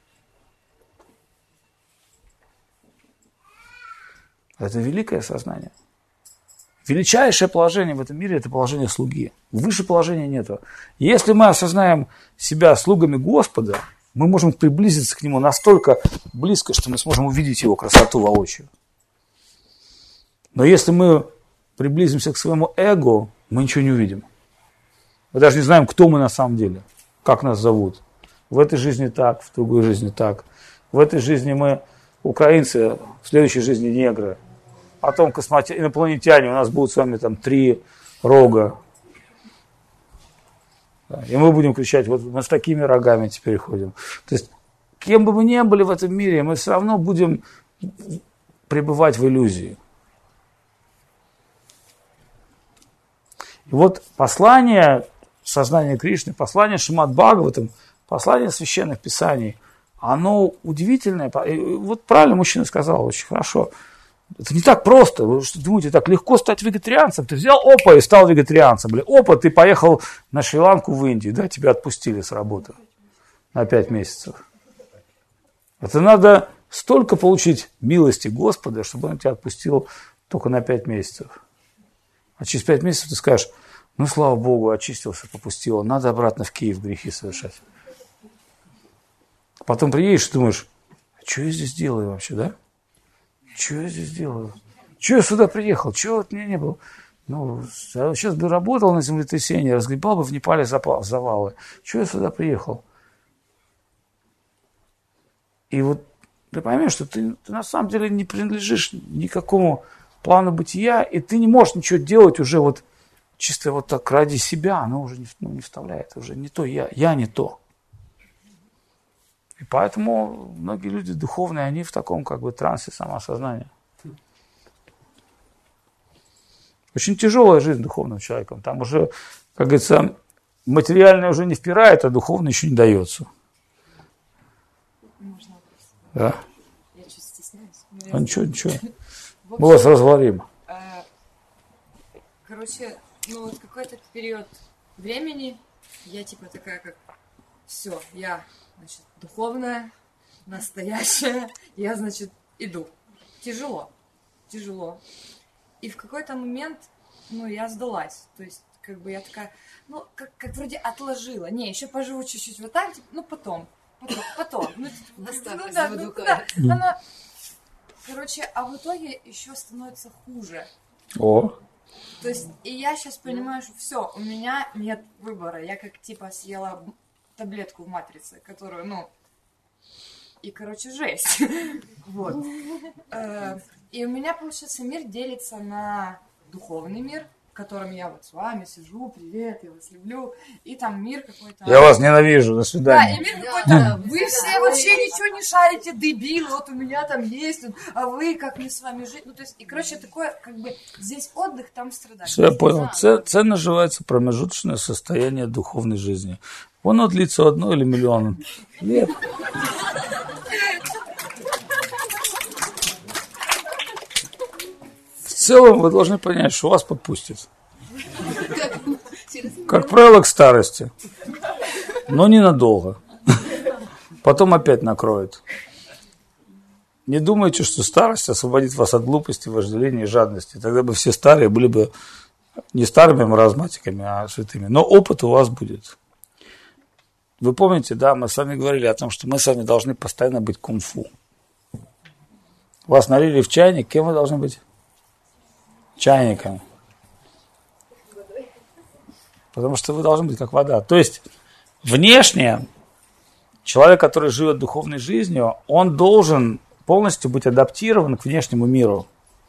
Это великое сознание. Величайшее положение в этом мире – это положение слуги. Выше положения нету. Если мы осознаем себя слугами Господа, мы можем приблизиться к Нему настолько близко, что мы сможем увидеть Его красоту воочию. Но если мы приблизимся к своему эго, мы ничего не увидим. Мы даже не знаем, кто мы на самом деле, как нас зовут. В этой жизни так, в другой жизни так. В этой жизни мы украинцы, в следующей жизни негры. Потом инопланетяне, у нас будут с вами там 3 рога. И мы будем кричать, вот мы с такими рогами теперь ходим. То есть, кем бы мы ни были в этом мире, мы все равно будем пребывать в иллюзии. И вот послание сознания Кришны, послание Шримад-Бхагаватам, послание священных писаний, оно удивительное. И вот правильно мужчина сказал, очень хорошо. Это не так просто. Вы что думаете, так легко стать вегетарианцем? Ты взял, опа, и стал вегетарианцем. Опа, ты поехал на Шри-Ланку в Индию, да, тебя отпустили с работы на 5 месяцев. Это надо столько получить милости Господа, чтобы Он тебя отпустил только на 5 месяцев. А через 5 месяцев ты скажешь, ну, слава Богу, очистился, попустил, надо обратно в Киев грехи совершать. Потом приедешь и думаешь, что я здесь делаю вообще, да? Что я здесь делаю? Что я сюда приехал? Чего вот меня не было? Ну, сейчас бы работал на землетрясении, разгребал бы в Непале завалы. Чего я сюда приехал? И вот ты поймешь, что ты на самом деле не принадлежишь никакому плану бытия, и ты не можешь ничего делать уже вот чисто вот так ради себя, оно уже не вставляет, уже не то я не то. И поэтому многие люди духовные, они в таком как бы трансе самоосознания. Очень тяжелая жизнь духовным человеком. Там уже, как говорится, материальное уже не впирает, а духовное еще не дается. Можно вопрос? Да. Я чуть стесняюсь. А ничего. Мы вас разговорим. Короче, ну вот какой-то период времени я типа такая как все, я, значит, духовная, настоящая, я, значит, иду. Тяжело. И в какой-то момент, ну, я сдалась. То есть, как бы я такая, ну, как вроде отложила. Не, еще поживу чуть-чуть вот так, типа, ну, потом. Ну, да. Короче, а в итоге еще становится хуже. О. То есть, и я сейчас понимаю, что все, у меня нет выбора. Я как типа съела таблетку в матрице, которую, ну, и, короче, жесть. Вот. И у меня, получается, мир делится на духовный мир, в котором я вот с вами сижу, привет, я вас люблю, и там мир какой-то... Я вас ненавижу, до свидания. Да, и мир какой-то, вы все вообще ничего не шарите, дебилы, вот у меня там есть, а вы как мне с вами жить? Ну, то есть, и, короче, такое, как бы, здесь отдых, там страдания. Все, я понял. Це называется промежуточное состояние духовной жизни. Оно длится 1 или миллион лет. В целом вы должны понять, что вас подпустит. Как правило, к старости. Но ненадолго. Потом опять накроет. Не думайте, что старость освободит вас от глупости, вожделения и жадности. Тогда бы все старые были бы не старыми маразматиками, а святыми. Но опыт у вас будет. Вы помните, да, мы с вами говорили о том, что мы с вами должны постоянно быть кунг-фу. Вас налили в чайник, кем вы должны быть? Чайником. Потому что вы должны быть как вода. То есть внешне человек, который живет духовной жизнью, он должен полностью быть адаптирован к внешнему миру.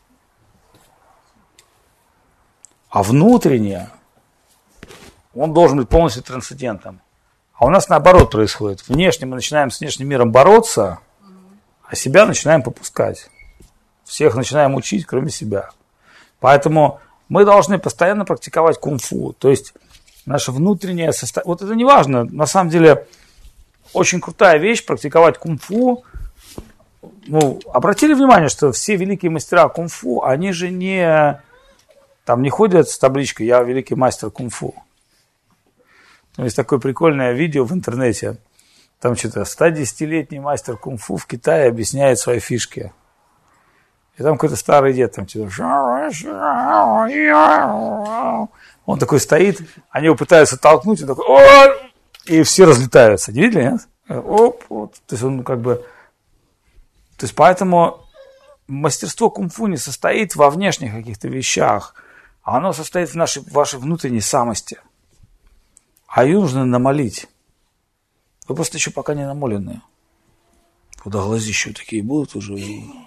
А внутренне он должен быть полностью трансцендентом. А у нас наоборот происходит. Внешне мы начинаем с внешним миром бороться, а себя начинаем попускать. Всех начинаем учить, кроме себя. Поэтому мы должны постоянно практиковать кунг-фу. То есть наше внутреннее состояние... Вот это не важно. На самом деле очень крутая вещь практиковать кунг-фу. Ну, обратили внимание, что все великие мастера кунг-фу, они же не ходят с табличкой «Я великий мастер кунг-фу». Есть такое прикольное видео в интернете. Там что-то 110-летний мастер кунг-фу в Китае объясняет свои фишки. И там какой-то старый дед, там что-то... Он такой стоит, они его пытаются толкнуть, и такой... И все разлетаются. Не видели, нет? Оп, вот. То есть он как бы... То есть поэтому мастерство кунг-фу не состоит во внешних каких-то вещах, а оно состоит в вашей внутренней самости. А ее нужно намолить. Вы просто еще пока не намоленные. Куда глазища такие будут уже...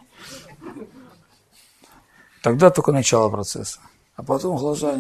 Тогда только начало процесса. А потом глаза...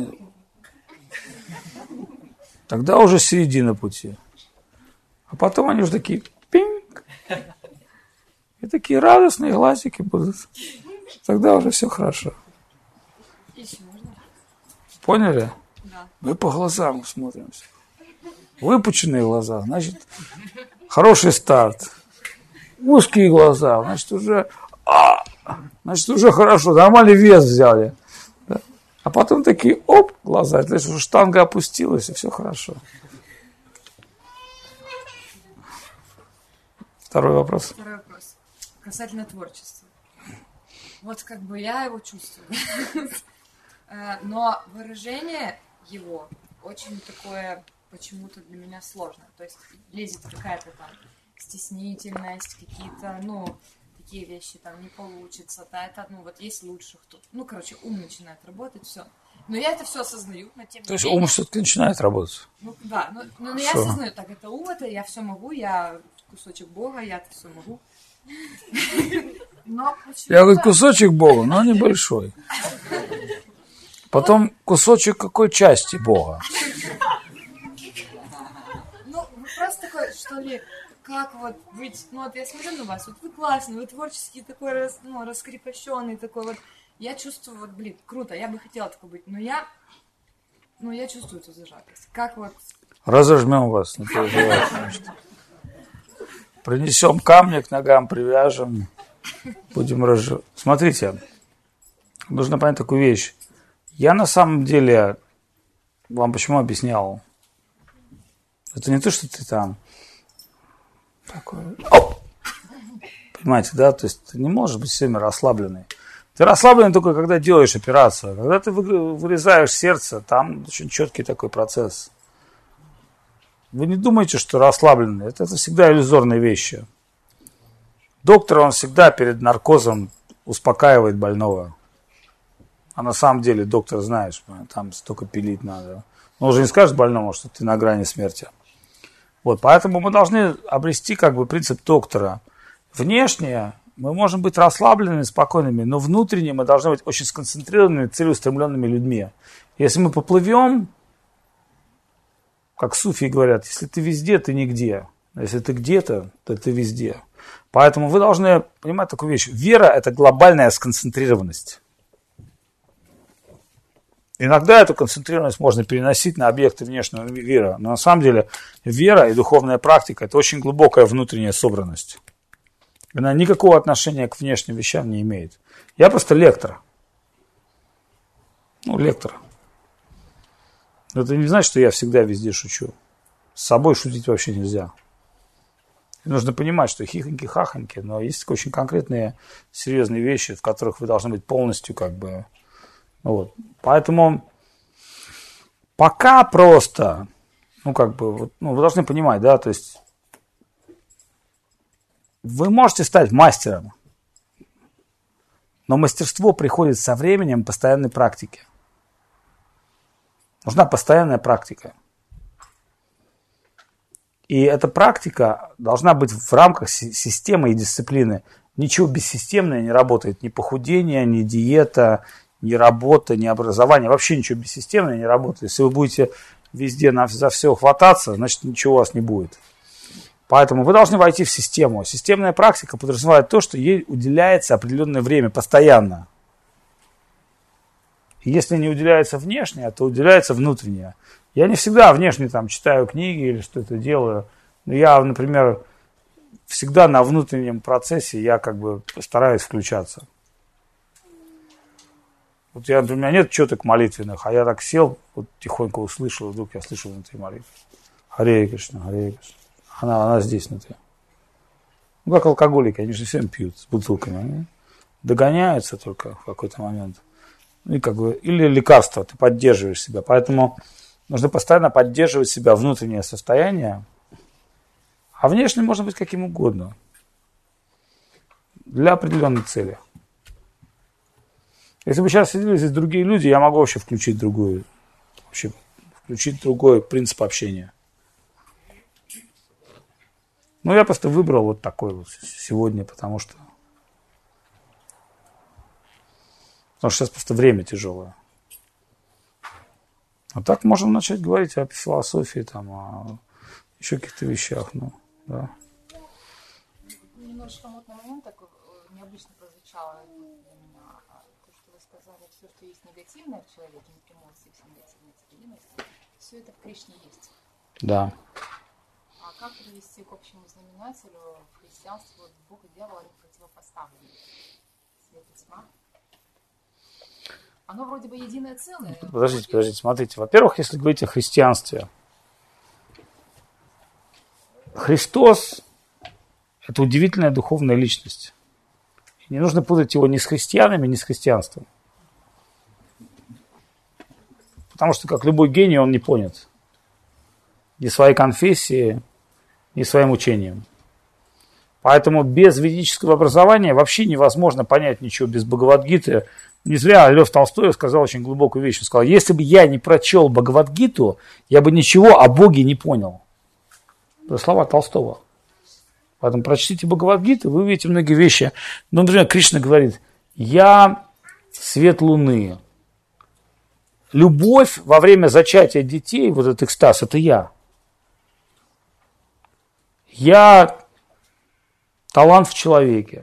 Тогда уже середина пути. А потом они уже такие... Пинг! И такие радостные глазики будут. Тогда уже все хорошо. Еще можно? Поняли? Да. Мы по глазам смотримся. Выпученные глаза, значит, хороший старт. Узкие глаза, значит, уже Значит, уже хорошо, нормальный вес взяли. Да? А потом такие, оп, глаза, то есть уже штанга опустилась, и все хорошо. Второй вопрос. Второй вопрос. Касательно творчества. Вот как бы я его чувствую. Но выражение его очень такое почему-то для меня сложное. То есть лезет какая-то там стеснительность, какие-то, такие вещи там не получится, да, это, вот есть лучше кто-то. Короче, ум начинает работать, все. Но я это все осознаю, но тем не менее... То есть ум все-таки начинает работать? Да, но я осознаю, так, это ум, это я все могу, я кусочек Бога, я это все могу. Но я говорю, кусочек Бога, но небольшой. Потом кусочек какой части Бога? Вопрос такой, что ли, как вот быть, я смотрю на вас, вы классный, вы творческий такой, раскрепощенный такой вот. Я чувствую, круто, я бы хотела такой быть, но я чувствую эту зажатость. Как вот... Разожмем вас, не переживайте. Принесем камни к ногам, привяжем, будем разжевать. Смотрите, нужно понять такую вещь. Я на самом деле вам почему объяснял. Это не то, что ты там такой... Понимаете, да? То есть ты не можешь быть все время расслабленный. Ты расслабленный только когда делаешь операцию. Когда ты вырезаешь сердце, там очень четкий такой процесс. Вы не думаете, что расслабленный. Это всегда иллюзорные вещи. Доктор, он всегда перед наркозом успокаивает больного. А на самом деле доктор, знаешь, там столько пилить надо. Он уже не скажет больному, что ты на грани смерти. Вот, поэтому мы должны обрести принцип доктора. Внешне мы можем быть расслабленными, спокойными, но внутренне мы должны быть очень сконцентрированными, целеустремленными людьми. Если мы поплывем, как суфии говорят, если ты везде, ты нигде. Если ты где-то, то ты везде. Поэтому вы должны понимать такую вещь. Вера – это глобальная сконцентрированность. Иногда эту концентрированность можно переносить на объекты внешнего мира. Но на самом деле вера и духовная практика – это очень глубокая внутренняя собранность. Она никакого отношения к внешним вещам не имеет. Я просто лектор. Лектор. Это не значит, что я всегда везде шучу. С собой шутить вообще нельзя. И нужно понимать, что хихоньки-хахоньки, но есть очень конкретные, серьезные вещи, в которых вы должны быть полностью Вот. Поэтому пока просто, вы должны понимать, да, то есть вы можете стать мастером, но мастерство приходит со временем постоянной практики. Нужна постоянная практика. И эта практика должна быть в рамках системы и дисциплины. Ничего бессистемное не работает. Ни похудение, ни диета, ни работа, ни образование. Вообще ничего бессистемное не работает. Если вы будете везде за все хвататься, значит ничего у вас не будет. Поэтому вы должны войти в систему. Системная практика подразумевает то, что ей уделяется определенное время постоянно. И если не уделяется внешнее, то уделяется внутреннее. Я не всегда внешне читаю книги или что-то делаю. Но я, например, всегда на внутреннем процессе я стараюсь включаться. Вот я, например, у меня нет четок молитвенных, а я так сел, тихонько услышал, вдруг я слышал внутри молитвы. Харе Кришна, Харе Кришна. Она здесь внутри. Как алкоголики, они же все пьют с бутылками. Они догоняются только в какой-то момент. Или лекарство, ты поддерживаешь себя. Поэтому нужно постоянно поддерживать себя внутреннее состояние. А внешне можно быть каким угодно. Для определенной цели. Если бы сейчас сидели здесь другие люди, я могу вообще включить другой принцип общения. Я просто выбрал такой сегодня, потому что сейчас просто время тяжелое. А так можем начать говорить о философии, о еще каких-то вещах. Да. Немножечко мутный момент такой необычно прозвучало для меня. То, что вы сказали, все, что есть негативное в человеке, эмоции, все негативные цепелиности, все это в Кришне есть. Да. А как привести к общему знаменателю в христианстве Бог и дьявол противопоставлены? свет и тьма. Оно вроде бы единое целое. Подождите, смотрите. Во-первых, если говорить о христианстве, Христос – это удивительная духовная личность. Не нужно путать его ни с христианами, ни с христианством. Потому что, как любой гений, он не понят. Ни своей конфессии, ни своим учением. Поэтому без ведического образования вообще невозможно понять ничего без Бхагавад-гиты. Не зря Лев Толстой сказал очень глубокую вещь. Он сказал, если бы я не прочел Бхагавад-гиту, я бы ничего о Боге не понял. Это слова Толстого. Поэтому прочтите Бхагавад-гиту, вы увидите многие вещи. Ну, например, Кришна говорит, я свет луны. Любовь во время зачатия детей, вот этот экстаз, это я. Я талант в человеке.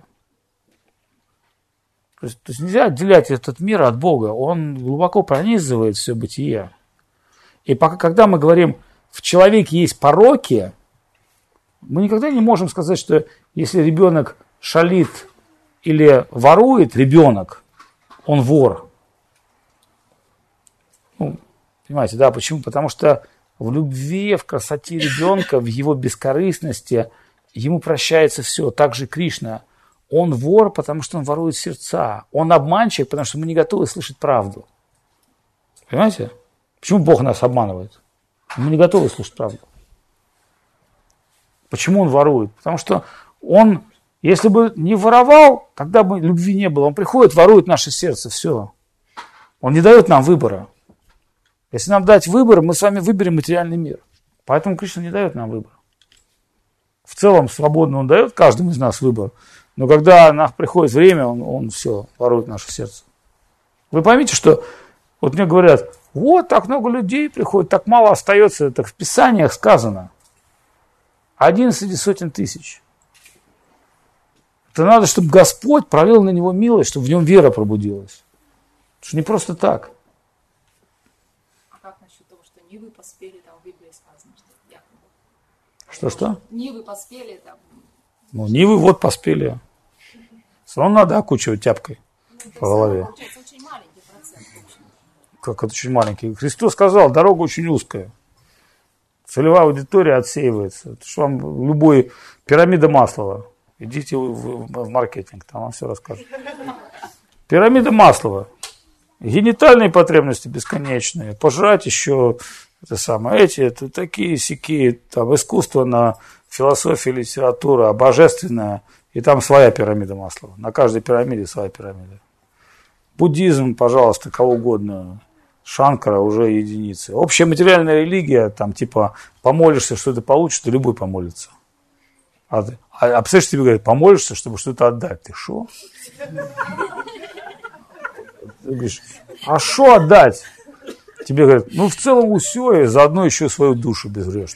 То есть нельзя отделять этот мир от Бога. Он глубоко пронизывает все бытие. И пока, когда мы говорим, в человеке есть пороки, мы никогда не можем сказать, что если ребенок шалит или ворует ребенок, он вор. Ну, понимаете, да, почему? Потому что в любви, в красоте ребенка, в его бескорыстности ему прощается все. Также Кришна. Он вор, потому что он ворует сердца. Он обманщик, потому что мы не готовы слышать правду. Понимаете? Почему Бог нас обманывает? Мы не готовы слышать правду. Почему он ворует? Потому что он, если бы не воровал, тогда бы любви не было. Он приходит, ворует наше сердце, все. Он не дает нам выбора. Если нам дать выбор, мы с вами выберем материальный мир. Поэтому Кришна не дает нам выбор. В целом, свободно он дает каждому из нас выбор. Но когда приходит время, он все, ворует наше сердце. Вы поймите, что вот мне говорят, вот так много людей приходит, так мало остается. Так в Писаниях сказано. 11 сотен тысяч. Это надо, чтобы Господь пролил на него милость, чтобы в нем вера пробудилась. Это же не просто так. А как насчет того, что Нивы поспели, там в Библии сказано, что якобы. Что? Нивы поспели, там. Ну, Нивы вот поспели. Все равно надо окучивать тяпкой по голове. Получается очень маленький процент. Как это очень маленький? Христос сказал, дорога очень узкая. Целевая аудитория отсеивается. Это что вам любой пирамида Маслова. Идите в маркетинг, там вам все расскажут. Пирамида Маслова. Генитальные потребности бесконечные. Пожрать еще это такие сякие, там искусство, философия, литература, божественная. И там своя пирамида Маслова. На каждой пирамиде своя пирамида. Буддизм, пожалуйста, кого угодно. Шанкара уже единицы. Общая материальная религия, там типа помолишься, что-то получишь, то любой помолится. А представляешь, тебе говорят, помолишься, чтобы что-то отдать. Ты шо? Ты говоришь, а что отдать? Тебе говорят, ну в целом все, и заодно еще свою душу безврешь.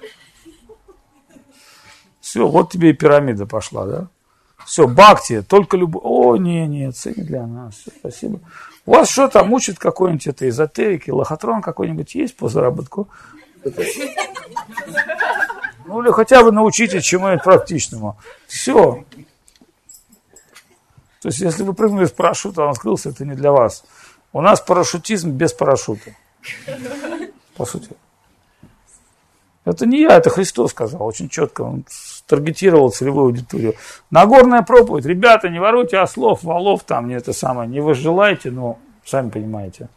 Все, вот тебе и пирамида пошла, да? Все, бхакти, только любовь. О, не, это не для нас. Все, спасибо. У вас что там учит какой-нибудь это эзотерики, лохотрон какой-нибудь есть по заработку? Ну, или хотя бы научитесь чему-нибудь практичному. Все. То есть, если вы прыгнули с парашюта, он открылся, это не для вас. У нас парашютизм без парашюта. По сути. Это не я, это Христос сказал очень четко. Он таргетировал целевую аудиторию. Нагорная проповедь. Ребята, не воруйте ослов, волов, там, не это самое, не возжелайте, но сами понимаете.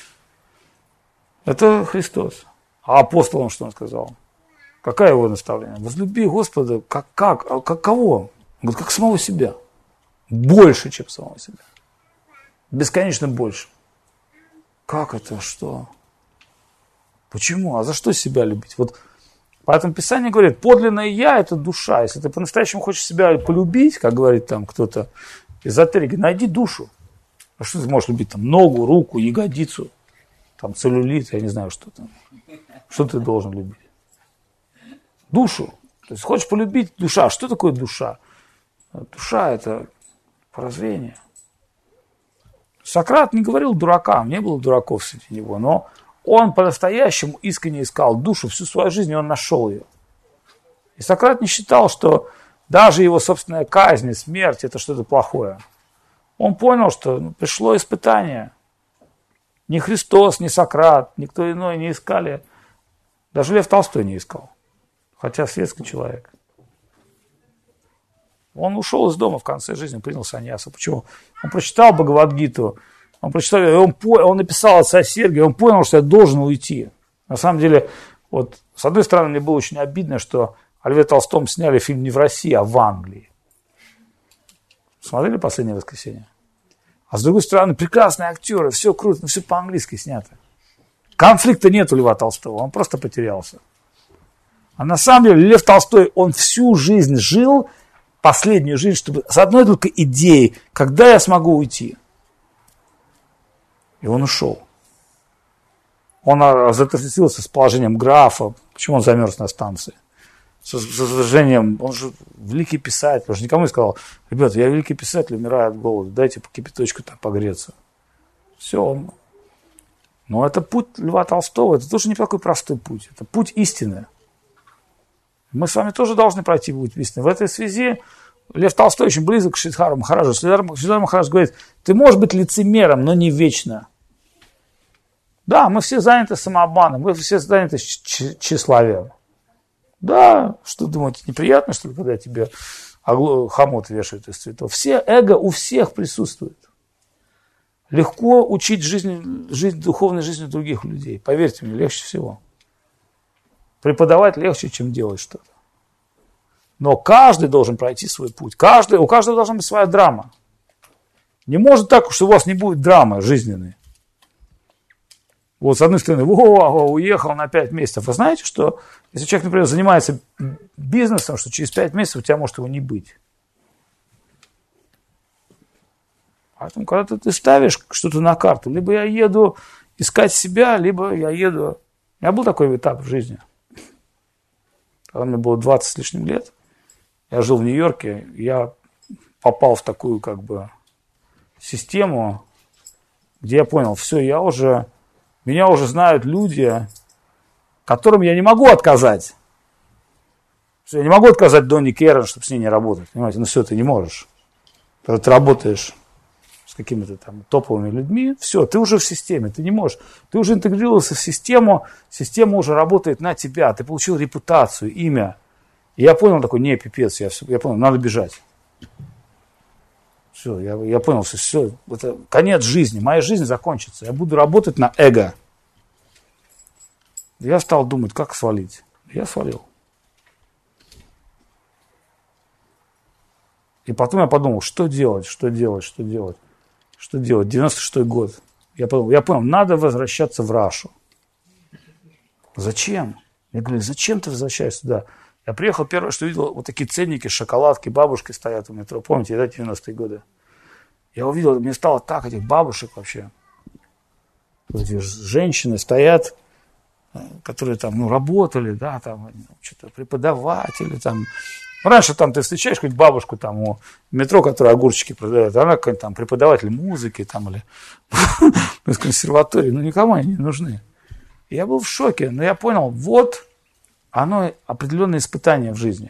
Это Христос. А апостолам что он сказал? Какое его наставление? Возлюби Господа, как кого? Он говорит, как самого себя. Больше, чем самого себя. Бесконечно больше. Как это? Что? Почему? А за что себя любить? Вот поэтому Писание говорит, подлинное я – это душа. Если ты по-настоящему хочешь себя полюбить, как говорит там кто-то эзотерик, найди душу. А что ты можешь любить? Там ногу, руку, ягодицу, там целлюлит, я не знаю, что там. Что ты должен любить? Душу. То есть хочешь полюбить душа. Что такое душа? Душа – это прозрение. Сократ не говорил дуракам, не было дураков среди него, но он по-настоящему искренне искал душу всю свою жизнь, и он нашел ее. И Сократ не считал, что даже его собственная казнь, смерть – это что-то плохое. Он понял, что пришло испытание. Ни Христос, ни Сократ, никто иной не искали. Даже Лев Толстой не искал. Хотя светский человек. Он ушел из дома в конце жизни, принял саньясу. Почему? Он прочитал Бхагавад-гиту, он написал отца Сергия, он понял, что я должен уйти. На самом деле, вот, с одной стороны, мне было очень обидно, что о Льве Толстом сняли фильм не в России, а в Англии. Смотрели «Последнее воскресенье»? А с другой стороны, прекрасные актеры, все круто, но все по-английски снято. Конфликта нет у Льва Толстого, он просто потерялся. А на самом деле Лев Толстой, он всю жизнь жил, последнюю жизнь, чтобы с одной только идеей, когда я смогу уйти. И он ушел. Он отождествился с положением графа. Почему он замерз на станции? С возражением, он же великий писатель. Потому что никому не сказал: ребята, я великий писатель, умираю от голода, дайте по кипяточку там погреться. Все. Но это путь Льва Толстого, это тоже не такой простой путь. Это путь истины. Мы с вами тоже должны пройти путь истины. В этой связи Лев Толстой очень близок к Шридхару Махараджу. Шридхар Махарадж говорит: ты можешь быть лицемером, но не вечно. Да, мы все заняты самообманом, мы все заняты тщеславием. Да, что думаете, неприятно, что ли, когда тебе хомут вешают из цветов? Все эго у всех присутствует. Легко учить духовной жизнью других людей. Поверьте мне, легче всего. Преподавать легче, чем делать что-то. Но каждый должен пройти свой путь. У каждого должна быть своя драма. Не может так, что у вас не будет драмы жизненной. Вот с одной стороны, уехал на 5 месяцев. Вы знаете, что если человек, например, занимается бизнесом, что через 5 месяцев у тебя может его не быть. Поэтому, когда ты ставишь что-то на карту, либо я еду искать себя, либо я еду... У меня был такой этап в жизни. Когда мне было 20 с лишним лет, я жил в Нью-Йорке, я попал в такую как бы систему, где я понял, все, меня уже знают люди, которым я не могу отказать. Я не могу отказать Донни Керрон, чтобы с ней не работать. Понимаете, все, ты не можешь. Когда ты работаешь с какими-то там топовыми людьми, все, ты уже в системе, ты не можешь. Ты уже интегрировался в система уже работает на тебя, ты получил репутацию, имя. И я понял такой, не, пипец, я понял, надо бежать. Все, я понял, что все, это конец жизни, моя жизнь закончится, я буду работать на эго. Я стал думать, как свалить. Я свалил. И потом я подумал, что делать. 96-й год. Я понял, надо возвращаться в Рашу. Зачем? Я говорю, зачем ты возвращаешься сюда? Я приехал, первое, что видел, вот такие ценники, шоколадки, бабушки стоят у метро. Помните, это 90-е годы. Я увидел, мне стало так, этих бабушек вообще. Эти женщины стоят, которые там, работали, да, там, что-то преподаватели, там. Раньше там ты встречаешь какую-нибудь бабушку там у метро, которая огурчики продает, она какой-нибудь там преподаватель музыки там или из консерватории, никому они не нужны. Я был в шоке, но я понял, вот оно определенное испытание в жизни.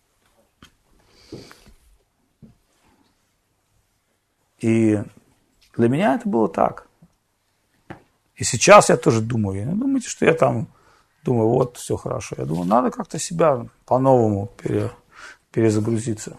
И для меня это было так. И сейчас я тоже думаю, не думайте, что я там думаю, вот, все хорошо. Я думаю, надо как-то себя по-новому перезагрузиться.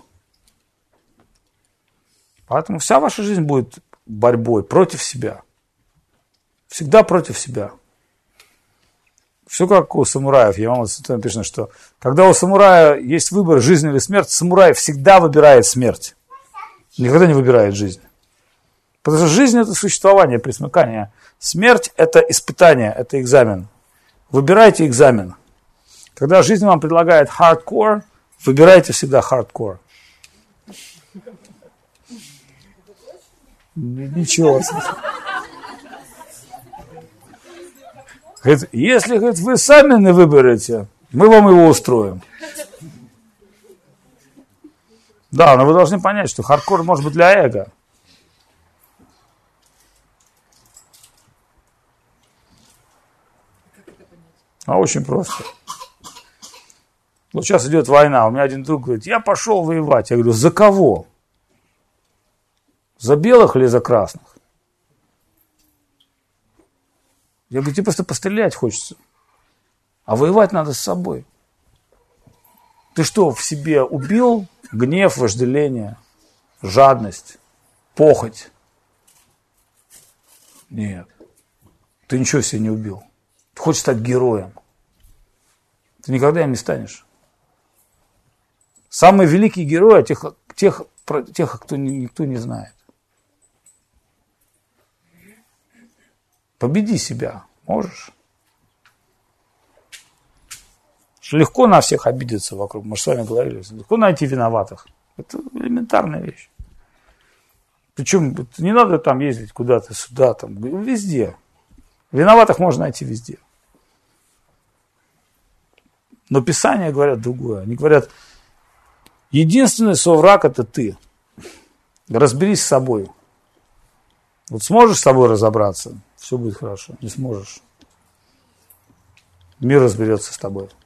Поэтому вся ваша жизнь будет борьбой против себя. Всегда против себя. Все как у самураев. Я вам написано, что когда у самурая есть выбор, жизнь или смерть, самурай всегда выбирает смерть. Никогда не выбирает жизнь. Потому что жизнь – это существование, пресмыкание. Смерть – это испытание, это экзамен. Выбирайте экзамен. Когда жизнь вам предлагает hardcore, выбирайте всегда hardcore. Ничего. Говорит, если вы сами не выберете, мы вам его устроим. Да, но вы должны понять, что хардкор может быть для эго. Очень просто. Вот сейчас идет война, у меня один друг говорит, я пошел воевать. Я говорю, за кого? За белых или за красных? Я говорю, тебе просто пострелять хочется. А воевать надо с собой. Ты что, в себе убил гнев, вожделение, жадность, похоть? Нет. Ты ничего себе не убил. Ты хочешь стать героем. Ты никогда им не станешь. Самые великие герои тех, кто никто не знает. Победи себя. Можешь? Легко на всех обидеться вокруг. Мы же с вами говорили. Легко найти виноватых. Это элементарная вещь. Причем не надо там ездить куда-то, сюда, там, везде. Виноватых можно найти везде. Но Писания говорят другое. Они говорят, единственный свой враг – это ты. Разберись с собой. Вот сможешь с собой разобраться, все будет хорошо. Не сможешь. Мир разберется с тобой.